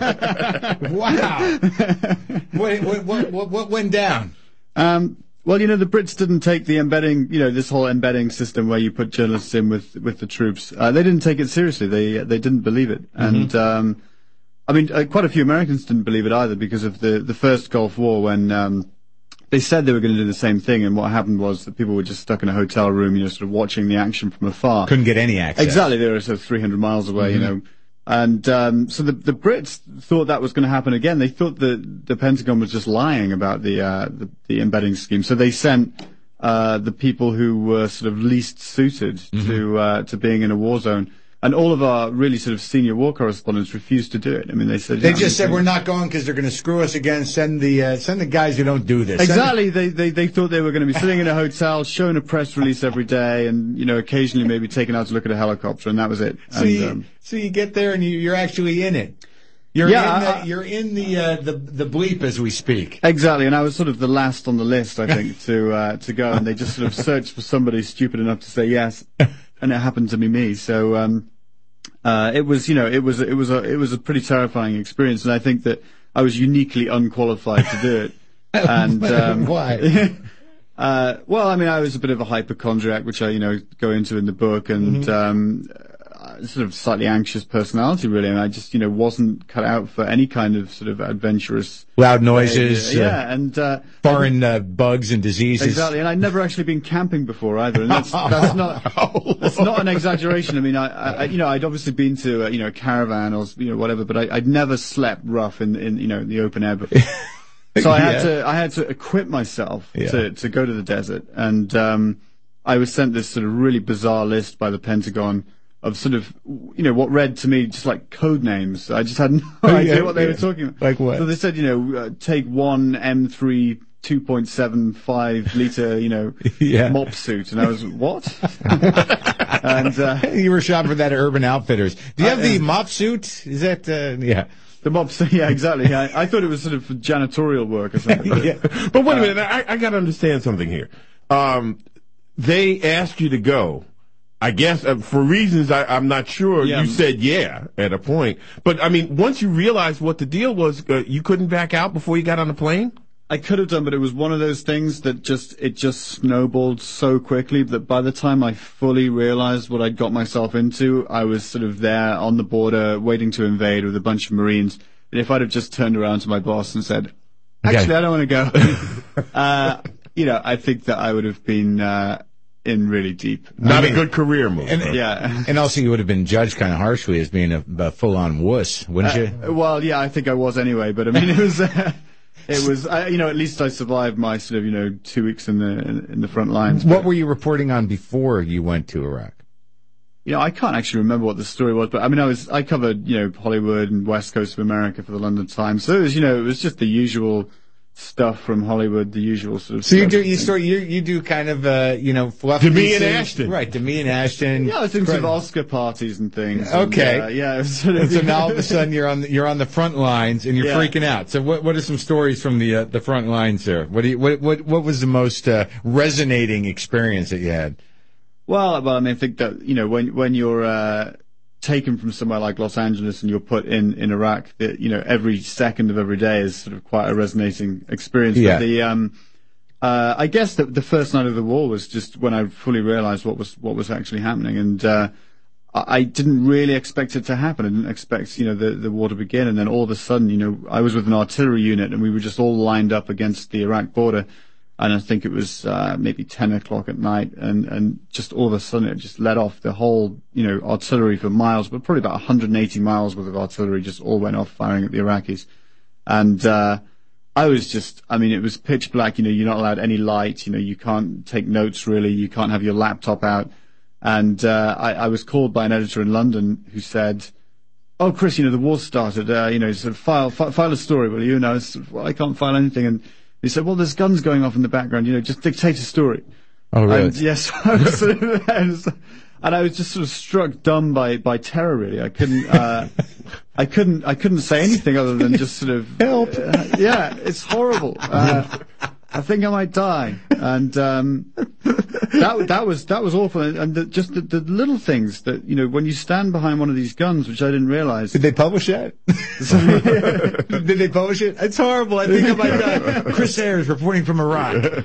Wow. What, what, what, what, what went down? Um, well, you know, the Brits didn't take the embedding, you know, this whole embedding system where you put journalists in with, with the troops. Uh, they didn't take it seriously. They, they didn't believe it. Mm-hmm. And, um, I mean, uh, quite a few Americans didn't believe it either because of the, the first Gulf War when, um, they said they were going to do the same thing. And what happened was that people were just stuck in a hotel room, you know, sort of watching the action from afar. Couldn't get any access. Exactly. They were sort of three hundred miles away, mm-hmm. you know. And um, so the, the Brits thought that was going to happen again. They thought that the Pentagon was just lying about the uh, the, the embedding scheme. So they sent uh, the people who were sort of least suited mm-hmm. to uh, to being in a war zone. And all of our really sort of senior war correspondents refused to do it. I mean, they said they just said we're not going because they're going to screw us again. Send the uh, send the guys who don't do this. Exactly. They they they thought they were going to be sitting in a hotel, showing a press release every day, and you know, occasionally maybe taken out to look at a helicopter, and that was it. So and, you, um, so you get there and you, you're actually in it. You're yeah, in the, I, you're in the uh, the the bleep as we speak. Exactly, and I was sort of the last on the list, I think, to uh, to go, and they just sort of searched for somebody stupid enough to say yes, and it happened to be me. So. Um, Uh, it was, you know, it was, it was a, it was a pretty terrifying experience, and I think that I was uniquely unqualified to do it. And um, why? uh, well, I mean, I was a bit of a hypochondriac, which I, you know, go into in the book, and mm-hmm. um, sort of slightly anxious personality, really, and I just, you know, wasn't cut out for any kind of sort of adventurous, loud noises, uh, yeah, and uh, foreign uh, bugs and diseases. Exactly, and I'd never actually been camping before either, and that's that's not that's not an exaggeration. I mean, I, I you know, I'd obviously been to uh, you know a caravan or you know whatever, but I, I'd never slept rough in in you know in the open air before. So I had yeah. to I had to equip myself yeah. to to go to the desert, and um, I was sent this sort of really bizarre list by the Pentagon of sort of, you know, what read to me just like code names. I just had no oh, idea yeah, what they yeah. were talking about. Like what? So they said, you know, uh, take one M three two point seven five liter, you know, yeah. mop suit. And I was, what? and, uh, you were shopping for that at Urban Outfitters. Do you have I, the mop suit? Is that, uh, yeah. The mop suit, yeah, exactly. I, I thought it was sort of janitorial work or something. But, yeah. but wait a minute, I, I gotta understand something here. Um, they asked you to go. I guess uh, for reasons I, I'm not sure. Yeah. You said yeah at a point, but I mean, once you realized what the deal was, uh, you couldn't back out before you got on the plane. I could have done, but it was one of those things that just it just snowballed so quickly that by the time I fully realized what I'd got myself into, I was sort of there on the border waiting to invade with a bunch of Marines. And if I'd have just turned around to my boss and said, "Actually, okay. I don't want to go," uh, you know, I think that I would have been. Uh, in really deep. Not I mean, a good career move. And, yeah. And also you would have been judged kind of harshly as being a, a full-on wuss, wouldn't uh, you? Well, yeah, I think I was anyway, but I mean, it was, uh, it was, uh, you know, at least I survived my sort of, you know, two weeks in the, in, in the front lines. What but, were you reporting on before you went to Iraq? You know, I can't actually remember what the story was, but I mean, I was, I covered, you know, Hollywood and West Coast of America for the London Times. So it was, you know, it was just the usual stuff from Hollywood, the usual sort of so stuff. you do you sort you you do kind of uh you know fluffy Demi and Ashton, right? Demi and Ashton. Yeah, I was in sort of Oscar parties and things. Okay, and, uh, yeah. It was sort of, and so now all of a sudden you're on the, you're on the front lines and you're yeah. freaking out. So what what are some stories from the uh, the front lines there? What do you what what what was the most uh, resonating experience that you had? Well, well, I mean, I think that you know when when you're uh, taken from somewhere like Los Angeles and you're put in, in Iraq, that, you know, every second of every day is sort of quite a resonating experience. Yeah. But the, um, uh, I guess that the first night of the war was just when I fully realized what was, what was actually happening. And, uh, I didn't really expect it to happen. I didn't expect, you know, the, the war to begin. And then all of a sudden, you know, I was with an artillery unit and we were just all lined up against the Iraq border. and I think it was uh, maybe ten o'clock at night, and, and just all of a sudden it just let off the whole, you know, artillery for miles, but probably about one hundred eighty miles worth of artillery just all went off firing at the Iraqis. And uh, I was just, I mean, it was pitch black, you know, you're not allowed any light, you know, you can't take notes really, you can't have your laptop out. And uh, I, I was called by an editor in London who said, "Oh, Chris, you know, the war started, uh, you know, sort of file, fi- file a story, will you?" And I was sort of, well, I can't file anything. And he said, "Well, there's guns going off in the background, you know, just dictate a story." Oh, really? And yes, I was sort of, and I was just sort of struck dumb by, by terror, really. I couldn't, uh, I couldn't, I couldn't say anything other than just sort of, help. Uh, yeah, it's horrible. Uh, I think I might die. And, um, that, that was, that was awful. And, and the, just the, the little things that, you know, when you stand behind one of these guns, which I didn't realize. Did they publish that? Did they publish it? It's horrible. I think I might die. Chris Ayers reporting from Iraq.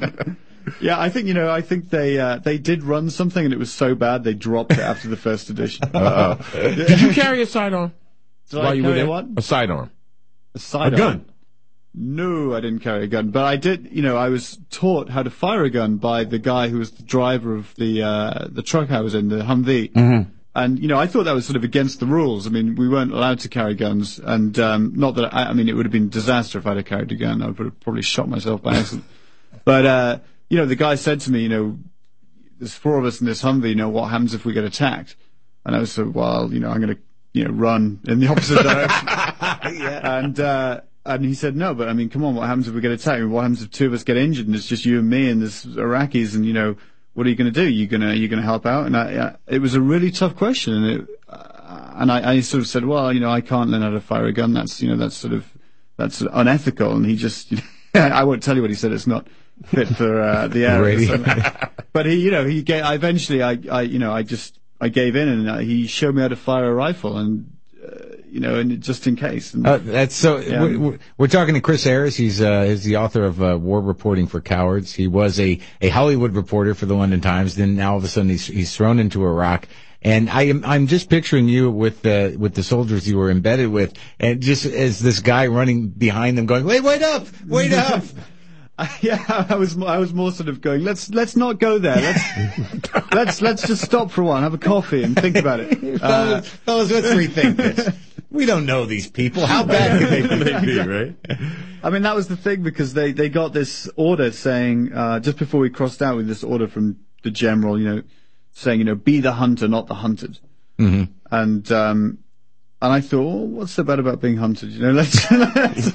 Yeah, I think, you know, I think they, uh, they did run something and it was so bad they dropped it after the first edition. Uh-oh. Did you carry a sidearm? Did while I you carry were there? what? A sidearm. A sidearm? A gun? No, I didn't carry a gun, but I did, you know, I was taught how to fire a gun by the guy who was the driver of the, uh, the truck I was in, the Humvee. Mm-hmm. And, you know, I thought that was sort of against the rules. I mean, we weren't allowed to carry guns, and, um, not that, I, I mean, it would have been a disaster if I'd have carried a gun. I would have probably shot myself by accident. But, uh, you know, the guy said to me, you know, there's four of us in this Humvee, you know, what happens if we get attacked? And I was so, well, you know, I'm going to, you know, run in the opposite direction. Yeah. And, uh, and he said, no, but I mean, come on, what happens if we get attacked? What happens if two of us get injured and it's just you and me and there's Iraqis and, you know, what are you going to do? You going to, you going to help out? And I, uh, it was a really tough question. And it, uh, and I, I sort of said, well, you know, I can't learn how to fire a gun. That's, you know, that's sort of, that's unethical. And he just, you know, I won't tell you what he said. It's not fit for, uh, the area. But he, you know, he gave, I eventually, I, I, you know, I just, I gave in and uh, he showed me how to fire a rifle and, uh, you know, and just in case. And, uh, that's so. Yeah. We're, we're talking to Chris Ayers. He's uh, he's the author of uh, War Reporting for Cowards. He was a, a Hollywood reporter for the London Times. Then now all of a sudden he's he's thrown into Iraq. And I am I'm just picturing you with the with the soldiers you were embedded with, and just as this guy running behind them, going, "Wait, wait up, wait up." Uh, yeah, I was I was more sort of going, let's let's not go there. Let's let's let's just stop for a while, have a coffee, and think about it. Uh, fellas, fellas, let's rethink this. We don't know these people. How bad could they be, right? I mean, that was the thing because they they got this order saying uh, just before we crossed out with this order from the general, you know, saying, you know, be the hunter, not the hunted. Mm-hmm. And um, and I thought, well, what's so bad about being hunted? You know, let's. let's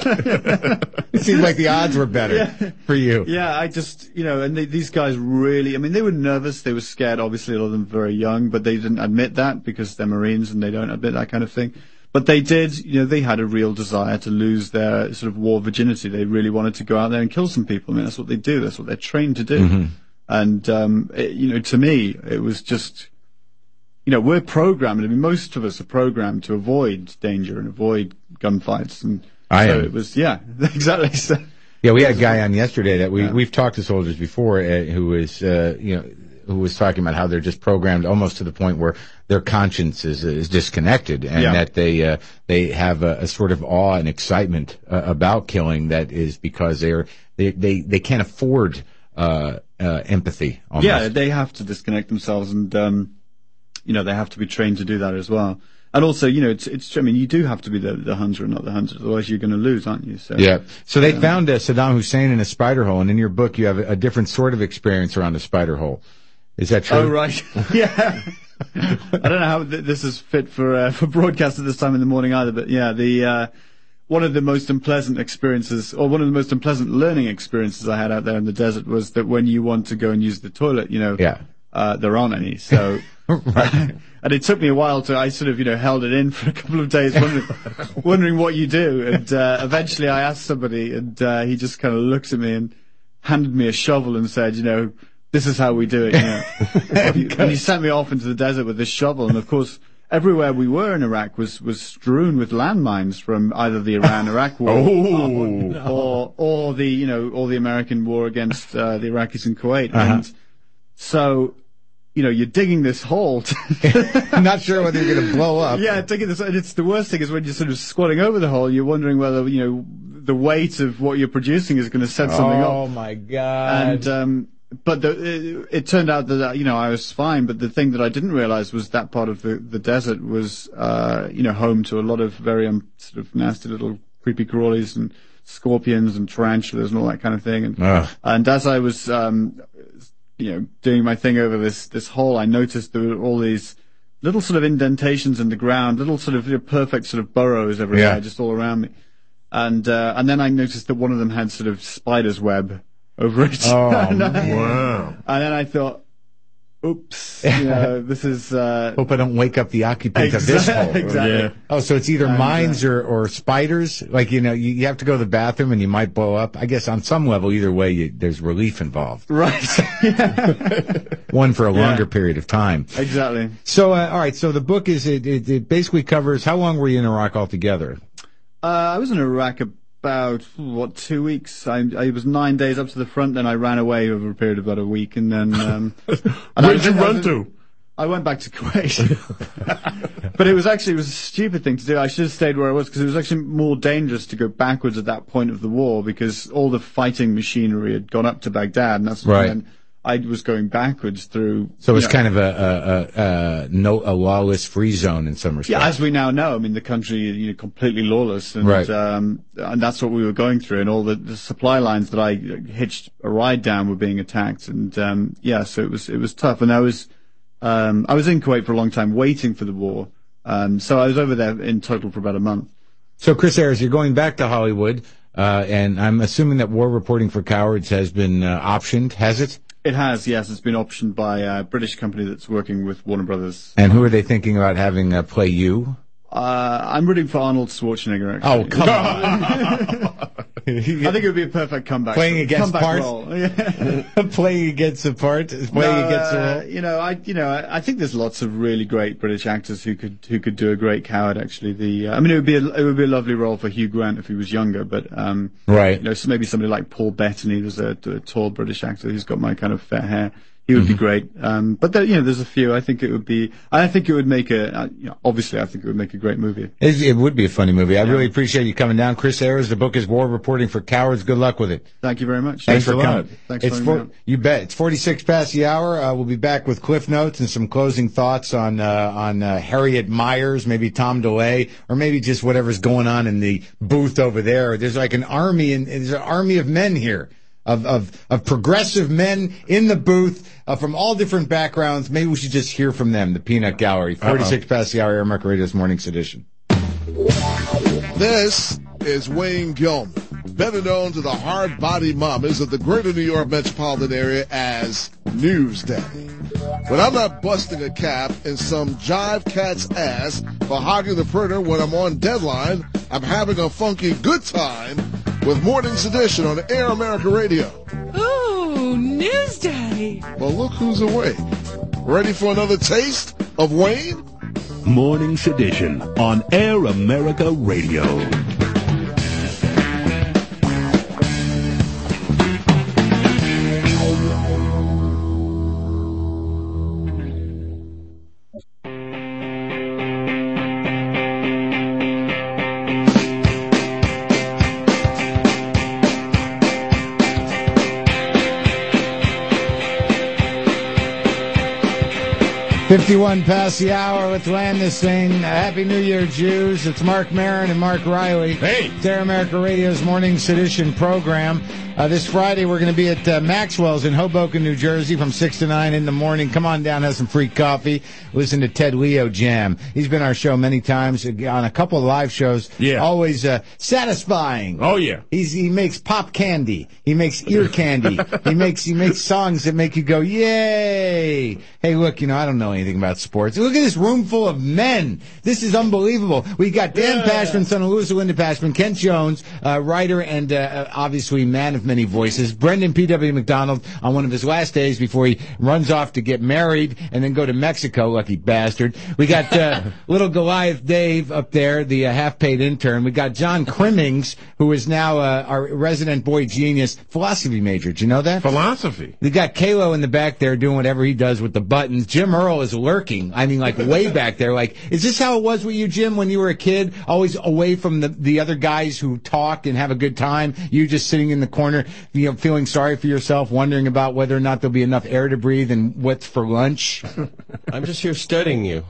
it seemed like the odds were better yeah. for you. Yeah, I just, you know, and they, these guys really, I mean, they were nervous, they were scared. Obviously, a lot of them very young, but they didn't admit that because they're Marines and they don't admit that kind of thing. But they did, you know, they had a real desire to lose their sort of war virginity. They really wanted to go out there and kill some people. I mean, that's what they do. That's what they're trained to do. Mm-hmm. And, um, it, you know, to me, it was just, you know, we're programmed. I mean, most of us are programmed to avoid danger and avoid gunfights. And I so am. it was, yeah, exactly. So, yeah, we had a guy on yesterday that we, yeah. we've talked to soldiers before, uh, who is, uh, you know, who was talking about how they're just programmed almost to the point where their conscience is, is disconnected and yeah. that they, uh, they have a, a sort of awe and excitement uh, about killing that is because they're, they, they, they can't afford, uh, uh, empathy. Almost. Yeah, they have to disconnect themselves and, um, you know, they have to be trained to do that as well. And also, you know, it's, it's, I mean, you do have to be the, the hunter and not the hunted, otherwise you're going to lose, aren't you? So, yeah. So they um, found uh, Saddam Hussein in a spider hole, and in your book you have a, a different sort of experience around the spider hole. Is that true? Oh, right. Yeah. I don't know how th- this is fit for, uh, for broadcast at this time in the morning either, but yeah, the, uh, one of the most unpleasant experiences, or one of the most unpleasant learning experiences I had out there in the desert was that when you want to go and use the toilet, you know, yeah. uh, there aren't any. So, right. And it took me a while to, I sort of, you know, held it in for a couple of days, wondering, wondering what you do. And, uh, eventually I asked somebody and, uh, he just kind of looked at me and handed me a shovel and said, you know, this is how we do it, you know. And he sent me off into the desert with this shovel. And of course, everywhere we were in Iraq was, was strewn with landmines from either the Iran-Iraq war oh, no. or, or the, you know, or the American war against, uh, the Iraqis in Kuwait. Uh-huh. And so, you know, you're digging this hole. I'm not sure whether you're going to blow up. Yeah, digging this, and it's the worst thing is when you're sort of squatting over the hole, you're wondering whether, you know, the weight of what you're producing is going to set something up. Oh my God. And, um, but the, it, it turned out that, you know, I was fine, but the thing that I didn't realize was that part of the, the desert was, uh, you know, home to a lot of very, um, sort of nasty little creepy crawlies and scorpions and tarantulas and all that kind of thing. And, Ugh. and as I was, um, you know, doing my thing over this, this hole, I noticed there were all these little sort of indentations in the ground, little sort of you know, perfect sort of burrows everywhere, Yeah. just all around me. And, uh, and then I noticed that one of them had sort of spider's web over it. Oh, and, I- man. Wow. and then I thought, oops, you know, this is, uh, Hope I don't wake up the occupant of this hole. exactly. Yeah. Oh, so it's either And, uh, mines or, or spiders? Like, you know, you, you have to go to the bathroom and you might blow up. I guess on some level, either way, you, there's relief involved. Right. One for a Yeah. longer period of time. Exactly. So, uh, all right, so the book is, it, it, it basically covers, how long were you in Iraq altogether? Uh, I was in Iraq about, what, two weeks. I, I was nine days up to the front, then I ran away over a period of about a week, and then, um, and I Where'd was- you I run was- to? I went back to Kuwait. But it was actually, it was a stupid thing to do. I should have stayed where I was, because it was actually more dangerous to go backwards at that point of the war, because all the fighting machinery had gone up to Baghdad, and that's Right. when I was going backwards through. So you it's know, kind of a, a, a, a no, a lawless free zone in some respects. Yeah, as we now know, I mean, the country, you know, completely lawless, and Right. um, and that's what we were going through, and all the, the supply lines that I hitched a ride down were being attacked, and um, yeah, so it was it was tough, and I was um, I was in Kuwait for a long time, waiting for the war, um, so I was over there in total for about a month. So, Chris Ayers, you're going back to Hollywood, uh, and I'm assuming that War Reporting for Cowards has been uh, optioned, has it? It has, yes, it's been optioned by a British company that's working with Warner Brothers. And who are they thinking about having uh, play you? Uh, I'm rooting for Arnold Schwarzenegger, actually. Oh, come on. I think it would be a perfect comeback. Playing against comeback parts? role. Yeah. Playing against the part? Playing No, against the uh, role? you know, I, you know, I, I think there's lots of really great British actors who could, who could do a great coward. Actually, the, uh, I mean, it would be, a, it would be a lovely role for Hugh Grant if he was younger, but, um, Right. you know, so maybe somebody like Paul Bettany, there's a, a tall British actor who's got my kind of fair hair. He would be great. Um, but there, you know, there's a few. I think it would be, I think it would make a, uh, you know, obviously I think it would make a great movie. It, it would be a funny movie. I really appreciate you coming down. Chris Ayers, the book is War Reporting for Cowards. Good luck with it. Thank you very much. Thanks, Thanks for a coming. lot. Thanks It's for for, having me you bet. It's forty-six past the hour. Uh, we'll be back with Cliff Notes and some closing thoughts on uh, on uh, Harriet Myers, maybe Tom DeLay, or maybe just whatever's going on in the booth over there. There's like an army, and there's an army of men here. Of, of, of progressive men in the booth, uh, from all different backgrounds. Maybe we should just hear from them. The Peanut Gallery. forty-six past the hour, Air America Radio's Morning Sedition. This is Wayne Gilman, better known to the hard body mamas of the greater New York metropolitan area as Newsday. But I'm not busting a cap in some jive cat's ass for hogging the printer when I'm on deadline. I'm having a funky good time with Morning's Edition on Air America Radio. Ooh, Newsday. Well, look who's awake. Ready for another taste of Wayne? Morning Sedition on Air America Radio. fifty-one past the hour. Let's land this thing. Uh, Happy New Year, Jews. It's Mark Maron and Mark Riley. Hey. It's Air America Radio's Morning Sedition program. Uh, this Friday, we're going to be at uh, Maxwell's in Hoboken, New Jersey from six to nine in the morning. Come on down, have some free coffee. Listen to Ted Leo jam. He's been our show many times uh, on a couple of live shows. Yeah. Always uh, satisfying. Oh, yeah. He's, he makes pop candy. He makes ear candy. he makes he makes songs that make you go, yay. Hey, look, you know, I don't know anything about sports. Look at this room full of men. This is unbelievable. We got Dan Yeah. Pashman, son of Louis Linda Pashman, Kent Jones, uh, writer and uh, obviously man of many voices, Brendan P W. McDonald on one of his last days before he runs off to get married and then go to Mexico, lucky bastard. We got uh, little Goliath Dave up there, the uh, half-paid intern. We got John Crimmings, who is now uh, our resident boy genius, philosophy major. Did you know that? Philosophy. We got Kalo in the back there doing whatever he does with the buttons. Jim Earl is was lurking. I mean, like way back there. Like, is this how it was with you, Jim, when you were a kid? Always away from the, the other guys who talk and have a good time. You just sitting in the corner, you know, feeling sorry for yourself, wondering about whether or not there'll be enough air to breathe and what's for lunch. I'm just here studying you.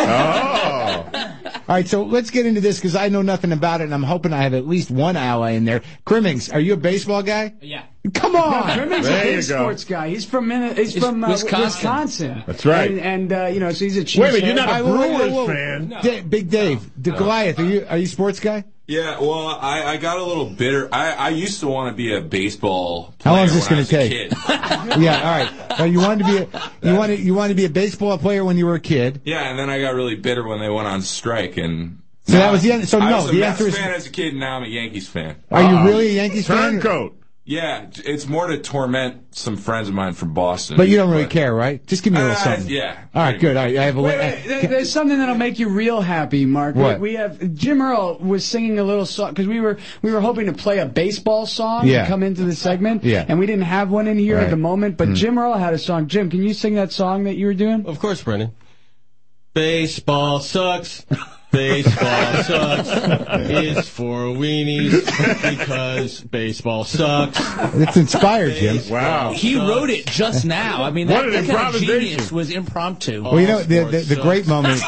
Oh. All right, so let's get into this because I know nothing about it, and I'm hoping I have at least one ally in there. Crimmings, are you a baseball guy? Yeah. Come on! No, Crimmings is a big sports guy. He's from Min- he's It's from uh, Wisconsin. Wisconsin. That's right. And, and uh, you know, so he's a Chiefs Wait a minute, you're fan. not a I- whoa, whoa, Brewers whoa. fan. Da- Big Dave, the Goliath, are you are you a sports guy? Yeah, well, I, I got a little bitter. I, I used to want to be a baseball How player long is this when I going to was a take? kid. Yeah, all right. Uh, you wanted to be a, you wanted you wanted to be a baseball player when you were a kid. Yeah, and then I got really bitter when they went on strike, and So that was the end. So I no, was a the Mets answer is. fan as a kid, and now I'm a Yankees fan. Are you really a Yankees fan? Turncoat. Yeah, it's more to torment some friends of mine from Boston. But you don't really care, right? Just give me a little Uh, something. yeah, All right, good. All right, I have a. Wait, wait, there- there's something that'll make you real happy, Mark. We- What? We have Jim Earl was singing a little song because we were we were hoping to play a baseball song Yeah. to come into the segment, Yeah. and we didn't have one in here Right. at the moment. But Mm. Jim Earl had a song. Jim, can you sing that song that you were doing? Of course, Brendan. Baseball sucks. Baseball sucks. It's for weenies because baseball sucks. It's inspired, Jim. Wow. He wrote it just now. I mean, that, What an that kind of improvisation. genius was impromptu. Well, you know, the, the, the great moment.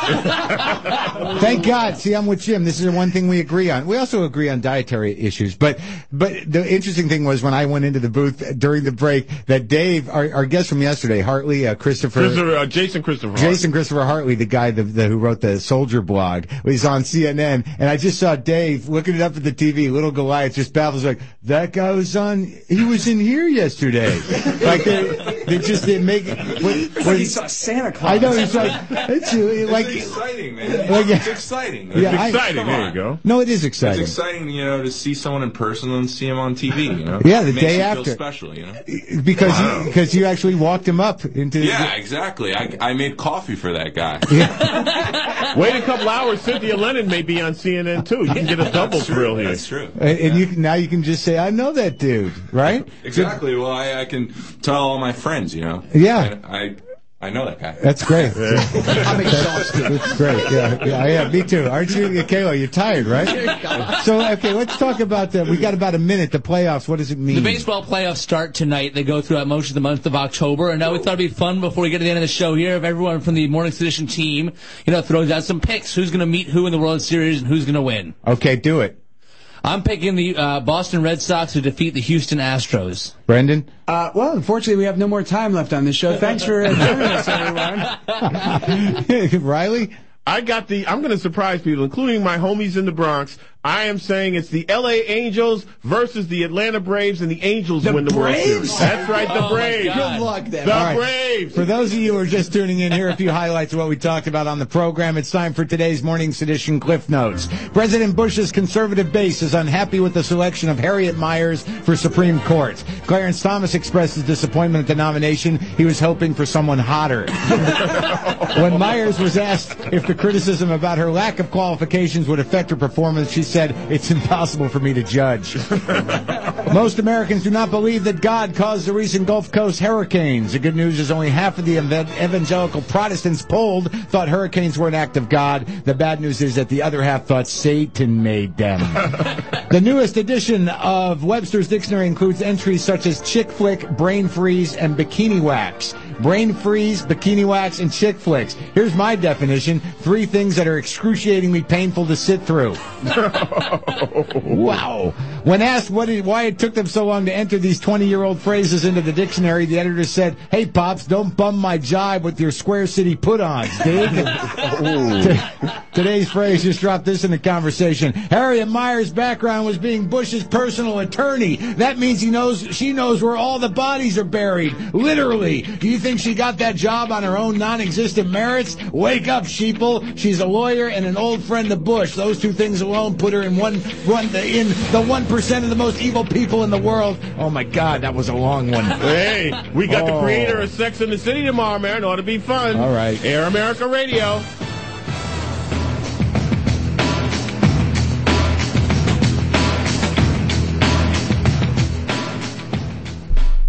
Thank God. See, I'm with Jim. This is the one thing we agree on. We also agree on dietary issues. But but the interesting thing was when I went into the booth during the break that Dave, our, our guest from yesterday, Hartley, uh, Christopher. Christopher, uh, Jason Christopher. Hart. Jason Christopher Hartley, the guy the, the, who wrote the Soldier blog, was on C N N, and I just saw Dave looking it up at the T V. Little Goliath just baffles like that guy was on. He was in here yesterday. Like they, they just they make. What, It's like he saw Santa Claus. I know he's like it's uh, like It's exciting, man. Like, It's exciting. Yeah, I- Come on. No, it is exciting. It's exciting, you know, to see someone in person and see him on T V. You know, Yeah, the It makes day you after. Feel special, you know. because Wow. you, because you actually walked him up into. Yeah, exactly. I, I made coffee for that guy. Wait a couple hours, Cynthia Lennon may be on C N N too. You can get a double That's true. thrill here. That's true. And, and you can, now you can just say, "I know that dude," right? Exactly. Well, I, I can tell all my friends, you know. Yeah. I I, I know that guy. That's great. I'm exhausted. That's great. Yeah, yeah, yeah. Me too. Aren't you, Kayla? You're tired, right? So, okay, let's talk about the. We got about a minute. The playoffs. What does it mean? The baseball playoffs start tonight. They go throughout most of the month of October, and now we thought it'd be fun before we get to the end of the show here if everyone from the Morning Edition team, you know, throws out some picks. Who's going to meet who in the World Series and who's going to win? Okay, do it. I'm picking the uh, Boston Red Sox to defeat the Houston Astros. Brendan? Uh, well, unfortunately, we have no more time left on this show. Thanks for uh, joining us, everyone. Riley? I got the, I'm going to surprise people, including my homies in the Bronx. I am saying it's the L A Angels versus the Atlanta Braves, and the Angels The win the World Braves? Series. That's right, the Oh, my Braves. God. Good luck, then. The All right. Braves. For those of you who are just tuning in, here are a few highlights of what we talked about on the program. It's time for today's Morning Sedition Cliff Notes. President Bush's conservative base is unhappy with the selection of Harriet Miers for Supreme Court. Clarence Thomas expressed his disappointment at the nomination. He was hoping for someone hotter. When Myers was asked if the criticism about her lack of qualifications would affect her performance, she said, "It's impossible for me to judge." Most Americans do not believe that God caused the recent Gulf Coast hurricanes. The good news is only half of the ev- evangelical Protestants polled thought hurricanes were an act of God. The bad news is that the other half thought Satan made them. The newest edition of Webster's Dictionary includes entries such as chick flick, brain freeze, and bikini wax. Brain freeze, bikini wax, and chick flicks. Here's my definition. Three things that are excruciatingly painful to sit through. Wow. When asked what it, why it took them so long to enter these twenty-year-old phrases into the dictionary, the editor said, "Hey, Pops, don't bum my jive with your Square City put-ons, dig?" T- Today's phrase just dropped this in the conversation. Harriet Miers' background was being Bush's personal attorney. That means he knows, she knows where all the bodies are buried. Literally. Do you think she got that job on her own non-existent merits? Wake up, sheeple. She's a lawyer and an old friend of Bush. Those two things alone put her in one, one in the one percent of the most evil people in the world. Oh my God, that was a long one. Hey, we got Oh. the creator of Sex and the City tomorrow, man. Ought to be fun. All right. Air America Radio.